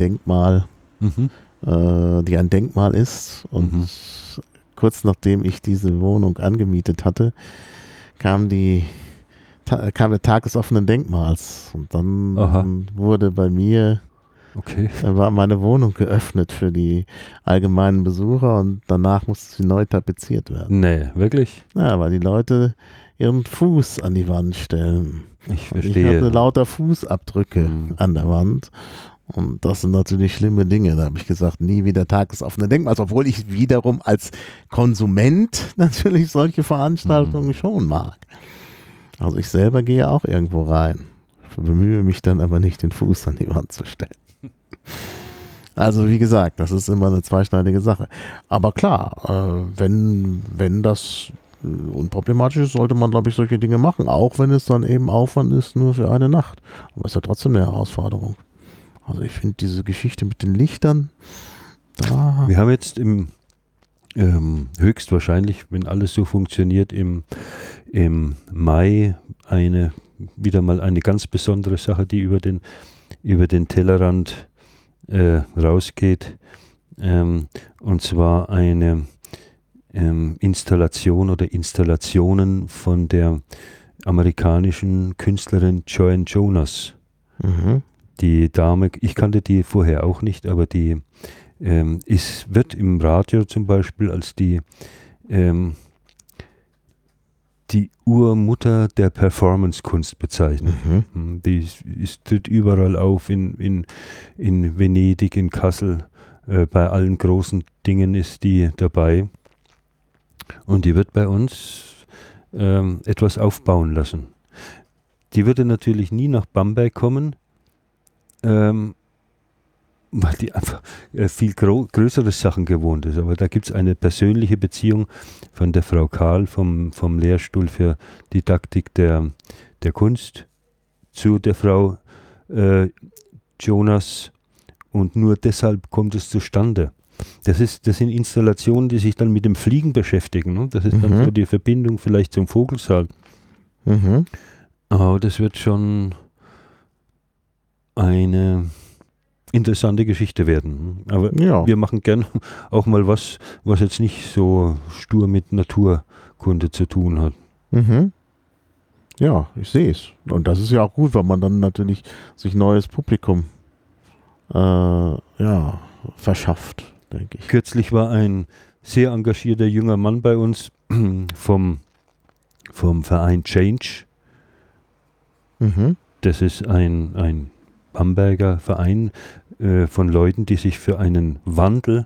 ein Denkmal ist. Und kurz nachdem ich diese Wohnung angemietet hatte, kam der Tag des offenen Denkmals. Und dann wurde bei mir... Dann war meine Wohnung geöffnet für die allgemeinen Besucher und danach musste sie neu tapeziert werden. Nee, wirklich? Ja, weil die Leute ihren Fuß an die Wand stellen. Ich verstehe. Ich hatte lauter Fußabdrücke an der Wand und das sind natürlich schlimme Dinge. Da habe ich gesagt, nie wieder Tag des offenen Denkmals, obwohl ich wiederum als Konsument natürlich solche Veranstaltungen schon mag. Also ich selber gehe auch irgendwo rein. Ich bemühe mich dann aber nicht, den Fuß an die Wand zu stellen. Also wie gesagt, das ist immer eine zweischneidige Sache. Aber klar, wenn das unproblematisch ist, sollte man, glaube ich, solche Dinge machen. Auch wenn es dann eben Aufwand ist, nur für eine Nacht. Aber es ist ja trotzdem eine Herausforderung. Also ich finde diese Geschichte mit den Lichtern, wir haben jetzt höchstwahrscheinlich, wenn alles so funktioniert, im Mai wieder mal eine ganz besondere Sache, die über den Tellerrand rausgeht, und zwar eine Installation oder Installationen von der amerikanischen Künstlerin Joan Jonas. Mhm. Die Dame, ich kannte die vorher auch nicht, aber die wird im Radio zum Beispiel als die Urmutter der Performance-Kunst bezeichnet. Mhm. Die tritt überall auf, in Venedig, in Kassel, bei allen großen Dingen ist die dabei. Und die wird bei uns etwas aufbauen lassen. Die würde natürlich nie nach Bamberg kommen, weil die einfach viel größere Sachen gewohnt ist. Aber da gibt es eine persönliche Beziehung von der Frau Karl vom Lehrstuhl für Didaktik der Kunst zu der Frau Jonas, und nur deshalb kommt es zustande. Das sind Installationen, die sich dann mit dem Fliegen beschäftigen. Ne? Das ist dann so die Verbindung vielleicht zum Vogelsaal. Mhm. Aber das wird schon eine interessante Geschichte werden. Aber wir machen gern auch mal was jetzt nicht so stur mit Naturkunde zu tun hat. Mhm. Ja, ich sehe es. Und das ist ja auch gut, weil man dann natürlich sich neues Publikum verschafft, denke ich. Kürzlich war ein sehr engagierter junger Mann bei uns vom Verein Change. Mhm. Das ist ein Bamberger Verein von Leuten, die sich für einen Wandel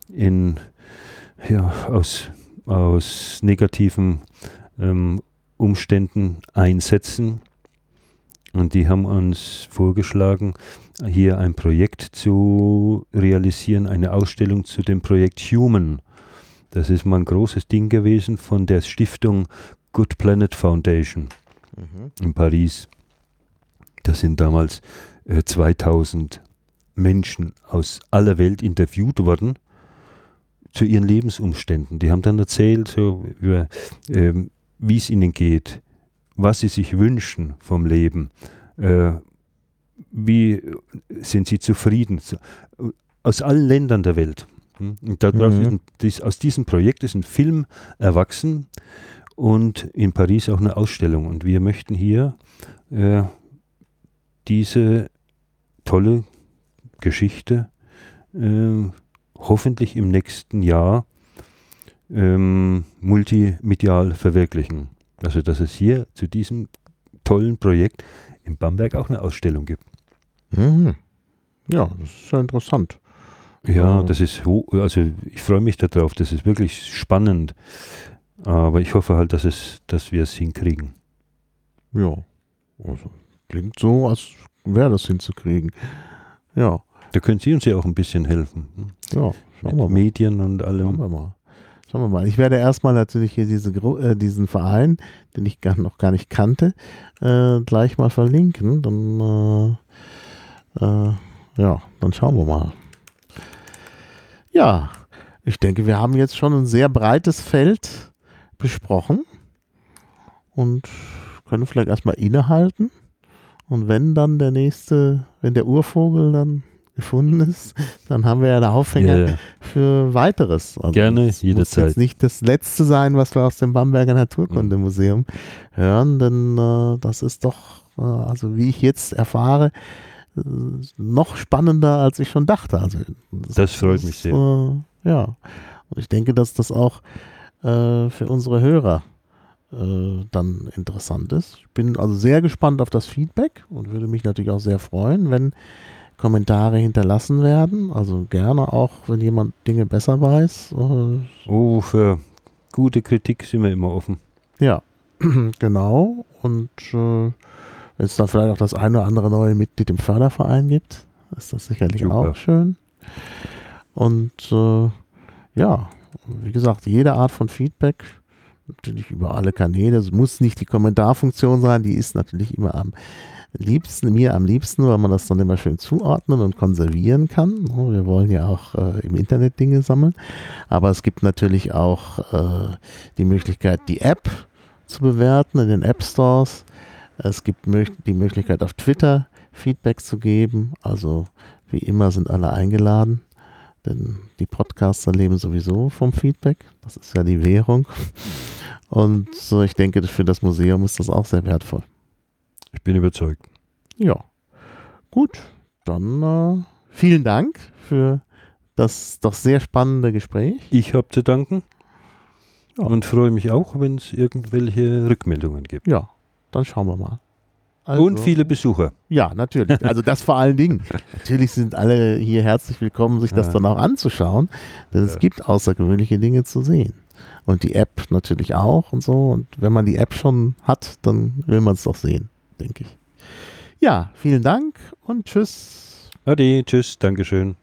aus negativen Umständen einsetzen. Und die haben uns vorgeschlagen, hier ein Projekt zu realisieren, eine Ausstellung zu dem Projekt Human. Das ist mal ein großes Ding gewesen von der Stiftung Good Planet Foundation in Paris. Da sind damals 2000 Menschen aus aller Welt interviewt worden zu ihren Lebensumständen. Die haben dann erzählt, so über, wie es ihnen geht, was sie sich wünschen vom Leben, wie sind sie zufrieden, aus allen Ländern der Welt. Und aus diesem Projekt ist ein Film erwachsen und in Paris auch eine Ausstellung. Und wir möchten hier diese tolle Geschichte hoffentlich im nächsten Jahr multimedial verwirklichen. Also dass es hier zu diesem tollen Projekt in Bamberg auch eine Ausstellung gibt. Mhm. Ja, das ist ja interessant. Ja, das ist also ich freue mich darauf, das ist wirklich spannend. Aber ich hoffe halt, dass wir es hinkriegen. Ja, also klingt so, als wäre das hinzukriegen. Ja. Da können Sie uns ja auch ein bisschen helfen. Ja, schauen wir mal. Medien und allem. Schauen wir mal. Ich werde erstmal natürlich hier diesen Verein, den ich noch gar nicht kannte, gleich mal verlinken. Dann schauen wir mal. Ja, ich denke, wir haben jetzt schon ein sehr breites Feld besprochen und können vielleicht erstmal innehalten. Und wenn dann wenn der Urvogel dann gefunden ist, dann haben wir ja einen Aufhänger für weiteres. Also gerne, jederzeit. Das muss jetzt nicht das Letzte sein, was wir aus dem Bamberger Naturkundemuseum hören, denn das ist doch, also wie ich jetzt erfahre, noch spannender, als ich schon dachte. Also das freut mich sehr. Und ich denke, dass das auch für unsere Hörer dann interessant ist. Ich bin also sehr gespannt auf das Feedback und würde mich natürlich auch sehr freuen, wenn Kommentare hinterlassen werden. Also gerne auch, wenn jemand Dinge besser weiß. Für gute Kritik sind wir immer offen. Ja, genau. Und wenn es dann vielleicht auch das eine oder andere neue Mitglied im Förderverein gibt, ist das sicherlich auch schön. Und wie gesagt, jede Art von Feedback, natürlich über alle Kanäle. Es muss nicht die Kommentarfunktion sein, die ist natürlich immer mir am liebsten, weil man das dann immer schön zuordnen und konservieren kann. Wir wollen ja auch im Internet Dinge sammeln. Aber es gibt natürlich auch die Möglichkeit, die App zu bewerten in den App Stores. Es gibt die Möglichkeit, auf Twitter Feedback zu geben. Also wie immer sind alle eingeladen. Denn die Podcaster leben sowieso vom Feedback. Das ist ja die Währung. Und ich denke, für das Museum ist das auch sehr wertvoll. Ich bin überzeugt. Ja, gut. Dann vielen Dank für das doch sehr spannende Gespräch. Ich habe zu danken und freue mich auch, wenn es irgendwelche Rückmeldungen gibt. Ja, dann schauen wir mal. Also, und viele Besucher. Ja, natürlich. Also das vor allen Dingen. Natürlich sind alle hier herzlich willkommen, sich das dann auch anzuschauen, denn es gibt außergewöhnliche Dinge zu sehen. Und die App natürlich auch und so. Und wenn man die App schon hat, dann will man es doch sehen, denke ich. Ja, vielen Dank und tschüss. Ade, tschüss, Dankeschön.